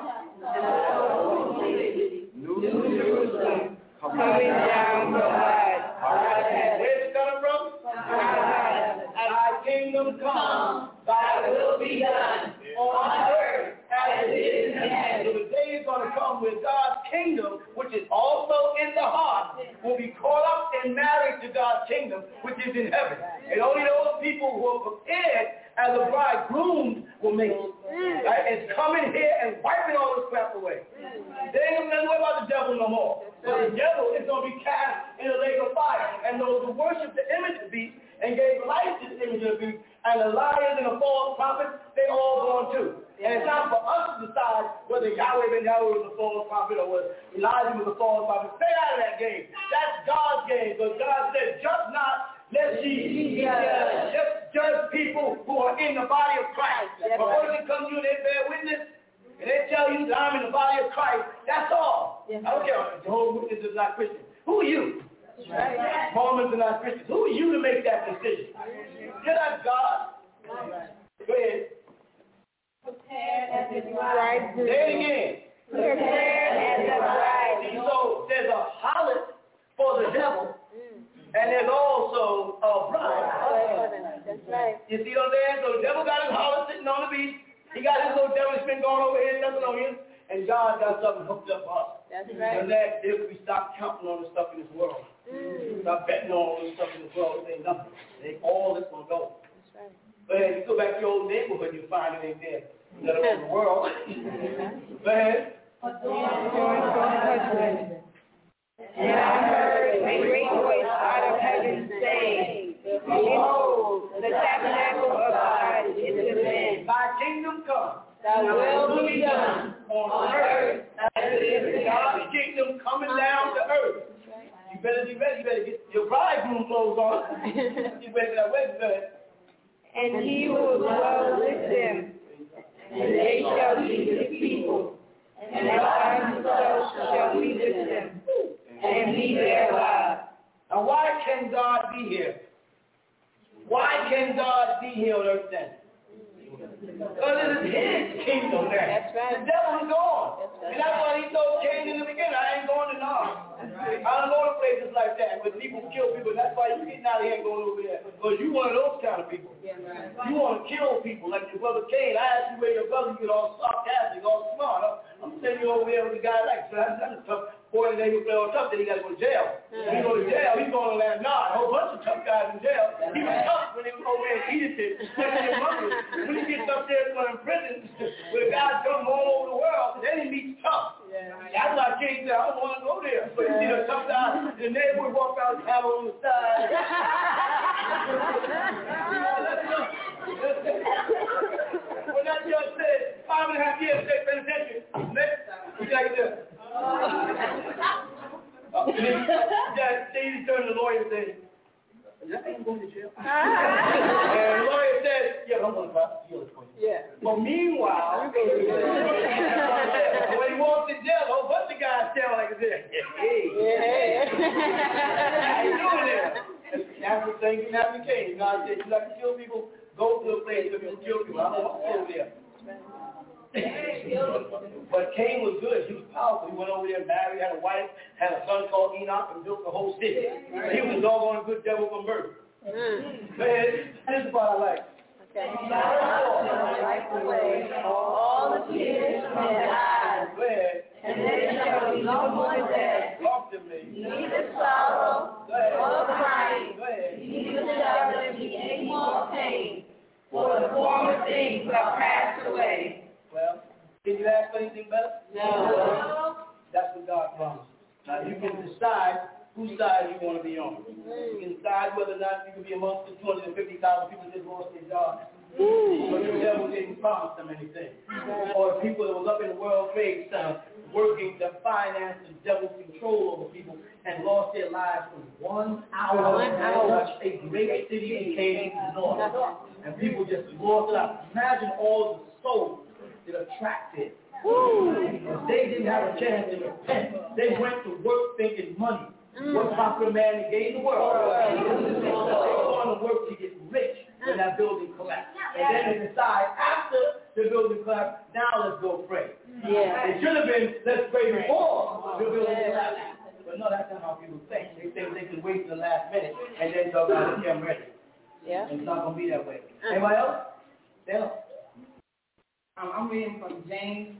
New Jerusalem, coming down from God. Where's it coming from? Thy kingdom come, thy will be done on earth as it is in heaven. So the day is going to come when God's kingdom, which is also in the heart, will be caught up and married to God's kingdom, which is in heaven. And only those people who are prepared as a bridegroom will make it. Right? It's coming here and wiping all this crap away. They ain't going to know about the devil no more. So the devil is going to be cast in a lake of fire. And those who worship the image of the beast and gave life to the image of the beast, and the liars and the false prophets, they all going too. And it's not for us to decide whether Yahweh ben Yahweh was a false prophet or whether Elijah was a false prophet. Stay out of that game. That's God's game. Because God said, judge not, lest ye judge. Just judge people who are in the body of Christ. But when they come to you and they bear witness, and they tell you that I'm in the body of Christ, that's all. I don't care. Jehovah's Witnesses are not Christians. Who are you? Right. Mormons are not Christians. Who are you to make that decision? You're not God. Go ahead. Prepared as a bride. Say it again. Prepared as a bride. So there's a harlot for the devil, and there's also a bride. That's right. You see what I'm saying? So the devil got his harlot sitting on the beach. He got his little devil spin going over here in Thessalonians, and God got something hooked up for us. That's right. And that if we stop counting on the stuff in this world, mm. stop betting on all this stuff in this world, it ain't nothing. It ain't all this gonna go. That's right. But if you go back to your old neighborhood, you find it ain't there. Let alone the world. Go ahead. And I heard a great voice out of heaven saying, behold, the tabernacle of God is within. Thy kingdom come. Thy will be done on earth as it is in God's kingdom coming down to earth. You better be ready. You better get your bridegroom clothes on. You better get that wedding bed. And he will dwell with them, and they shall be his people, and God himself shall be with them, and be their God. Now why can God be here? Why can God be here on earth then? Because it is his kingdom there. That's right. The devil is gone. That's right. And that's why he told Cain in the beginning, I ain't going to Nod. Right. I don't go to places like that where people kill people. That's why you getting out of here and going over there. Because you one of those kind of people. Yeah, right. You want to kill people like your brother Cain. I asked you where your brother, you get all sarcastic, all smart. I'm sending you over there with a guy like that. That's a tough boy. They will play all tough, then he got to go to jail. Mm-hmm. When he go to jail, he's going to land Nod. A whole bunch of tough guys in jail. He was tough when he was over there and eating it. When he gets up there in prison with a guy from all over the world, then he meets tough. Yeah. That's why King said, I don't want to go there. But you see a tough guy, the neighborhood walk out and have on the side. When that judge said, five and a half years, state penitentiary, next, you like this. Judge, he turned to the lawyer and said, that ain't going to jail. And the lawyer said, yeah, I'm going to appeal it for you. Yeah. But meanwhile, when he walks in jail, a whole bunch of guys stand like this. Hey. Yeah. How you doing there? That's the thing you have to Cain. God said, you like to kill people? Go to a place where you kill people. I'm going to go there. But Cain was good. He was powerful. He went over there, married, had a wife, had a son called Enoch, and built the whole city. He was doggone a good devil from birth. Mm. Man, this is what I like. Okay. All the tears from their eyes, and there shall be no more death, neither sorrow, nor crying, neither shall there be any more pain, for the former things are passed away. Well, did you ask for anything better? No. That's what God promised. Now you can decide whose side you want to be on. You can decide whether or not you can be amongst the two hundred fifty thousand people that lost their jobs. But the devil didn't promise them anything. Or the people that was up in the World Trade Center working to finance the devil's control over people and lost their lives in one hour. One hour. A great city became lost. And people just lost it up. Imagine all the souls that attracted. Because they didn't have a chance to repent. They went to work thinking money. Mm. What popular man that gave the world? They were going to work to get rich when that building collapsed. And then they decide after the building collapsed, now let's go pray. Yeah. It should have been, let's pray before the building collapsed. But no, that's not how people think. They think they can wait till the last minute and then talk about it, I'm ready. Yeah. And it's not going to be that way. Anybody else? Yeah. Um, I'm reading from James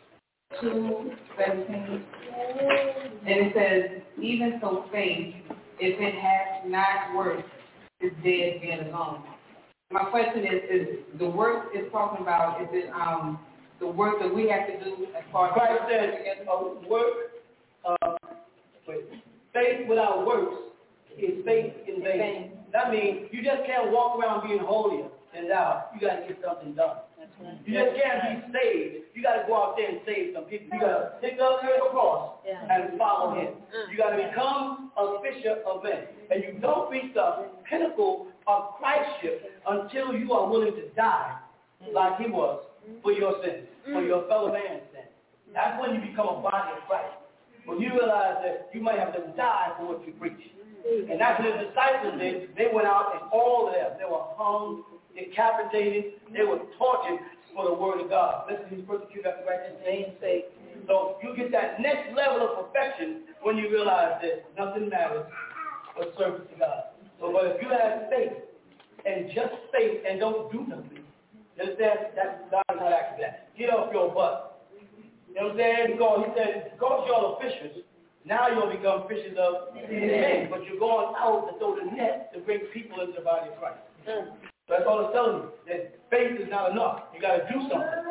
two seventeen, and it says, even so faith, if it has not worked, is dead being alone. My question is, is the work it's talking about, is it um the work that we have to do as far as Christ says uh, work, uh, wait, faith without works is faith in vain. That means you just can't walk around being holier than thou. You got to get something done. You just can't be saved. You got to go out there and save some people. You got to pick up your cross yeah. and follow him. You got to become a fisher of men. And you don't reach the pinnacle of Christship until you are willing to die like he was for your sins, for your fellow man's sins. That's when you become a body of Christ. When you realize that you might have to die for what you preach. And that's what the disciples did. They went out and all of them, they were hung, decapitated, they were tortured for the word of God. Listen, he's persecuted after righteous name's sake. So you get that next level of perfection when you realize that nothing matters but service to God. So, but if you have faith and just faith and don't do nothing, you understand? That's God is not after that. Get off your butt. You know what I'm saying? Because he said, because y'all are fishers, now you'll become fishers of men. But you're going out to throw the net to bring people into the body of Christ. Mm. That's all it's telling you, that faith is not enough. You got to do something.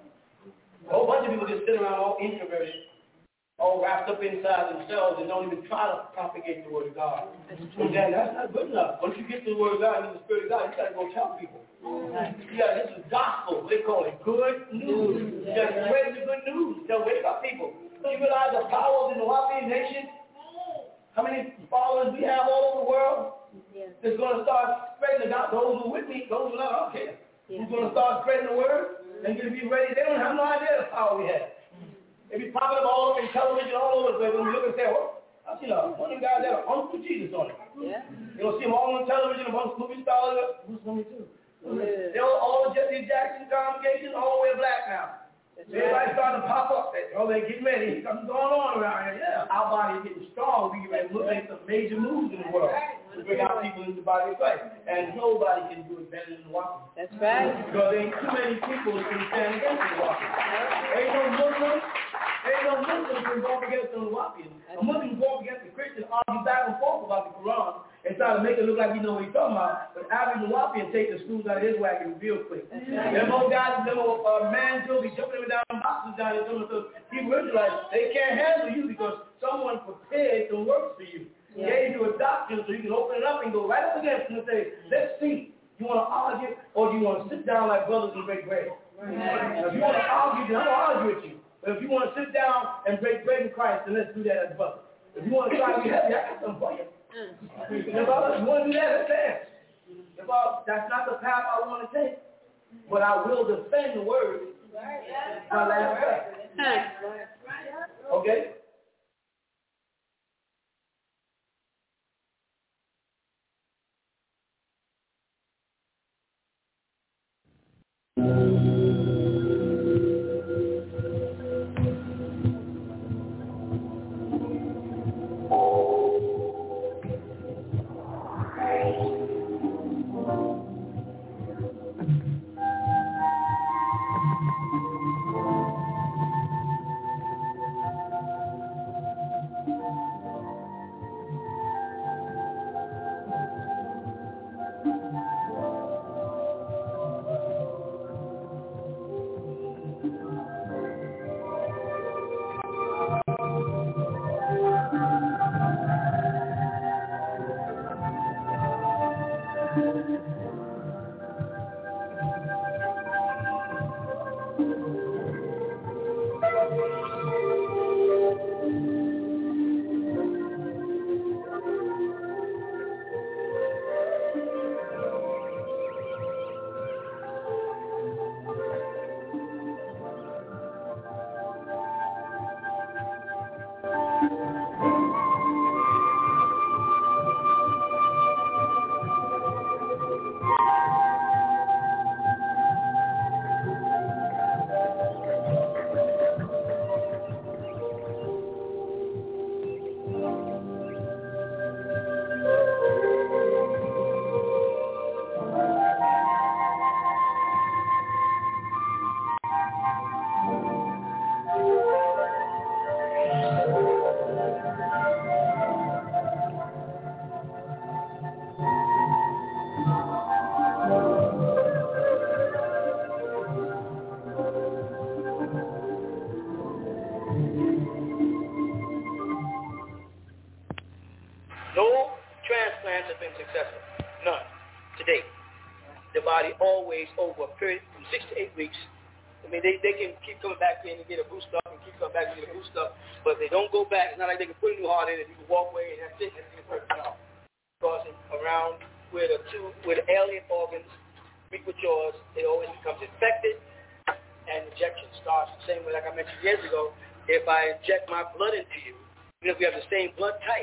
A whole bunch of people just sit around all introverted, all wrapped up inside themselves and don't even try to propagate the word of God. And then that's not good enough. Once you get to the word of God and the spirit of God, you got to go tell people. Yeah, this is gospel. They call it good news. Just spread the good news. They'll wake up people. So you realize the power of the Nawapi nation? How many followers we have all over the world? Yeah. That's going to start spreading the gospel. Those who are with me, those who are not, I don't care. Yeah. Who's going to start spreading the word and get to be ready? They don't have no idea the power we have. They be popping up all over in television, all over the place. When you look and say, oh, I seen a, one of them guys that had Uncle Jesus on it. Yeah. You don't see them all on television, a bunch of movie stars. Who's for me too? Yeah. They all, all the Jesse Jackson congregations, all wear black now. That's everybody right. Starting to pop up. They, oh, they getting ready. Something's going on around here. Yeah. Our body is getting strong. We get ready to make some major moves in the world to bring out people into the body of Christ. And nobody can do it better than the Walker. That's right. Because there ain't too many people who can stand against the Walker. Ain't no Muslim. Ain't no Muslim can go up against the Milwaukee. A Muslim can go up against the Christian, argue back and forth about the Quran, and try to make it look like you know what he's talking about. But Abby Milwaukee and take the screws out of his wagon real quick. Right. Them old guys, them old uh, man Joe be jumping them down in boxes down there, some of the Hebrew Israelites, they can't handle you because someone prepared some works for you. Yeah. Gave you a doctrine so you can open it up and go right up against them and say, let's see. You want to argue or do you want to sit down like brothers and break bread? Right. Now, if you want to argue, then I'm going to argue with you. But if you want to sit down and break bread in Christ, then let's do that as brothers. If you want to try to be heavy, I got something for you. If I want to do that, let's dance. If I, that's not the path I want to take. But I will defend the word. My last breath. Okay? Always over a period from six to eight weeks. I mean, they, they can keep coming back in and get a boost up and keep coming back and get a boost up, but if they don't go back, it's not like they can put a new heart in it. You can walk away and that's it. That's it. Because around where the two, where the alien organs meet with yours, it always becomes infected, and injection starts the same way. Like I mentioned years ago, if I inject my blood into you, even if we have the same blood type,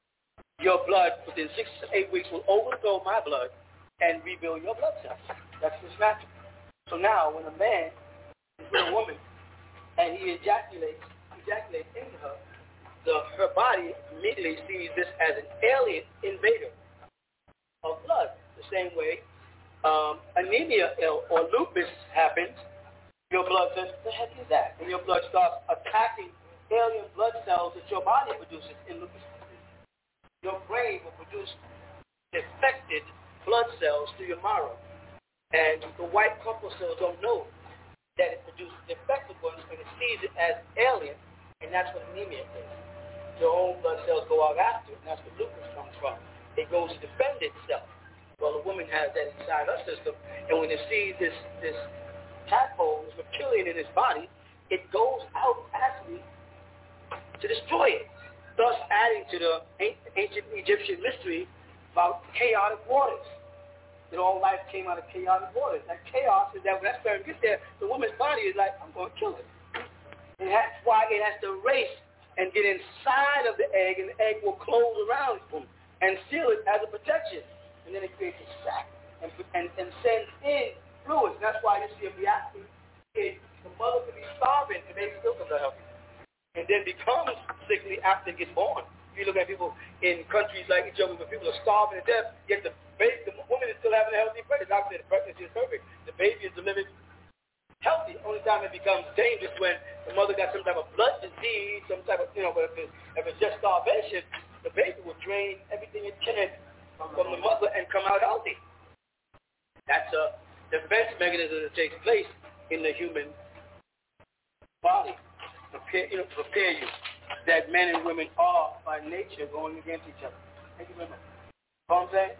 your blood within six to eight weeks will overthrow my blood and rebuild your blood cells. That's just natural. So now, when a man is with a woman and he ejaculates, ejaculates into her, the, her body immediately sees this as an alien invader of blood. The same way um, anemia or lupus happens, your blood says, what the heck is that? And your blood starts attacking alien blood cells that your body produces in lupus. Your brain will produce defected blood cells through your marrow. And the white corpuscle cells don't know that it produces defective ones, and it sees it as alien, and that's what anemia is. Your own blood cells go out after it, and that's where lupus comes from. It goes to defend itself. Well, the woman has that inside her system, and when it sees this this tadpole, this reptilian in its body, it goes out actually to destroy it, thus adding to the ancient Egyptian mystery about chaotic waters. That all life came out of chaotic waters. That chaos is that when that sperm gets there, the woman's body is like, I'm going to kill it. And that's why it has to race and get inside of the egg, and the egg will close around it and seal it as a protection. And then it creates a sac and, and, and sends in fluids. That's why you see a reaction. The mother can be starving and they still comes out healthy. And then becomes sickly after it gets born. If you look at people in countries like Ethiopia where people are starving to death, yet the baby, the woman is still having a healthy pregnancy. The doctor said the pregnancy is perfect. The baby is delivered healthy. The only time it becomes dangerous when the mother got some type of blood disease, some type of, you know, but if, it, if it's just starvation, the baby will drain everything it can from the mother and come out healthy. That's a defense mechanism that takes place in the human body. Prepare, you know, prepare you that men and women are by nature going against each other. Thank you very much. You know what I'm saying?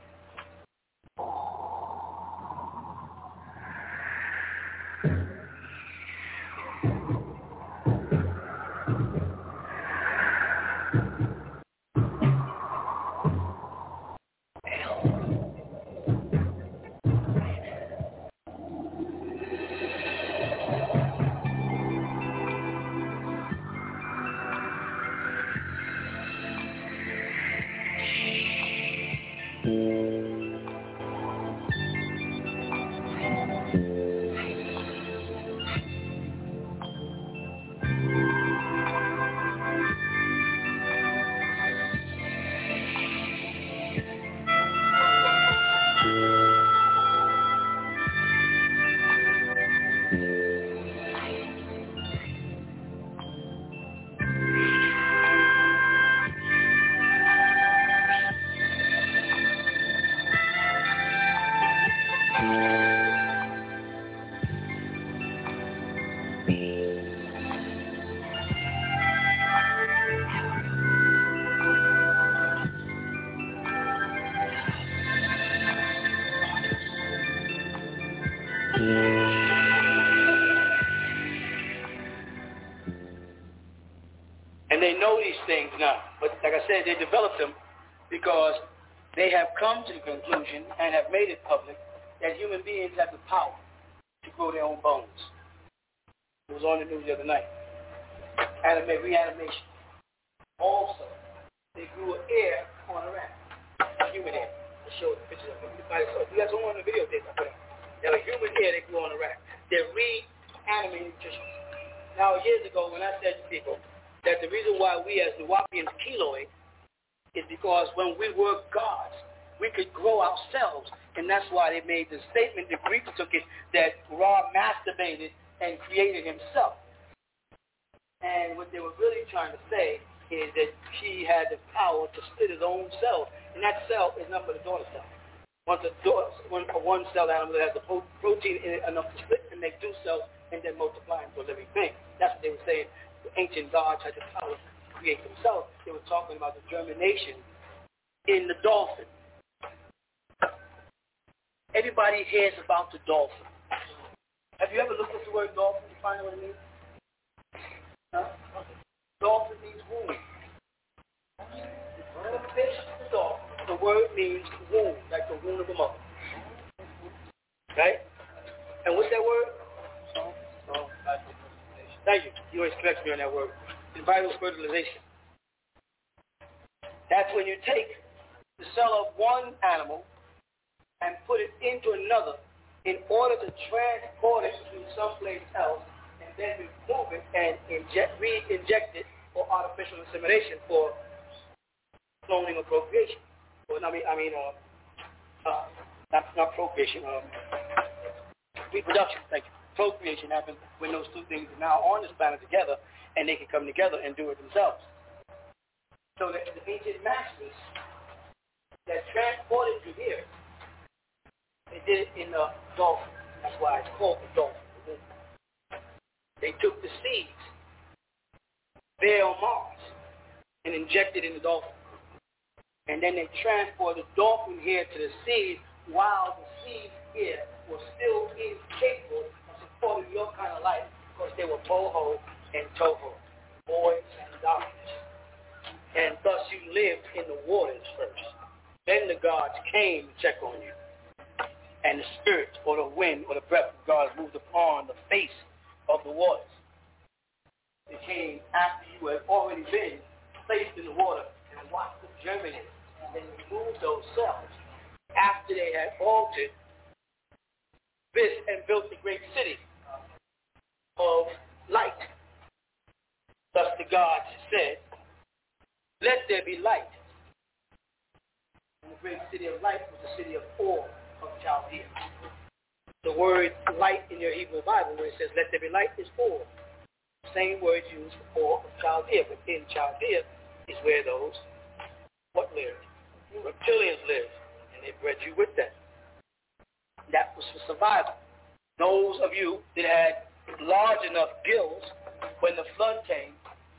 And they know these things now. But like I said, they developed them because they have come to the conclusion and have made it public that human beings have the power to grow their own bones. It was on the news the other night. Anime reanimation. Also, they grew an ear on a rat. A human ear. I showed the picture of it. You guys don't want the video tape I put up. They have a human ear they grew on a rat. They're reanimating nutrition. Now, years ago, when I said to people that the reason why we as Nuwapians keloid is because when we were gods, we could grow ourselves. And that's why they made the statement, the Greeks took it, that Ra masturbated and created himself. And what they were really trying to say is that he had the power to split his own cell. And that cell is nothing but a daughter cell. Once a daughter, one, a one-cell animal that has the pro- protein in it enough to split and make two cells and then multiply into a living thing. That's what they were saying. The ancient gods had the power to create themselves. They were talking about the germination in the dolphin. Everybody hears about the dolphin. Have you ever looked at the word dolphin to find out what it means? Huh? Dolphin means womb. The fish, the dolphin, the word means womb, like the womb of a mother. Right? And what's that word? Thank you. You always correct me on that word. It's vital fertilization. That's when you take the cell of one animal and put it into another in order to transport it to someplace else and then remove it and inject, re-inject it for artificial insemination for cloning or procreation. Well, I mean, I mean, uh, uh, not, not procreation, um, reproduction. Thank you. Procreation happens when those two things are now on this planet together, and they can come together and do it themselves. So the, the ancient masters that transported you here, they did it in the dolphin. That's why it's called the dolphin. They took the seeds there on Mars and injected in the dolphin. And then they transported the dolphin here to the seed while the seed here was still incapable of supporting your kind of life because they were boho and toho, boys and daughters. And thus you lived in the waters first. Then the gods came to check on you. And the spirit or the wind or the breath of God moved upon the face of the waters. It came after you had already been placed in the water and watched them germinate and then remove those cells after they had altered this and built the great city of light. Thus the gods said, let there be light. And the great city of light was the city of Ur of Chaldea. The word light in your Hebrew Bible, where it says let there be light, is Ur. Same word used for Chaldea, but in Chaldea is where those, what lived? Reptilians lived, and they bred you with them. That was for survival. Those of you that had large enough gills when the flood came,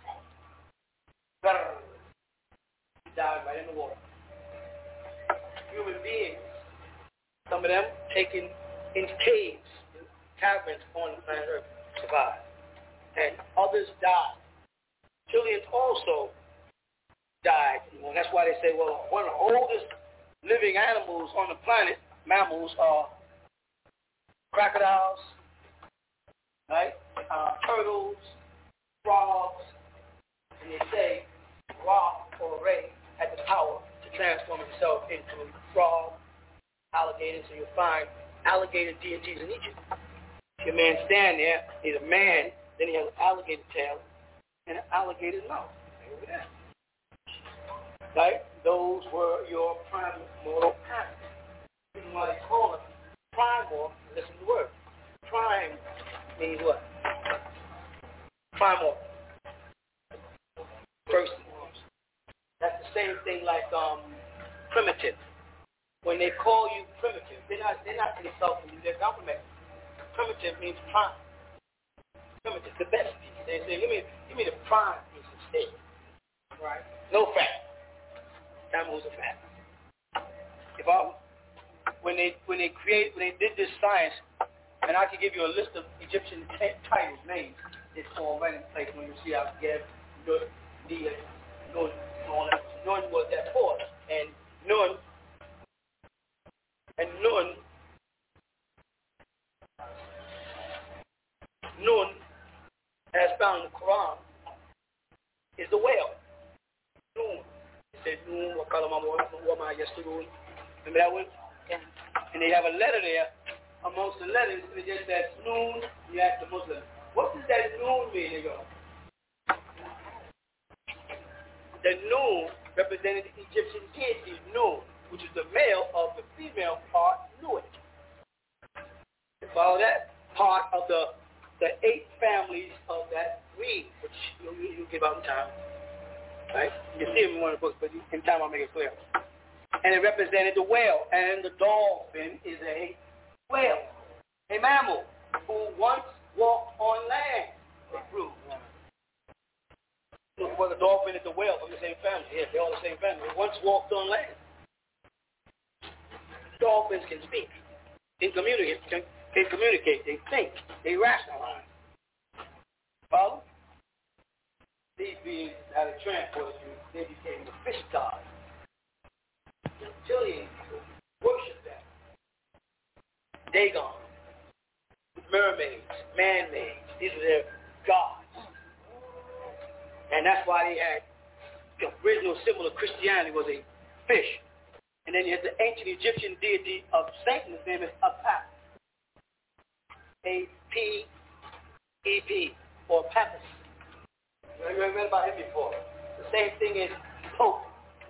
you died right in the water. Human beings, some of them taken in caves, in caverns on the planet Earth, survived. And others died. Trillions also died. And that's why they say, well, one of the oldest living animals on the planet, mammals, are crocodiles, right? Uh, turtles, frogs, and they say Ra or Ray had the power to transform himself into a frog, alligator, so you'll find alligator deities in Egypt. If your man stand there, he's a man, then he has an alligator tail and an alligator mouth. Over there. Right? Those were your primordial parents. The reason why they call them primordial, listen to the word. Prime means what? Primordial. First and foremost. That's the same thing like um, primitive. When they call you primitive, they're not they're not insulting you, they're complimenting. Primitive means prime. Primitive, the best piece. They say, give me give me the prime piece of steak. Right? No fat. Animals are fat. If I when they when they create when they did this science, and I could give you a list of Egyptian t- titles, names, it's all right in place when you see how Geb, Nun, Nia, Nun, all that. Nun was that fourth, and Nun, and Nun, Nun, as found in the Quran, is the whale. Nun. It said Nun, wa kalama wa ma yasturun. Remember that one? Yeah. And they have a letter there. Amongst the letters, it just says Nun. You ask the Muslim, what does that Nun mean? They go. The Nun represented the Egyptian deity Nun, which is the male of the female part, Nuit. Follow that? Part of the the eight families of that reed, which you you give out in time. Right? You see them in one of the books, but in time I'll make it clear. And it represented the whale, and the dolphin is a whale, a mammal who once walked on land. They proved. Well, the dolphin and the whale from the same family. Yeah, they're all the same family. They once walked on land. Dolphins can speak, can communicate, can, can communicate. They think, they rationalize. Follow? These beings had a transport you, they became the fish gods. The reptilian people worship them. Dagon, mermaids, man-maids, these were their gods. And that's why they had the original symbol of Christianity was a fish. And then you had the ancient Egyptian deity of Satan, his name is Apap. A P E P, or Papus. You ever read about him before? The same thing is Pope.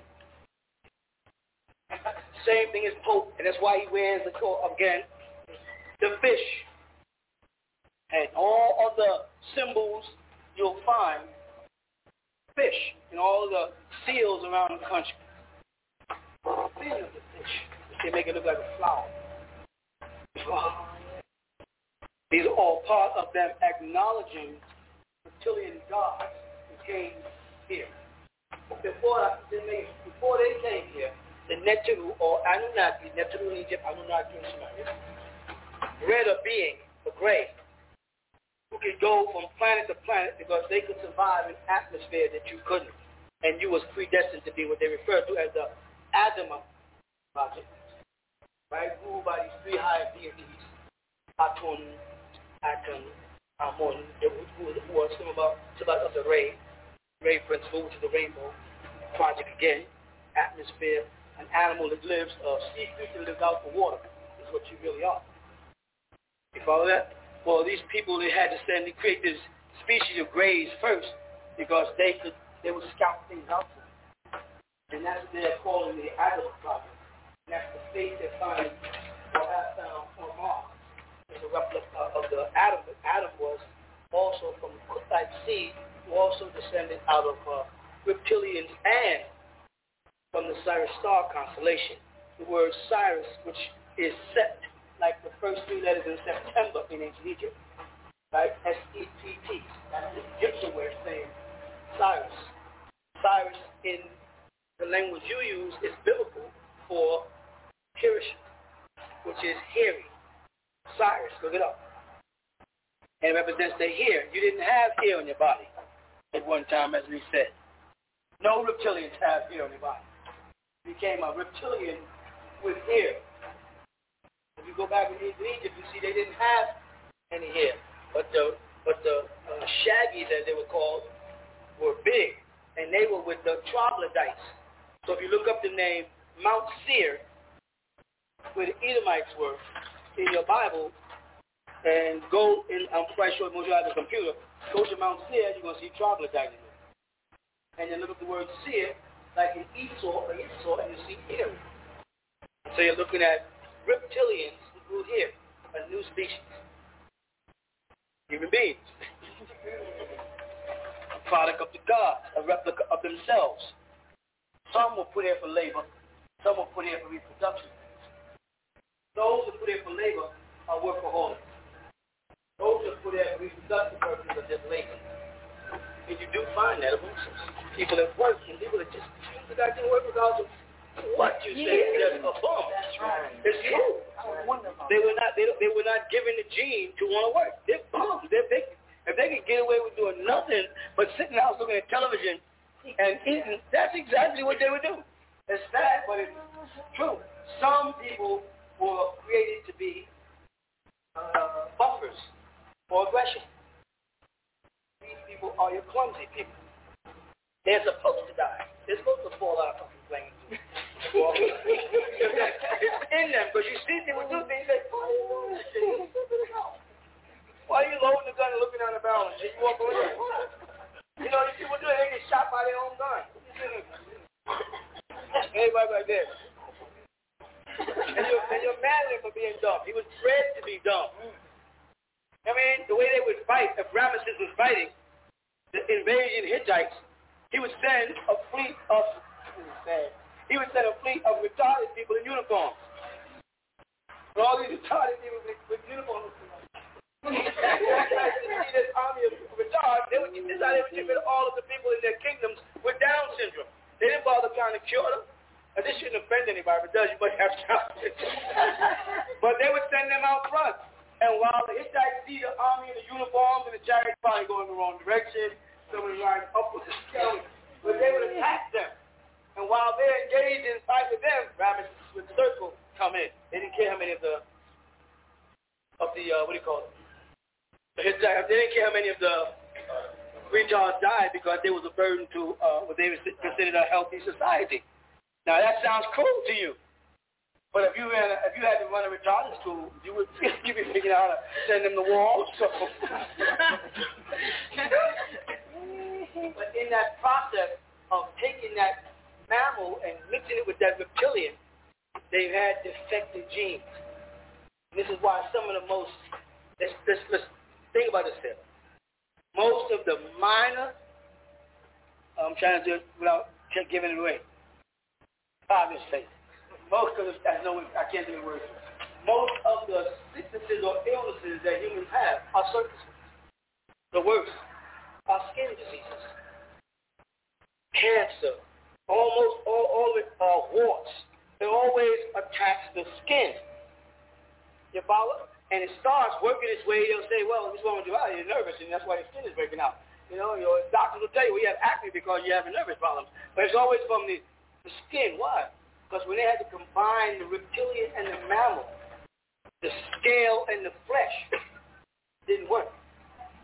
Same thing as Pope, and that's why he wears the coat again, the fish. And all of the symbols you'll find fish and all the seals around the country. Fin of the fish. They make it look like a flower. Wow. These are all part of them acknowledging reptilian gods who came here. Before they, before they came here, the Neteru or Anunnaki, Neteru in Egypt, Anunnaki in Sumeria, read a being, a gray, who could go from planet to planet because they could survive an atmosphere that you couldn't. And you was predestined to be what they refer to as the Adama project, right? Ruled by these three higher deities, Atun, Atun, Amun, who was some about about of the ray, ray principle, which is the rainbow project again, atmosphere, an animal that lives, a sea creature that lives out for water, is what you really are. You follow that? Well, these people, they had to send, they create this species of grays first, because they could, they would scout things out for them. And that's what they're calling the Adam project. And that's the faith they find or have found on Mars. It's a replica of the Adam. Adam was also from Kuthite seed, who also descended out of uh, reptilians and from the Sirius star constellation. The word Sirius, which is Sept, like the first three letters in September in ancient Egypt, right? S E P T. That's the Egyptian way of saying Cyrus. Cyrus in the language you use is biblical for Kirish, which is hairy. Cyrus, look it up. And it represents the hair. You didn't have hair on your body at one time, as we said. No reptilians have hair on your body. You became a reptilian with hair. If you go back in Egypt, you see they didn't have any hair. But the but the uh, shaggies, as they were called, were big. And they were with the troglodytes. So if you look up the name Mount Seir, where the Edomites were, in your Bible, and go in, I'm quite sure most of you have a computer, go to Mount Seir, you're going to see troglodytes in it. And then look at the word Seir, like in Esau, or Esau, and you see Erie. So you're looking at reptilians who grew here, a new species. Human beings. A product of the gods, a replica of themselves. Some were put here for labor, some were put here for reproduction. Those who put here for labor are workaholics. Those who put here for reproductive purposes are just lazy. And you do find that amongst us. People that work and people that just choose the guy to work regardless of what you say, yeah. Just a bum. That's right. It's true. They were not. They, they were not given the gene to want to work. They're bums. They're big. If they could get away with doing nothing but sitting out looking at television and eating, that's exactly what they would do. It's sad, but it's true. Some people were created to be uh, buffers for aggression. These people are your clumsy people. They're supposed to die. They're supposed to fall out of the plane. It's in them, because you see people do things like, oh, why are you loading the gun and looking down the barrel and shit? You walk away. You know, these people do it, they get shot by their own gun. Everybody like this. And you're, and you're mad at him for being dumb. He was bred to be dumb. I mean, the way they would fight, if Ramesses was fighting the invasion Hittites, he would send a fleet of, he would send a fleet of retarded people in uniforms. And all these retarded people with, with uniforms. This army of retards, they would decide they would get rid of all of the people in their kingdoms with Down syndrome. They didn't bother trying to cure them. And this shouldn't offend anybody, but it does, you must have Down syndrome. But they would send them out front. And while the Hittites see the army in the uniforms and the chariots probably going the wrong direction, someone riding up with the scale, but they would attack them. And while they're engaged in fight with them, Ramesses with the circle come in. They didn't care how many of the, of the, uh, what do you call it? The Hittites, they didn't care how many of the retards died because they was a burden to uh, what they considered a healthy society. Now that sounds cruel to you. But if you had, if you had to run a retarded school, you would you'd be figuring out how to send them to war. So. But in that process of taking that mammal and mixing it with that reptilian, they've had defective genes. This is why some of the most, let's, let's, let's think about this here. Most of the minor, I'm trying to do it without giving it away. Obvious faith. Most of the, I know I can't do the word. Most of the sicknesses or illnesses that humans have are surface. The worst are skin diseases, cancer, almost all, all of it are warts. It always attacks the skin. You follow? And it starts working its way. They'll say, well, what's wrong with your body? You're nervous, and that's why your skin is breaking out. You know, your doctors will tell you, well, you have acne because you're having nervous problems. But it's always from the, the skin. Why? Because when they had to combine the reptilian and the mammal, the scale and the flesh didn't work.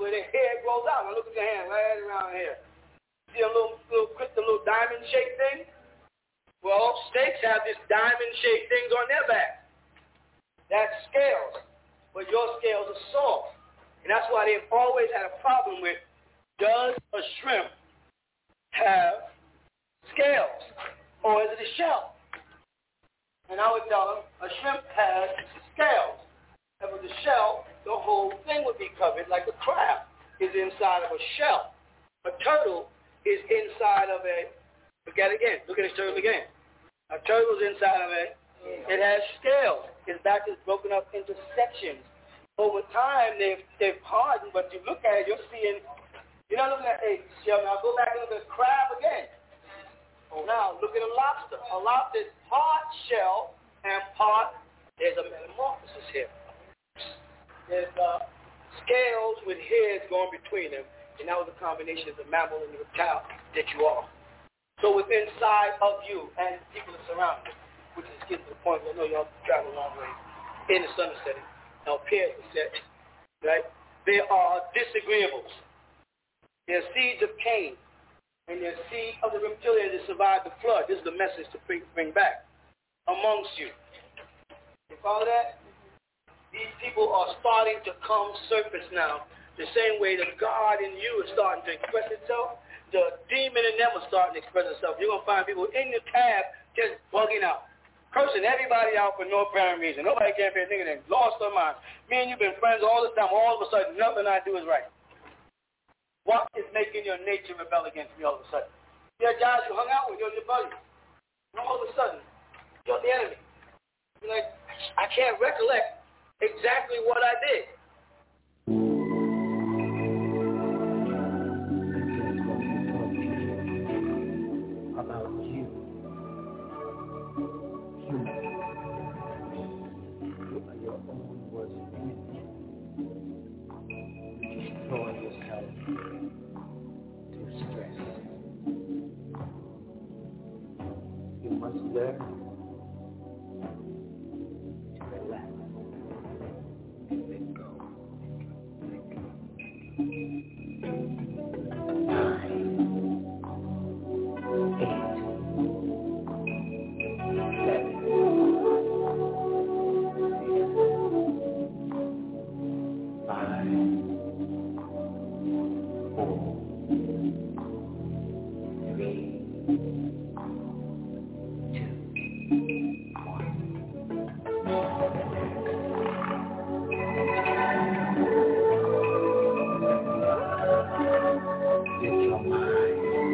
where their hair grows out. Now look at your hand right around here. See a little, little, the little diamond-shaped thing? Well, snakes have this diamond-shaped things on their back. That's scales. But your scales are soft. And that's why they've always had a problem with, does a shrimp have scales? Or is it a shell? And I would tell them, a shrimp has scales. And with the shell, the whole thing would be covered like a crab is inside of a shell. A turtle is inside of a, look at it again, look at this turtle again. A turtle is inside of it. It has scales. Its back is broken up into sections. Over time, they've, they've hardened, but you look at it, you're seeing, you're not looking at a shell. Now go back and look at a crab again. Now look at a lobster. A lobster is part shell and part, there's a metamorphosis here. There's uh, scales with hairs going between them, and that was a combination of the mammal and the reptile that you are. So within inside of you and people that surround you, which is getting to the point where I know y'all travel a long way in the sun setting. Now appears to set, right? There are disagreeables. There are seeds of Cain, and there are seeds of the reptilians that survived the flood. This is the message to bring back amongst you. You follow that? These people are starting to come surface now. The same way the God in you is starting to express itself, the demon in them is starting to express itself. You're going to find people in the cab just bugging out, cursing everybody out for no apparent reason. Nobody can't be thinking they lost their mind. Me and you been friends all this time. All of a sudden, nothing I do is right. What is making your nature rebel against me all of a sudden? There are guys you hung out with, you're your buddy. And all of a sudden, you're the enemy. You're like, I can't recollect exactly what I did. About you. You. You are your own worst enemy. You destroy yourself through stress. You must learn to relax and let go. Let go. Nine. Eight. Seven. Five. Four. Three. Two. One. Get your mind.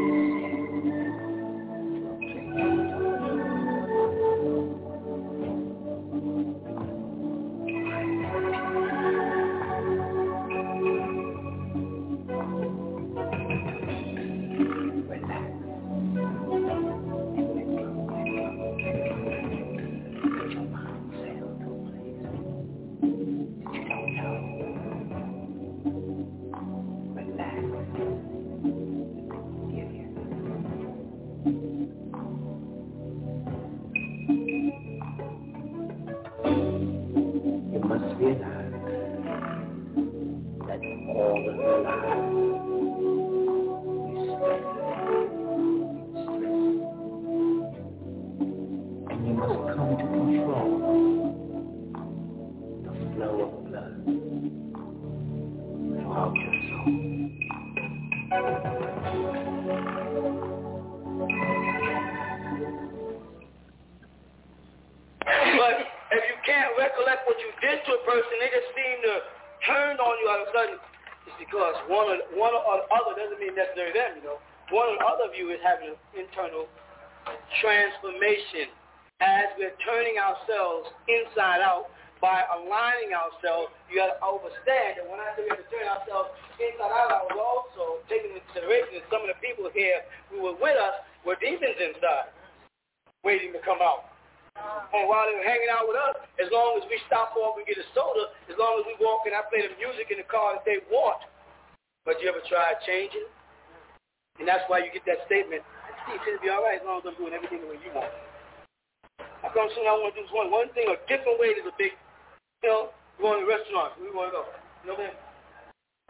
Transformation as we're turning ourselves inside out by aligning ourselves. You got to understand that when I say we have to turn ourselves inside out, I was also taking into consideration that some of the people here who were with us were demons inside, waiting to come out. And while they were hanging out with us, as long as we stop off and get a soda, as long as we walk and I play the music in the car that they want. But you ever tried changing? And that's why you get that statement, Steve, it'll be all right as long as I'm doing everything the way you want. How come soon I want to do this one, one thing, a different way is a big, you know, we go to the restaurant, we want to go. You know what I mean?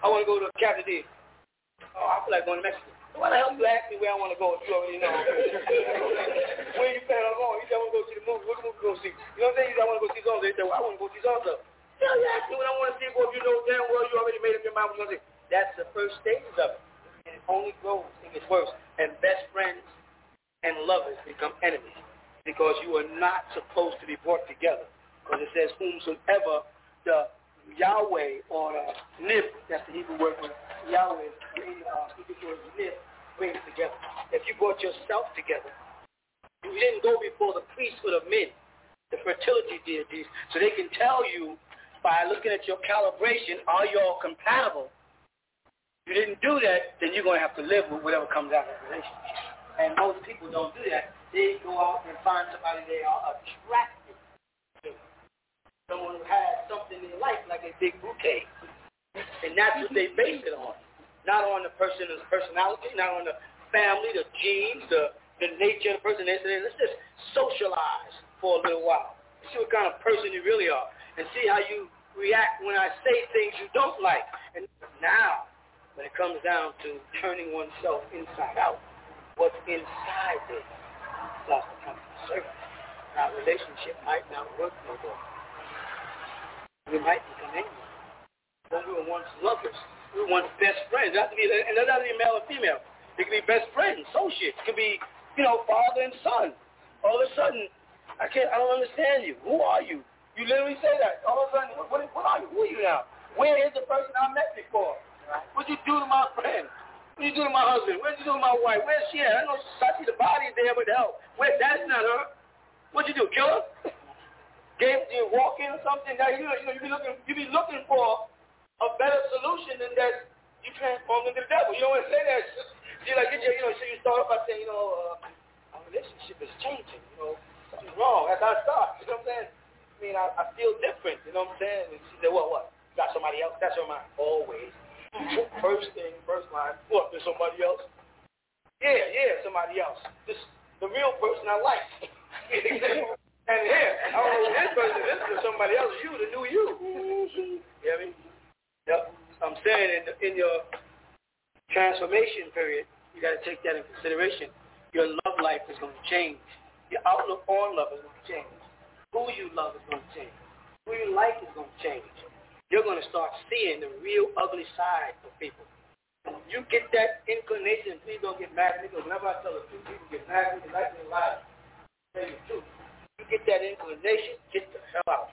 I want to go to Captain D. Oh, I feel like going to Mexico. Why the hell you ask me where I want to go if you already know? Where you plan on going? You said I want to go see the movie. What movie you going to see? You know what I'm saying? You said I want to go see so-and-so. You said, well, I want to go see so-and-so. Tell you ask me what I want to see, boy, if you know damn well you already made up your mind what you're going to see. That's the first stages of it. And it only grows. It gets worse. And best friends and lovers become enemies because you are not supposed to be brought together. Because it says, whomsoever the Yahweh or the Nib, that's the Hebrew word for Yahweh, the uh, Hebrew word Nib, brings together. If you brought yourself together, you didn't go before the priesthood of men, the fertility deities, so they can tell you by looking at your calibration, are you all compatible? If you didn't do that, then you're going to have to live with whatever comes out of the relationship. And most people don't do that. They go out and find somebody they are attracted to. Someone who has something in life like a big bouquet. And that's what they base it on. Not on the person's personality, not on the family, the genes, the, the nature of the person. They say, let's just socialize for a little while. See what kind of person you really are. And see how you react when I say things you don't like. And now, when it comes down to turning oneself inside out, what's inside this starts to come to surface. Our relationship might not work no more. We might become enemies. When we were once lovers, we were once best friends. That be, and that doesn't be male or female. It could be best friends, associates. It could be, you know, father and son. All of a sudden, I can't. I don't understand you. Who are you? You literally say that. All of a sudden, what, what are you? Who are you now? Where is the person I met before? What'd you do to my friend? What'd you do to my husband? What'd you do to my wife? Where's she at? I know I see the body there, but hell, where? That's not her. What'd you do? Kill her? Gave you walk in or something? Now, you know, you know, you be looking, you be looking for a better solution than that. You transform into the devil. You don't want to say that. You like, get your, you know, so you start off by saying, you know, uh, our relationship is changing. You know, something's wrong. That's how it starts. You know what I'm saying? I mean, I, I feel different. You know what I'm saying? And she said, what, what? You got somebody else? That's your mind. Always. First thing, first line, what, there's somebody else? Yeah, yeah, somebody else. This the real person I like. And here, I don't know this person, this is somebody else, you, the new you. You hear me? Yep. I'm saying in, the, in your transformation period, you got to take that in consideration. Your love life is going to change. Your outlook on love is going to change. Who you love is going to change. Who you like is going to change. You're going to start seeing the real ugly side of people. You get that inclination, please don't get mad at me, because whenever I tell the truth, people get mad at me, they like me alive. Tell you the truth. You get that inclination, get the hell out.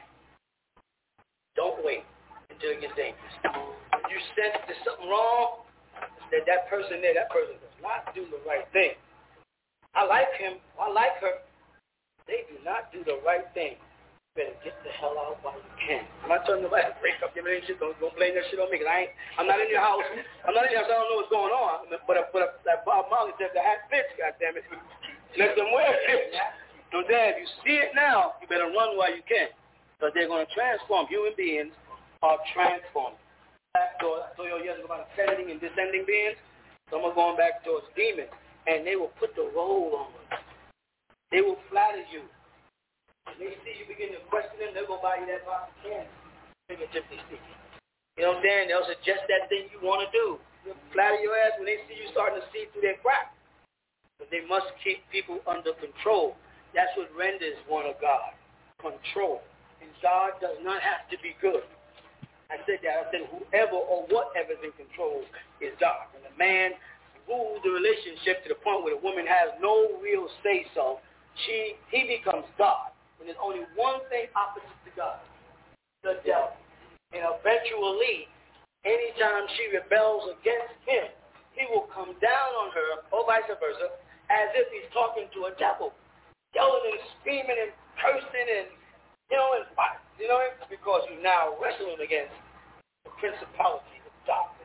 Don't wait until it gets dangerous. If you sense there's something wrong, that that person there, that person does not do the right thing. I like him, I like her. They do not do the right thing. Better get the hell out while you can. I'm not telling nobody to break up your relationship. Don't, don't blame that shit on me, because I ain't, I'm not in your house. I'm not in your house. I don't know what's going on. But, but like Bob Marley said, the hat fits, goddammit. Let them wear it. So, Dad, if you see it now, you better run while you can, because they're going to transform. Human beings are transformed. I told you yesterday about ascending and descending beings. Some are going back towards demons, and they will put the role on them. They will flatter you. When they see you begin to question them, they'll go buy you that box of candy, figuratively speaking. You know what I'm saying? They'll suggest that thing you want to do. They'll flatter your ass when they see you starting to see through their crack. But they must keep people under control. That's what renders one of God. Control. And God does not have to be good. I said that. I said whoever or whatever is in control is God. When a man rules the relationship to the point where the woman has no real say-so, she he becomes God. And there's only one thing opposite to God, the devil. And eventually, anytime she rebels against him, he will come down on her, or vice versa, as if he's talking to a devil, yelling and screaming and cursing and, you know, and fight. You know, it's because you're now wrestling against the principality of darkness.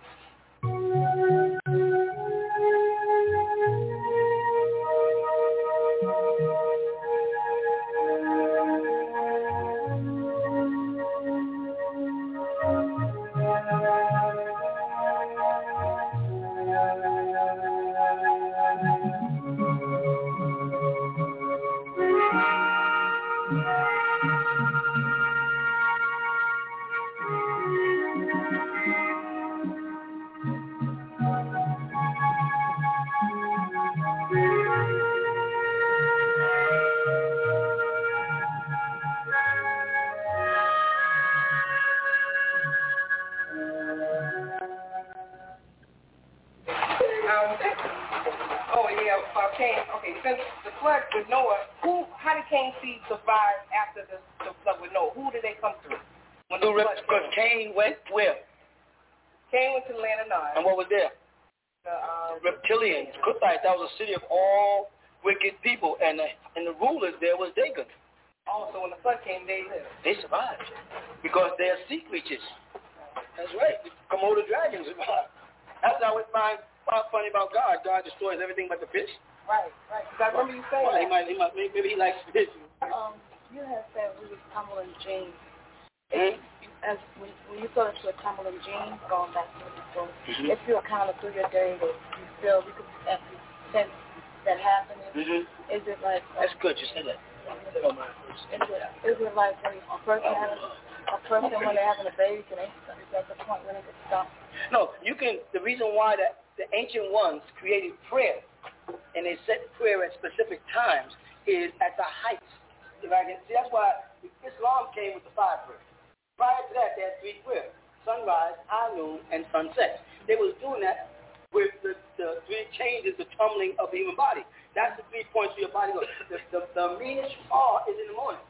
Oh yeah, uh, Cain. Okay, since the flood with Noah, who? How did Cain's seed survive after the, the flood with Noah? Who did they come through? When the flood Because Cain went where? Cain went to the land of Nod. And what was there? The um, Reptilians, Cuthites. That was a city of all wicked people, and the, and the rulers there was Dagon. Also, when the flood came, they lived. They survived because they are sea creatures. That's right. Komodo dragons survived. That's how we find what's funny about God. God destroys everything but the fish. Right, right. Because I remember you saying well, that. He might, he might, maybe he likes fish. Um, you had said we was tumbling jeans. Mm-hmm. As when, when you go into a tumbling jeans, going back to the story, mm-hmm. if you're kind of through your day that you feel you could actually sense that happening, mm-hmm. is it like? That's good. You said that. Is it, is it like when a person having a person when they're having a baby, can they is that the point when they get stopped? No, you can. The reason why that the ancient ones created prayer and they set prayer at specific times is at the heights. If I can see, that's why Islam came with the five prayers. Prior to that, they had three prayers: sunrise, high noon, and sunset. They was doing that with the, the three changes, the tumbling of the human body. That's the three points of your body. The, the, the meanest you are is in the morning.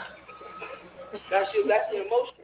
That's your, that's your emotion.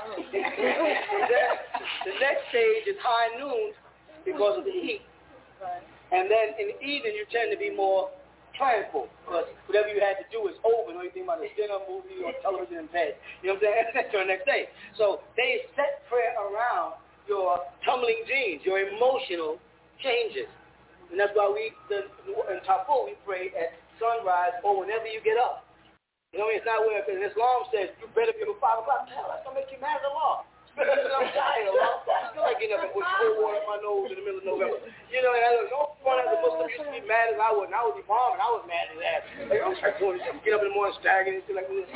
then, the next stage is high noon because of the heat. And then in the evening, you tend to be more tranquil because whatever you had to do is over. No, you think about a dinner, movie, or television in bed. You know what I'm saying? That's your next day. So they set prayer around your tumbling genes, your emotional changes. And that's why we, the, in Tafur, we pray at sunrise or whenever you get up. You know what I mean? It's not where, because Islam says, you better be up at five o'clock. Hell, that's going to make you mad at Allah. I'm tired, Allah. I feel like getting up and put cold water in my nose in the middle of November. You know, and I don't want as a Muslim used to be mad as I was, and I was Imam, and I was mad as that. Like, I'm trying to get up in the morning, staggering and shit like this.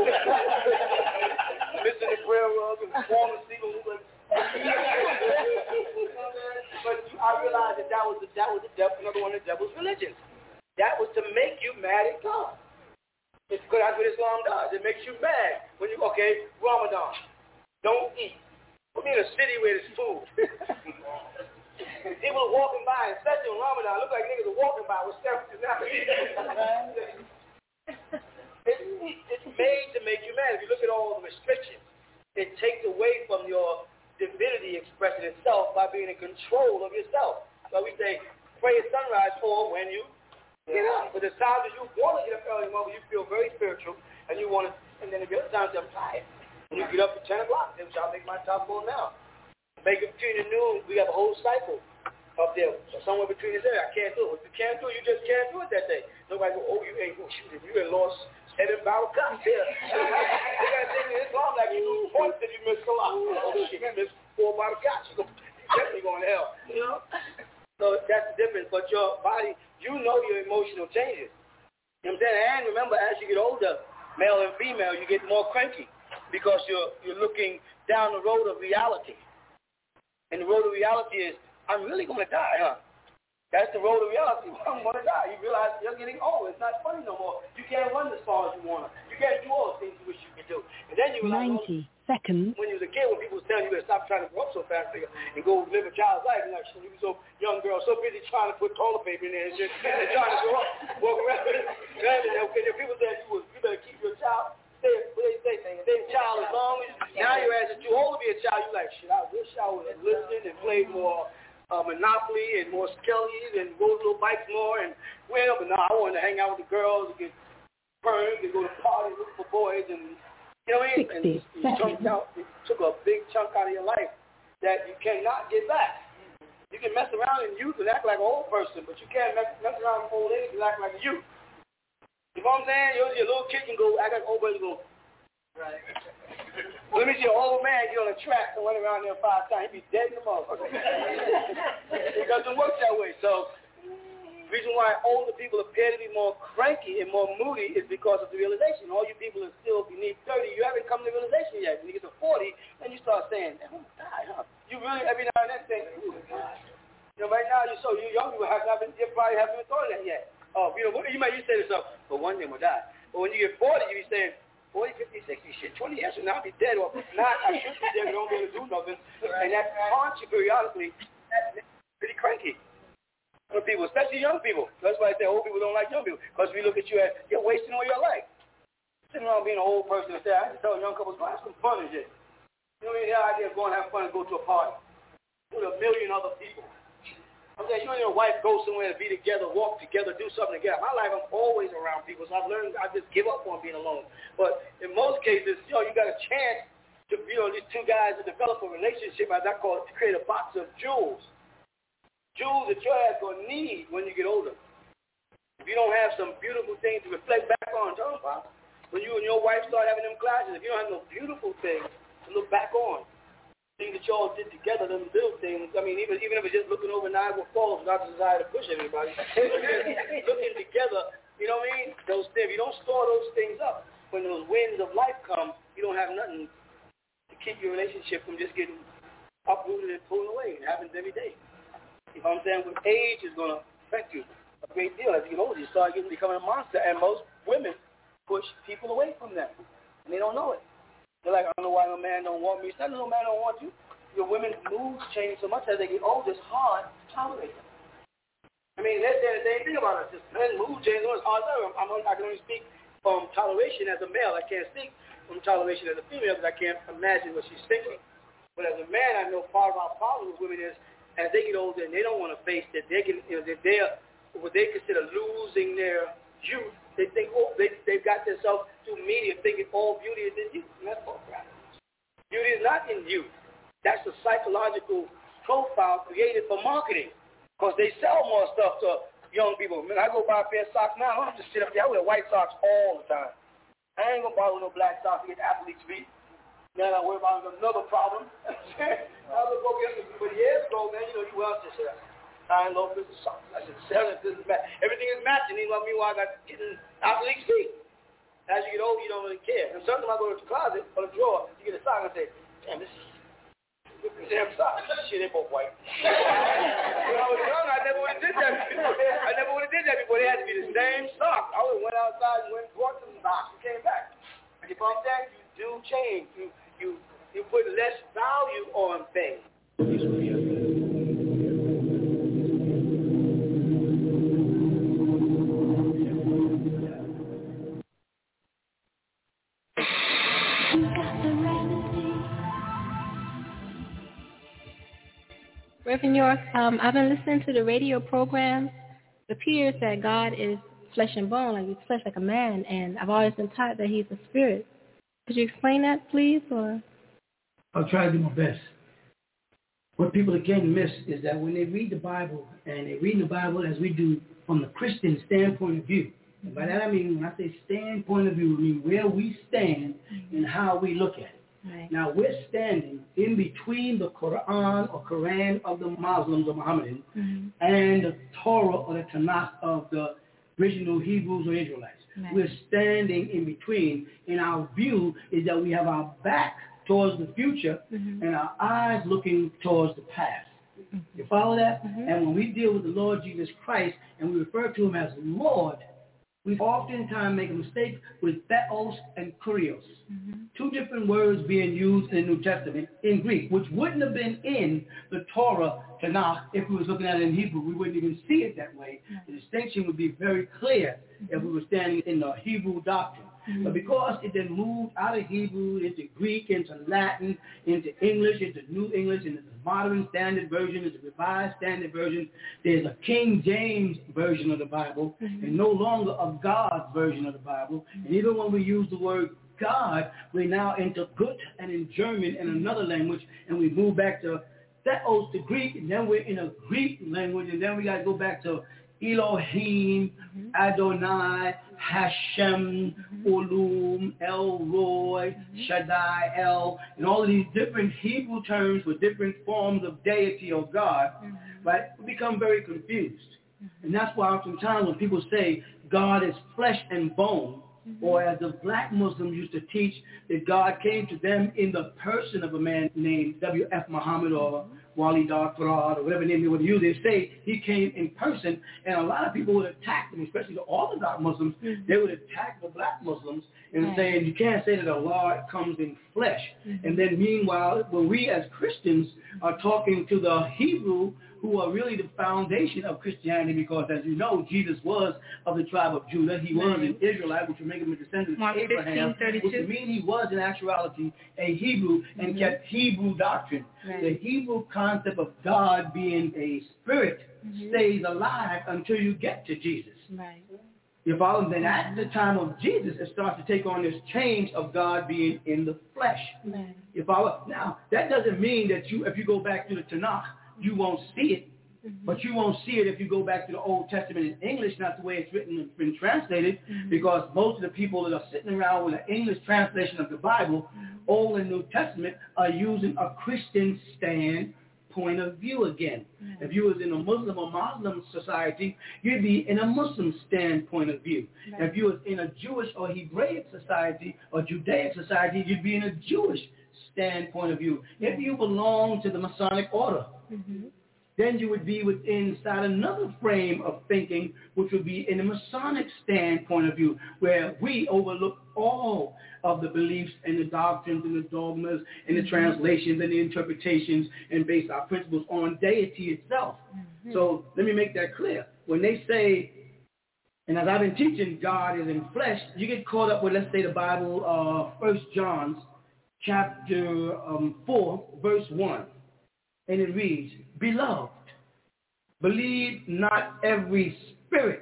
Missing the prayer rug and falling asleep and like, but I realized that that was the, that was the devil, another one of the devil's religions. That was to make you mad at God. It's because that's what Islam does. It makes you mad when you okay Ramadan. Don't eat. Put me in a city where there's food. People are walking by, especially in Ramadan. Look like niggas are walking by with sandwiches now. it's, it's made to make you mad. If you look at all the restrictions, it takes away from your divinity expressing itself by being in control of yourself. So we say, pray at sunrise or when you get up. But the times that you want to get up early in the morning, you feel very spiritual, and you want to, and then if the other times I'm tired, and you get up at ten o'clock, then I'll make my top goal now. Make it between the noon, we have a whole cycle up there. So somewhere between the day, I can't do it. If you can't do it, you just can't do it that day. Nobody go, oh, you ain't going to shoot it. You ain't lost seven barrel cups here. You got to take this long like you lose points if you miss a lot. Oh, shit, you miss four bottle cups. You're definitely going to hell. You know? So that's the difference. But your body, you know your emotional changes. You know what I'm saying? And remember, as you get older, male and female, you get more cranky because you're you're looking down the road of reality. And the road of reality is, I'm really going to die, huh? That's the road of reality. I'm going to die. You realize you're getting old. It's not funny no more. You can't run as far as you want to. You can't do all the things you wish you could do. And then you realize, ninety seconds. When you was a kid, when people was telling you to stop trying to grow up so fast and go live a child's life, and like, you were so young girl, so busy trying to put toilet paper in there and just and trying to grow up, walk around. And people said you was, you better keep your child. Stay, what they say, thing. Stay a child as long as now you're as too old to be a child. You're like, shit, I wish I would have listened and played more uh, Monopoly and more Skellies and rode little bikes more and well, but no, I wanted to hang out with the girls and get burned and go to parties, look for boys and you know what I mean? And it, it, chunked out, it took a big chunk out of your life that you cannot get back. You can mess around in youth and act like an old person, but you can't mess, mess around in old age and act like a youth. You know what I'm saying? Your, your little kid can go act like an old person go. Right. Let me see an old man get on a track and run around there five times. He'd be dead in the motherfucker. It doesn't work that way. So the reason why older people appear to be more cranky and more moody is because of the realization. All you people are still beneath thirty. You haven't come to the realization yet. When you get to forty, then you start saying, I'm going to die, huh? You really, every now and then, think, ooh, you know, right now, you're so you're young, you, have not been, you probably haven't even thought of that yet. Oh, you know, you might you say to yourself, but one day I'm going to die. But when you get forty, you be saying, forty, fifty, sixty, shit, twenty years from now I'll be dead, or not, I should be dead, but don't be able to do nothing. And that haunts you periodically. That's pretty cranky. especially young people. That's why I say old people don't like young people, because we look at you as you're wasting all your life. Sitting around being an old person and say, I just tell young couples, go have some fun and shit. You know what I mean? The idea of going to have fun and go to a party with a million other people. I'm saying, you and your wife go somewhere to be together, walk together, do something together. My life, I'm always around people, so I've learned I just give up on being alone. But in most cases, you know, you got a chance to, you know, these two guys to develop a relationship, as I call it, to create a box of jewels. Jewels that your ass going to need when you get older. If you don't have some beautiful things to reflect back on, tell them, Pop, when you and your wife start having them clashes, if you don't have no beautiful things to look back on, things that y'all did together, them little things. I mean, even even if it's just looking over Niagara Falls without the desire to push everybody, looking together, you know what I mean? Those things. If you don't store those things up, when those winds of life come, you don't have nothing to keep your relationship from just getting uprooted and pulled away. It happens every day. You know what I'm saying? With age is going to affect you a great deal. As you get older, you start getting becoming a monster, and most women push people away from them, and they don't know it. They're like, I don't know why no man don't want me. It's not that no man don't want you. Your women's moods change so much as they get older, it's hard to tolerate them. I mean, they're saying the same thing about us. Just men's mood change, it's hard to tolerate. I'm, I can only speak from toleration as a male. I can't speak from toleration as a female because I can't imagine what she's thinking. But as a man, I know part of our problem with women is as they get older and they don't want to face that they can, you know, that they're what they consider losing their youth. They think, oh, they, they've got themselves through media thinking all beauty is in youth. And that's all right. Beauty is not in youth. That's a psychological profile created for marketing because they sell more stuff to young people. When I go buy a pair of socks now, I don't just sit up there. I wear white socks all the time. I ain't going to bother with no black socks to get athlete's feet. Now I worry about another problem. I was working for years ago, man. You know, you well just uh, I love this socks. I said, selling this is match. Everything is matching. Even meanwhile, I got getting athlete's feet. As you get older, you don't really care. And sometimes I go to the closet or the drawer, you get a sock and say, damn, this is damn socks. Shit, they both white. When I was young, I never would have did that before. I never would have did that before. They had to be the same socks. I would have went outside and went and bought some socks and came back. And you know what I'm saying? You do change. You you you put less value on things. Reverend York, um, I've been listening to the radio program. It appears that God is flesh and bone, like he's flesh like a man, and I've always been taught that he's a spirit. Could you explain that, please? Or I'll try to do my best. What people again miss is that when they read the Bible, and they read the Bible as we do from the Christian standpoint of view, and by that I mean, when I say standpoint of view, I mean where we stand and how we look at it. Right. Now, we're standing in between the Quran or Quran of the Muslims or Mohammedans mm-hmm. and the Torah or the Tanakh of the original Hebrews or Israelites. Right. We're standing in between, and our view is that we have our back towards the future mm-hmm. and our eyes looking towards the past. Mm-hmm. You follow that? Mm-hmm. And when we deal with the Lord Jesus Christ and we refer to him as Lord, we oftentimes make a mistake with theos and kurios, mm-hmm. two different words being used in the New Testament in Greek, which wouldn't have been in the Torah, Tanakh, if we was looking at it in Hebrew. We wouldn't even see it that way. Mm-hmm. The distinction would be very clear mm-hmm. if we were standing in the Hebrew doctrine. Mm-hmm. But because it then moved out of Hebrew into Greek, into Latin, into English, into New English, into the Modern Standard Version, into the Revised Standard Version, there's a King James version of the Bible, mm-hmm. and no longer a God's version of the Bible. Mm-hmm. And even when we use the word God, we're now into Gut and in German and another language, and we move back to theos to Greek, and then we're in a Greek language, and then we got to go back to Elohim, mm-hmm. Adonai, Hashem, mm-hmm. Ulum, El Roy, mm-hmm. Shaddai, El, and all of these different Hebrew terms for different forms of deity or God, mm-hmm. right? We become very confused. Mm-hmm. And that's why oftentimes when people say God is flesh and bone, mm-hmm. or as the black Muslims used to teach that God came to them in the person of a man named W F Muhammad or mm-hmm. Wali Dar Farad or whatever name they would use, they say he came in person, and a lot of people would attack them, especially the Orthodox Muslims. Mm-hmm. They would attack the black Muslims and right. saying you can't say that Allah comes in flesh. Mm-hmm. And then meanwhile, when we as Christians are talking to the Hebrew who are really the foundation of Christianity, because as you know, Jesus was of the tribe of Judah. He was an Israelite, which would make him a descendant of Abraham, which would mean he was in actuality a Hebrew and mm-hmm. kept Hebrew doctrine. Right. The Hebrew concept of God being a spirit mm-hmm. stays alive until you get to Jesus. Right. You follow? Then at the time of Jesus, it starts to take on this change of God being in the flesh. Right. You follow? Now, that doesn't mean that you, if you go back to the Tanakh, you won't see it. Mm-hmm. But you won't see it if you go back to the Old Testament in English, not the way it's written and been translated, mm-hmm. because most of the people that are sitting around with an English translation of the Bible, mm-hmm. Old and New Testament, are using a Christian stand point of view again. Mm-hmm. If you was in a Muslim or Muslim society, you'd be in a Muslim standpoint of view. Right. If you was in a Jewish or Hebraic society or Judaic society, you'd be in a Jewish standpoint of view. Mm-hmm. If you belong to the Masonic order, mm-hmm. then you would be within inside another frame of thinking, which would be in a Masonic standpoint of view, where we overlook all of the beliefs and the doctrines and the dogmas and the translations and the interpretations and base our principles on deity itself. Mm-hmm. So let me make that clear. When they say, and as I've been teaching, God is in flesh, you get caught up with, let's say, the Bible, uh, First John, chapter um, four, verse one. And it reads, Beloved, believe not every spirit,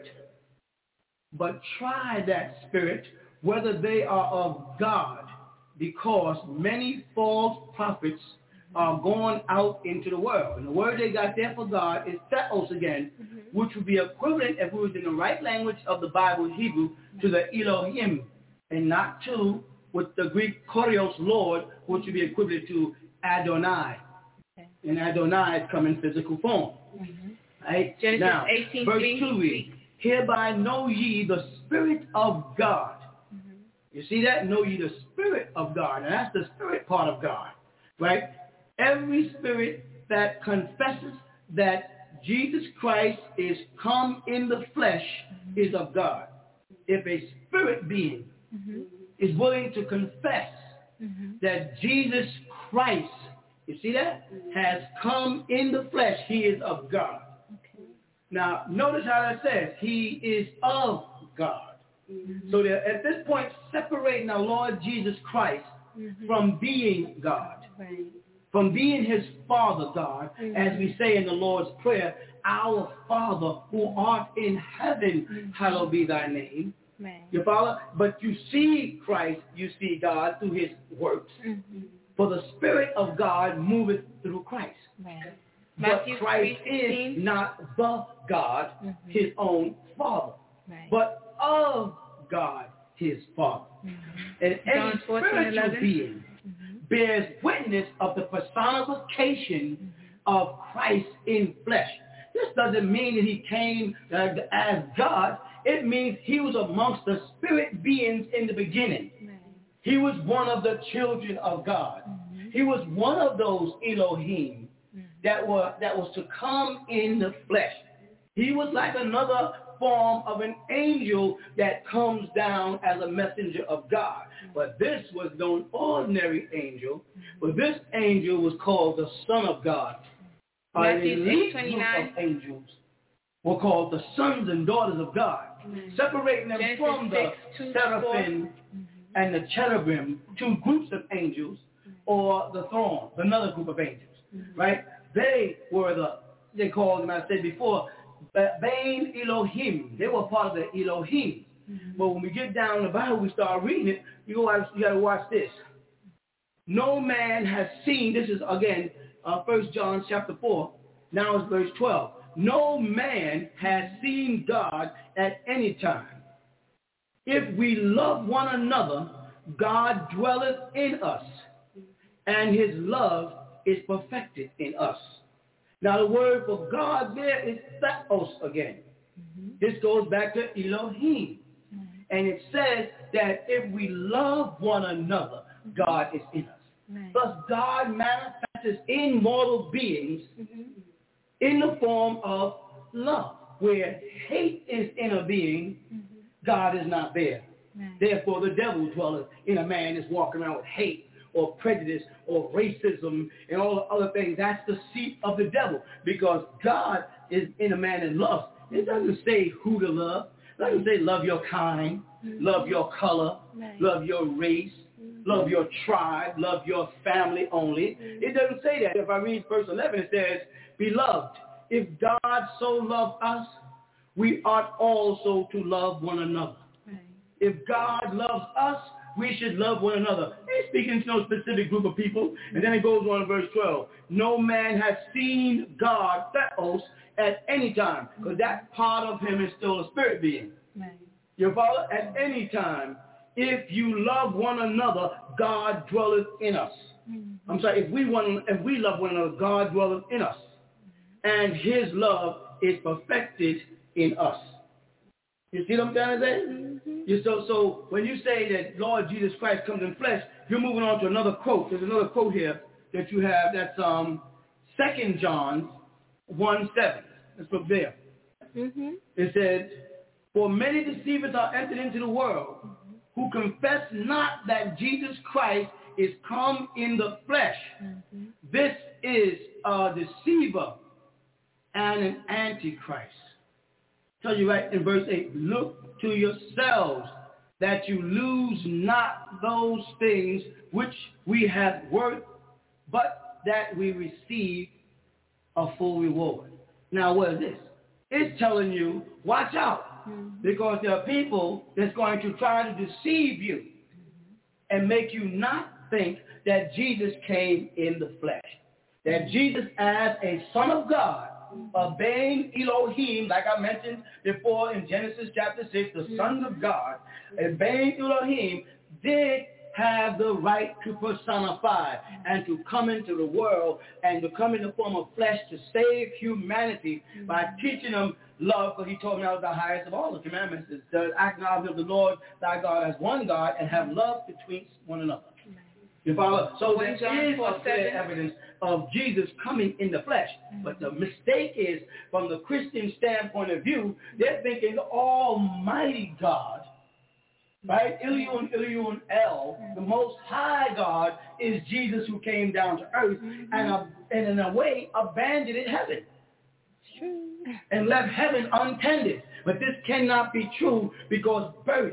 but try that spirit, whether they are of God, because many false prophets are going out into the world. And the word they got there for God is theos again, mm-hmm. which would be equivalent, if we was in the right language of the Bible, Hebrew, to the Elohim, and not to, with the Greek kurios, Lord, which would be equivalent to Adonai. And Adonai is come in physical form. Mm-hmm. Right? Genesis now, eighteen, verse three, two reads, Hereby know ye the Spirit of God. Mm-hmm. You see that? Know ye the Spirit of God. And that's the spirit part of God. Right? Every spirit that confesses that Jesus Christ is come in the flesh mm-hmm. is of God. If a spirit being mm-hmm. is willing to confess mm-hmm. that Jesus Christ, you see that? Has come in the flesh, he is of God. Okay. Now, notice how that says, he is of God. Mm-hmm. So that at this point, separating our Lord Jesus Christ mm-hmm. from being God, right. from being his Father God, mm-hmm. as we say in the Lord's Prayer, our Father who art in heaven, mm-hmm. hallowed be thy name. Right. You follow? But you see Christ, you see God through his works. Mm-hmm. For the Spirit of God moveth through Christ. Right. But Matthew Christ is not the God, mm-hmm. his own Father, right. but of God, his Father. Mm-hmm. And any spiritual being mm-hmm. bears witness of the personification mm-hmm. of Christ in flesh. This doesn't mean that he came uh, as God. It means he was amongst the spirit beings in the beginning. He was one of the children of God. Mm-hmm. He was one of those Elohim mm-hmm. that were that was to come in the flesh. He was like another form of an angel that comes down as a messenger of God. Mm-hmm. But this was no ordinary angel. Mm-hmm. But this angel was called the Son of God. An elite group of angels were called the sons and daughters of God, mm-hmm. separating them Genesis from the seraphim and the cherubim, two groups of angels, or the throne, another group of angels, mm-hmm. right? They were the, they called them, I said before, Bain Elohim. They were part of the Elohim. Mm-hmm. But when we get down in the Bible, we start reading it, you got you to watch this. No man has seen, this is again, uh, First John chapter four, now it's verse twelve. No man has seen God at any time. If we love one another, God dwelleth in us, and his love is perfected in us. Now the word for God there is theos again. Mm-hmm. This goes back to Elohim. Mm-hmm. And it says that if we love one another, mm-hmm. God is in us. Right. Thus God manifests in mortal beings mm-hmm. in the form of love. Where hate is in a being, mm-hmm. God is not there. Right. Therefore, the devil dwelleth in a man that's walking around with hate or prejudice or racism and all the other things. That's the seat of the devil, because God is in a man that loves. It doesn't say who to love. It doesn't say love your kind, love your color, love your race, love your tribe, love your family only. It doesn't say that. If I read verse eleven, it says, beloved, if God so loved us, we ought also to love one another. Right. If God loves us, we should love one another. He's speaking to no specific group of people. And then it goes on in verse twelve. No man has seen God, Theos, at any time, because that part of him is still a spirit being. Right. You follow? At any time, if you love one another, God dwelleth in us. Mm-hmm. I'm sorry, if we want, if we love one another, God dwelleth in us. And his love is perfected in us. You see what I'm trying to say? Mm-hmm. You, so, so when you say that Lord Jesus Christ comes in flesh, you're moving on to another quote. There's another quote here that you have. That's um, Second John one seven. Let's look there. Mm-hmm. It says, for many deceivers are entered into the world, mm-hmm. who confess not that Jesus Christ is come in the flesh. Mm-hmm. This is a deceiver and an antichrist. Tell you right in verse eight, look to yourselves that you lose not those things which we have worked, but that we receive a full reward. Now what is this? It's telling you, watch out, mm-hmm. because there are people that's going to try to deceive you mm-hmm. and make you not think that Jesus came in the flesh. That Jesus as a son of God, obeying Elohim, like I mentioned before in Genesis chapter six, the sons of God, obeying Elohim, did have the right to personify and to come into the world and to come in the form of flesh to save humanity by teaching them love, because he told me that was the highest of all the commandments, is to acknowledge of the Lord thy God as one God and have love between one another. You follow? So there is a clear evidence of Jesus coming in the flesh. Mm-hmm. But the mistake is, from the Christian standpoint of view, they're thinking the Almighty God, right? Ilion, Ilion El, the Most High God, is Jesus who came down to earth mm-hmm. and, uh, and in a way abandoned heaven. True. And left heaven untended. But this cannot be true, because birth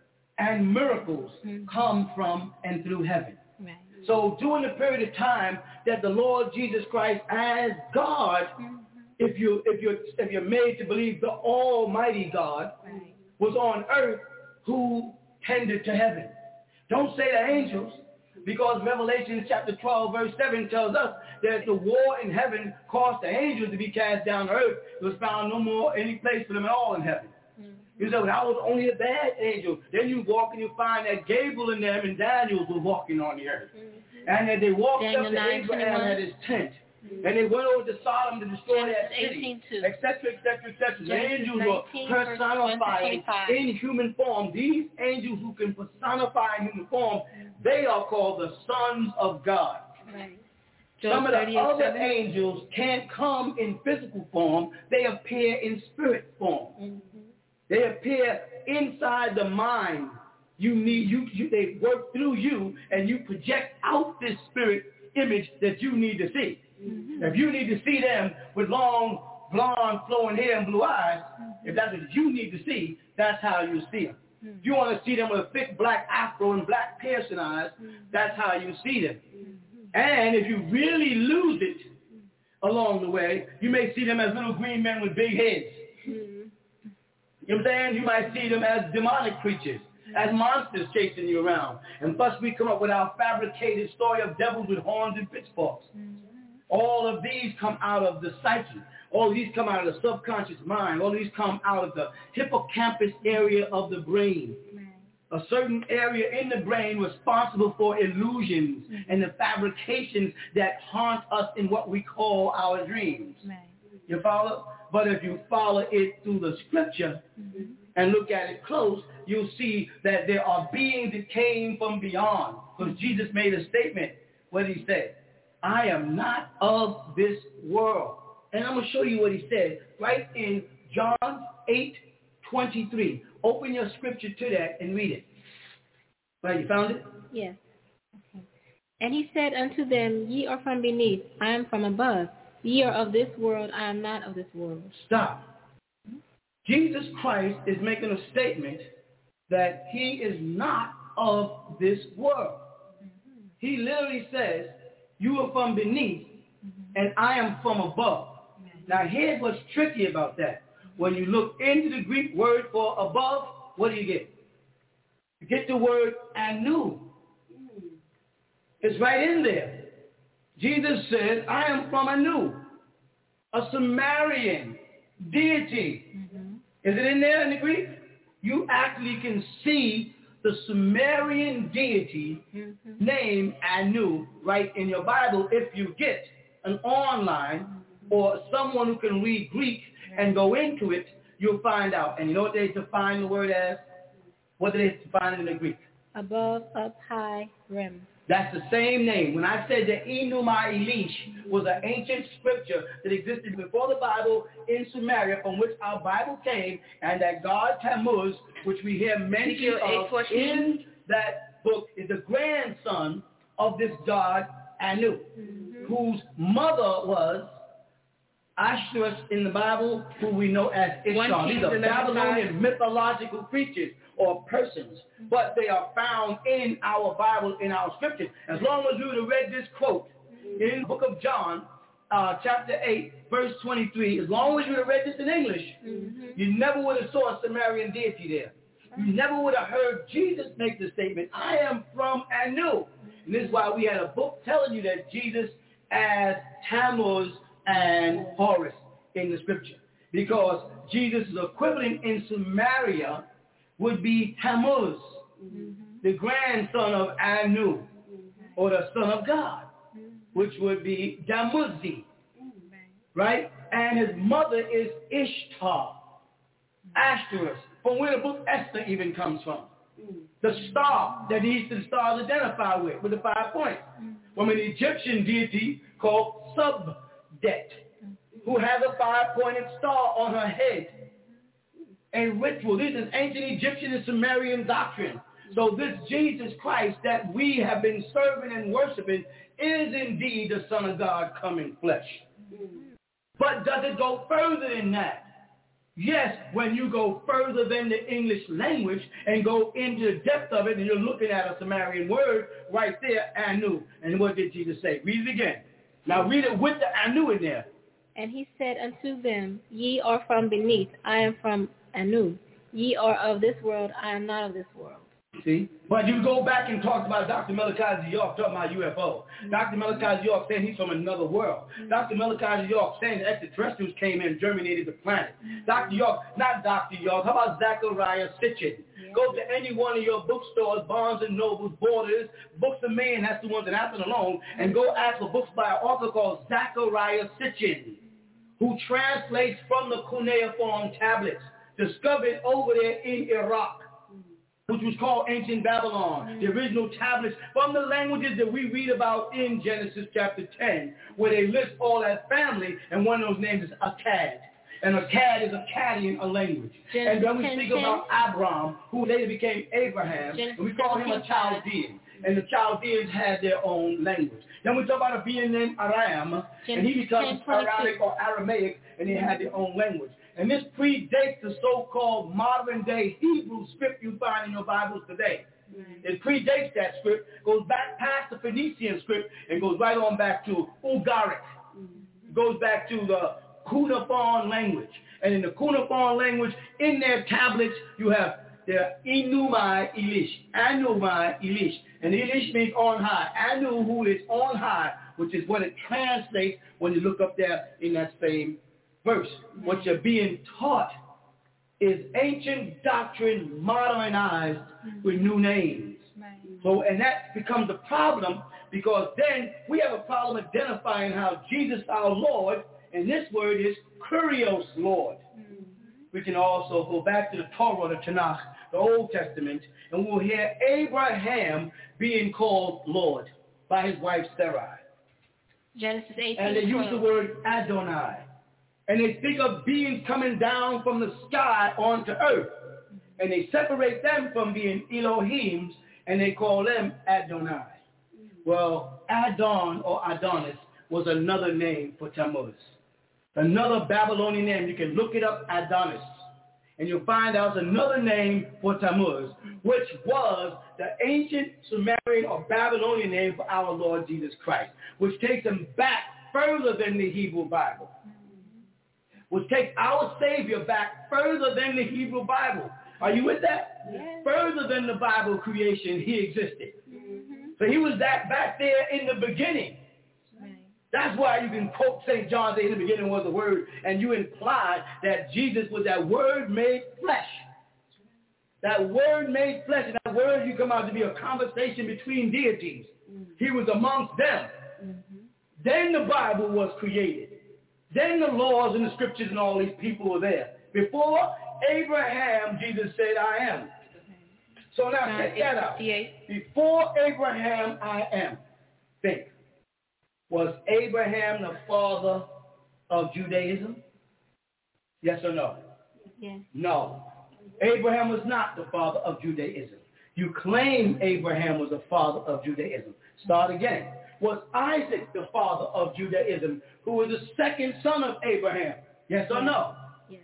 and miracles mm-hmm. come from and through heaven. Right. So during the period of time that the Lord Jesus Christ as God, mm-hmm. if you if you're if you're made to believe the Almighty God right. was on earth, who tended to heaven. Don't say the angels, because Revelation chapter twelve verse seven tells us that the war in heaven caused the angels to be cast down to earth. There was found no more any place for them at all in heaven. You say, well, I was only a bad angel. Then you walk and you find that Gabriel and them and Daniel were walking on the earth. Mm-hmm. And that they walked Daniel up to Abraham at his tent. Mm-hmm. And they went over to Sodom to destroy that city, et cetera, et cetera, et cetera. The angels were personifying in human form. These angels who can personify in human form, they are called the sons of God. Right. Some of the other angels can't come in physical form. They appear in spirit form. Mm-hmm. They appear inside the mind. You need you, you. They work through you, and you project out this spirit image that you need to see. Mm-hmm. If you need to see them with long, blonde, flowing hair and blue eyes, mm-hmm. if that's what you need to see, that's how you see them. Mm-hmm. If you want to see them with a thick black afro and black piercing eyes, mm-hmm. that's how you see them. Mm-hmm. And if you really lose it along the way, you may see them as little green men with big heads. Mm-hmm. You know what I'm saying? You might see them as demonic creatures, as monsters chasing you around. And thus we come up with our fabricated story of devils with horns and pitchforks. Mm-hmm. All of these come out of the psyche. All of these come out of the subconscious mind. All of these come out of the hippocampus area of the brain. Mm-hmm. A certain area in the brain responsible for illusions mm-hmm. and the fabrications that haunt us in what we call our dreams. Mm-hmm. You follow? But if you follow it through the scripture mm-hmm. and look at it close, you'll see that there are beings that came from beyond. Because Jesus made a statement. What did he say? I am not of this world. And I'm going to show you what he said right in John eight twenty-three. Open your scripture to that and read it. Right, you found it? Yes. Okay. And he said unto them, Ye are from beneath, I am from above. Ye are of this world, I am not of this world. Stop. Jesus Christ is making a statement that he is not of this world. Mm-hmm. He literally says, you are from beneath, mm-hmm. and I am from above. Mm-hmm. Now here's what's tricky about that. When you look into the Greek word for above, what do you get? You get the word anu. Mm-hmm. It's right in there. Jesus says, I am from Anu, a Sumerian deity. Mm-hmm. Is it in there in the Greek? You actually can see the Sumerian deity mm-hmm. name Anu right in your Bible if you get an online mm-hmm. or someone who can read Greek and go into it, you'll find out. And you know what they define the word as? What do they define it in the Greek? Above, up, high, rim. That's the same name. When I said that Enuma Elish was an ancient scripture that existed before the Bible in Sumeria, from which our Bible came, and that God Tammuz, which we hear mention of in that book, is the grandson of this god Anu, mm-hmm. whose mother was Ashtoreth in the Bible, who we know as Ishtar. These are Babylonian mythological creatures or persons, but they are found in our Bible, in our scriptures. As long as you would have read this quote in the book of John, uh, chapter eight, verse twenty-three, as long as you would have read this in English, mm-hmm. you never would have saw a Sumerian deity there. You never would have heard Jesus make the statement, I am from Anu. And this is why we had a book telling you that Jesus as Tammuz and Horus in the scripture. Because Jesus' equivalent in Sumeria would be Tammuz, mm-hmm. the grandson of Anu, mm-hmm. or the son of God, mm-hmm. which would be Damuzi, mm-hmm. right? And his mother is Ishtar, Ashtoreth, from where the book Esther even comes from. Mm-hmm. The star that the Eastern stars identify with, with the five points. Mm-hmm. From an Egyptian deity called Subdet, mm-hmm. who has a five-pointed star on her head. A ritual. This is ancient Egyptian and Sumerian doctrine. So this Jesus Christ that we have been serving and worshiping is indeed the Son of God come in flesh. Mm-hmm. But does it go further than that? Yes, when you go further than the English language and go into the depth of it, and you're looking at a Sumerian word right there, Anu. And what did Jesus say? Read it again. Now read it with the Anu in there. And he said unto them, Ye are from beneath, I am from Anu. Ye are of this world, I am not of this world. See? But you go back and talk about Doctor Malachi York talking about U F O. Mm-hmm. Doctor Malachi York saying he's from another world. Mm-hmm. Doctor Malachi York saying the extraterrestrials came in and germinated the planet. Mm-hmm. Doctor York, not Doctor York, how about Zachariah Sitchin? Yeah. Go to any one of your bookstores, Barnes and Nobles, Borders, Books of Man, that's the ones that happen alone, and go ask for books by an author called Zachariah Sitchin, who translates from the cuneiform tablets discovered over there in Iraq, which was called ancient Babylon, the original tablets from the languages that we read about in Genesis chapter ten, where they list all that family, and one of those names is Akkad. And Akkad is Akkadian, a language. Genesis and then we speak ten, about Abram, who later became Abraham, Genesis and we call him a Chaldean. And the Chaldeans had their own language. Then we talk about a being named Aram, Genesis and he becomes Arabic or Aramaic, and they had their own language. And this predates the so-called modern-day Hebrew script you find in your Bibles today. Mm-hmm. It predates that script, goes back past the Phoenician script, and goes right on back to Ugaric. Mm-hmm. It goes back to the cuneiform language. And in the cuneiform language, in their tablets, you have the Enuma Elish, Enuma Elish. And Elish means on high. Anu, who is on high, which is what it translates when you look up there in that same verse. What you're being taught is ancient doctrine modernized with new names. So, and that becomes a problem, because then we have a problem identifying how Jesus our Lord, and this word is Kurios Lord. Mm-hmm. We can also go back to the Torah, the Tanakh, the Old Testament, and we'll hear Abraham being called Lord by his wife Sarai. Genesis eighteen. And they use the word Adonai. And they speak of beings coming down from the sky onto earth. And they separate them from being Elohims, and they call them Adonai. Well, Adon or Adonis was another name for Tammuz. Another Babylonian name. You can look it up, Adonis. And you'll find out another name for Tammuz, which was the ancient Sumerian or Babylonian name for our Lord Jesus Christ, which takes him back further than the Hebrew Bible, which takes our Savior back further than the Hebrew Bible. Are you with that? Yes. Further than the Bible creation, he existed. Mm-hmm. So he was that back there in the beginning. That's why you can quote Saint John, say in the beginning was the Word, and you imply that Jesus was that Word made flesh. That Word made flesh, and that Word you come out to be a conversation between deities. Mm-hmm. He was amongst them. Mm-hmm. Then the Bible was created. Then the laws and the scriptures and all these people were there. Before Abraham, Jesus said, I am. So now check that out. Before Abraham, I am. Think. Was Abraham the father of Judaism? Yes or no? Yes. No. Abraham was not the father of Judaism. You claim Abraham was the father of Judaism. Start again. Was Isaac the father of Judaism, who was the second son of Abraham? Yes or no? Yes.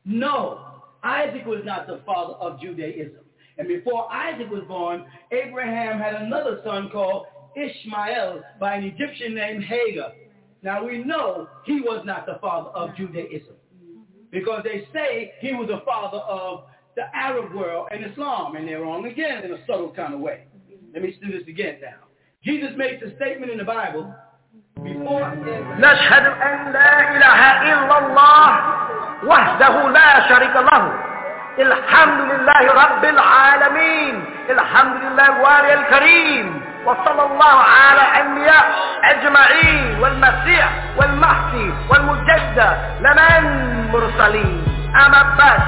No. Isaac was not the father of Judaism. And before Isaac was born, Abraham had another son called Ishmael by an Egyptian named Hagar. Now we know he was not the father of Judaism because they say he was the father of the Arab world and Islam, and they're wrong again in a subtle kind of way. Let me do this again now. Jesus makes a statement in the Bible before نشهد أن لا إله إلا الله وحده لا شريك له الحمد لله رب العالمين الحمد لله الوالي الكريم وصلى الله على الأنبياء أجمعين والمسيح والمهدي والمجدد لمن مرسلين أما بعد.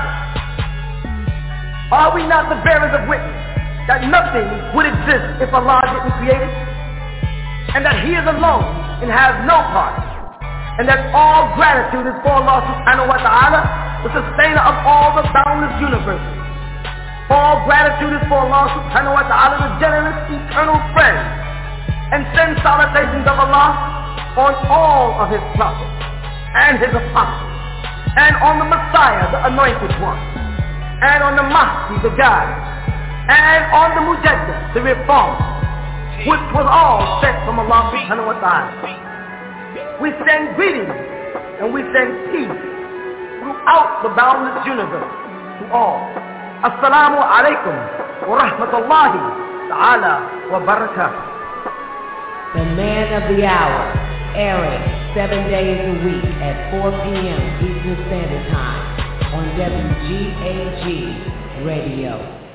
Are we not the bearers of witness that nothing would exist if Allah didn't create it, and that He is alone and has no part, and that all gratitude is for Allah subhanahu wa ta'ala, the sustainer of all the boundless universes? All gratitude is for Allah subhanahu wa ta'ala, the generous eternal friend, and send salutations of Allah on all of His prophets and His apostles, and on the Messiah, the anointed one, and on the Mahdi, the guide, and on the Mujaddid, the reformer, which was all sent from Allah subhanahu wa ta'ala. We send greetings and we send peace throughout the boundless universe to all. Assalamu alaikum wa rahmatullahi ta'ala wa barakatuh. The Man of the Hour, airing seven days a week at four p.m. Eastern Standard Time on W G A G Radio.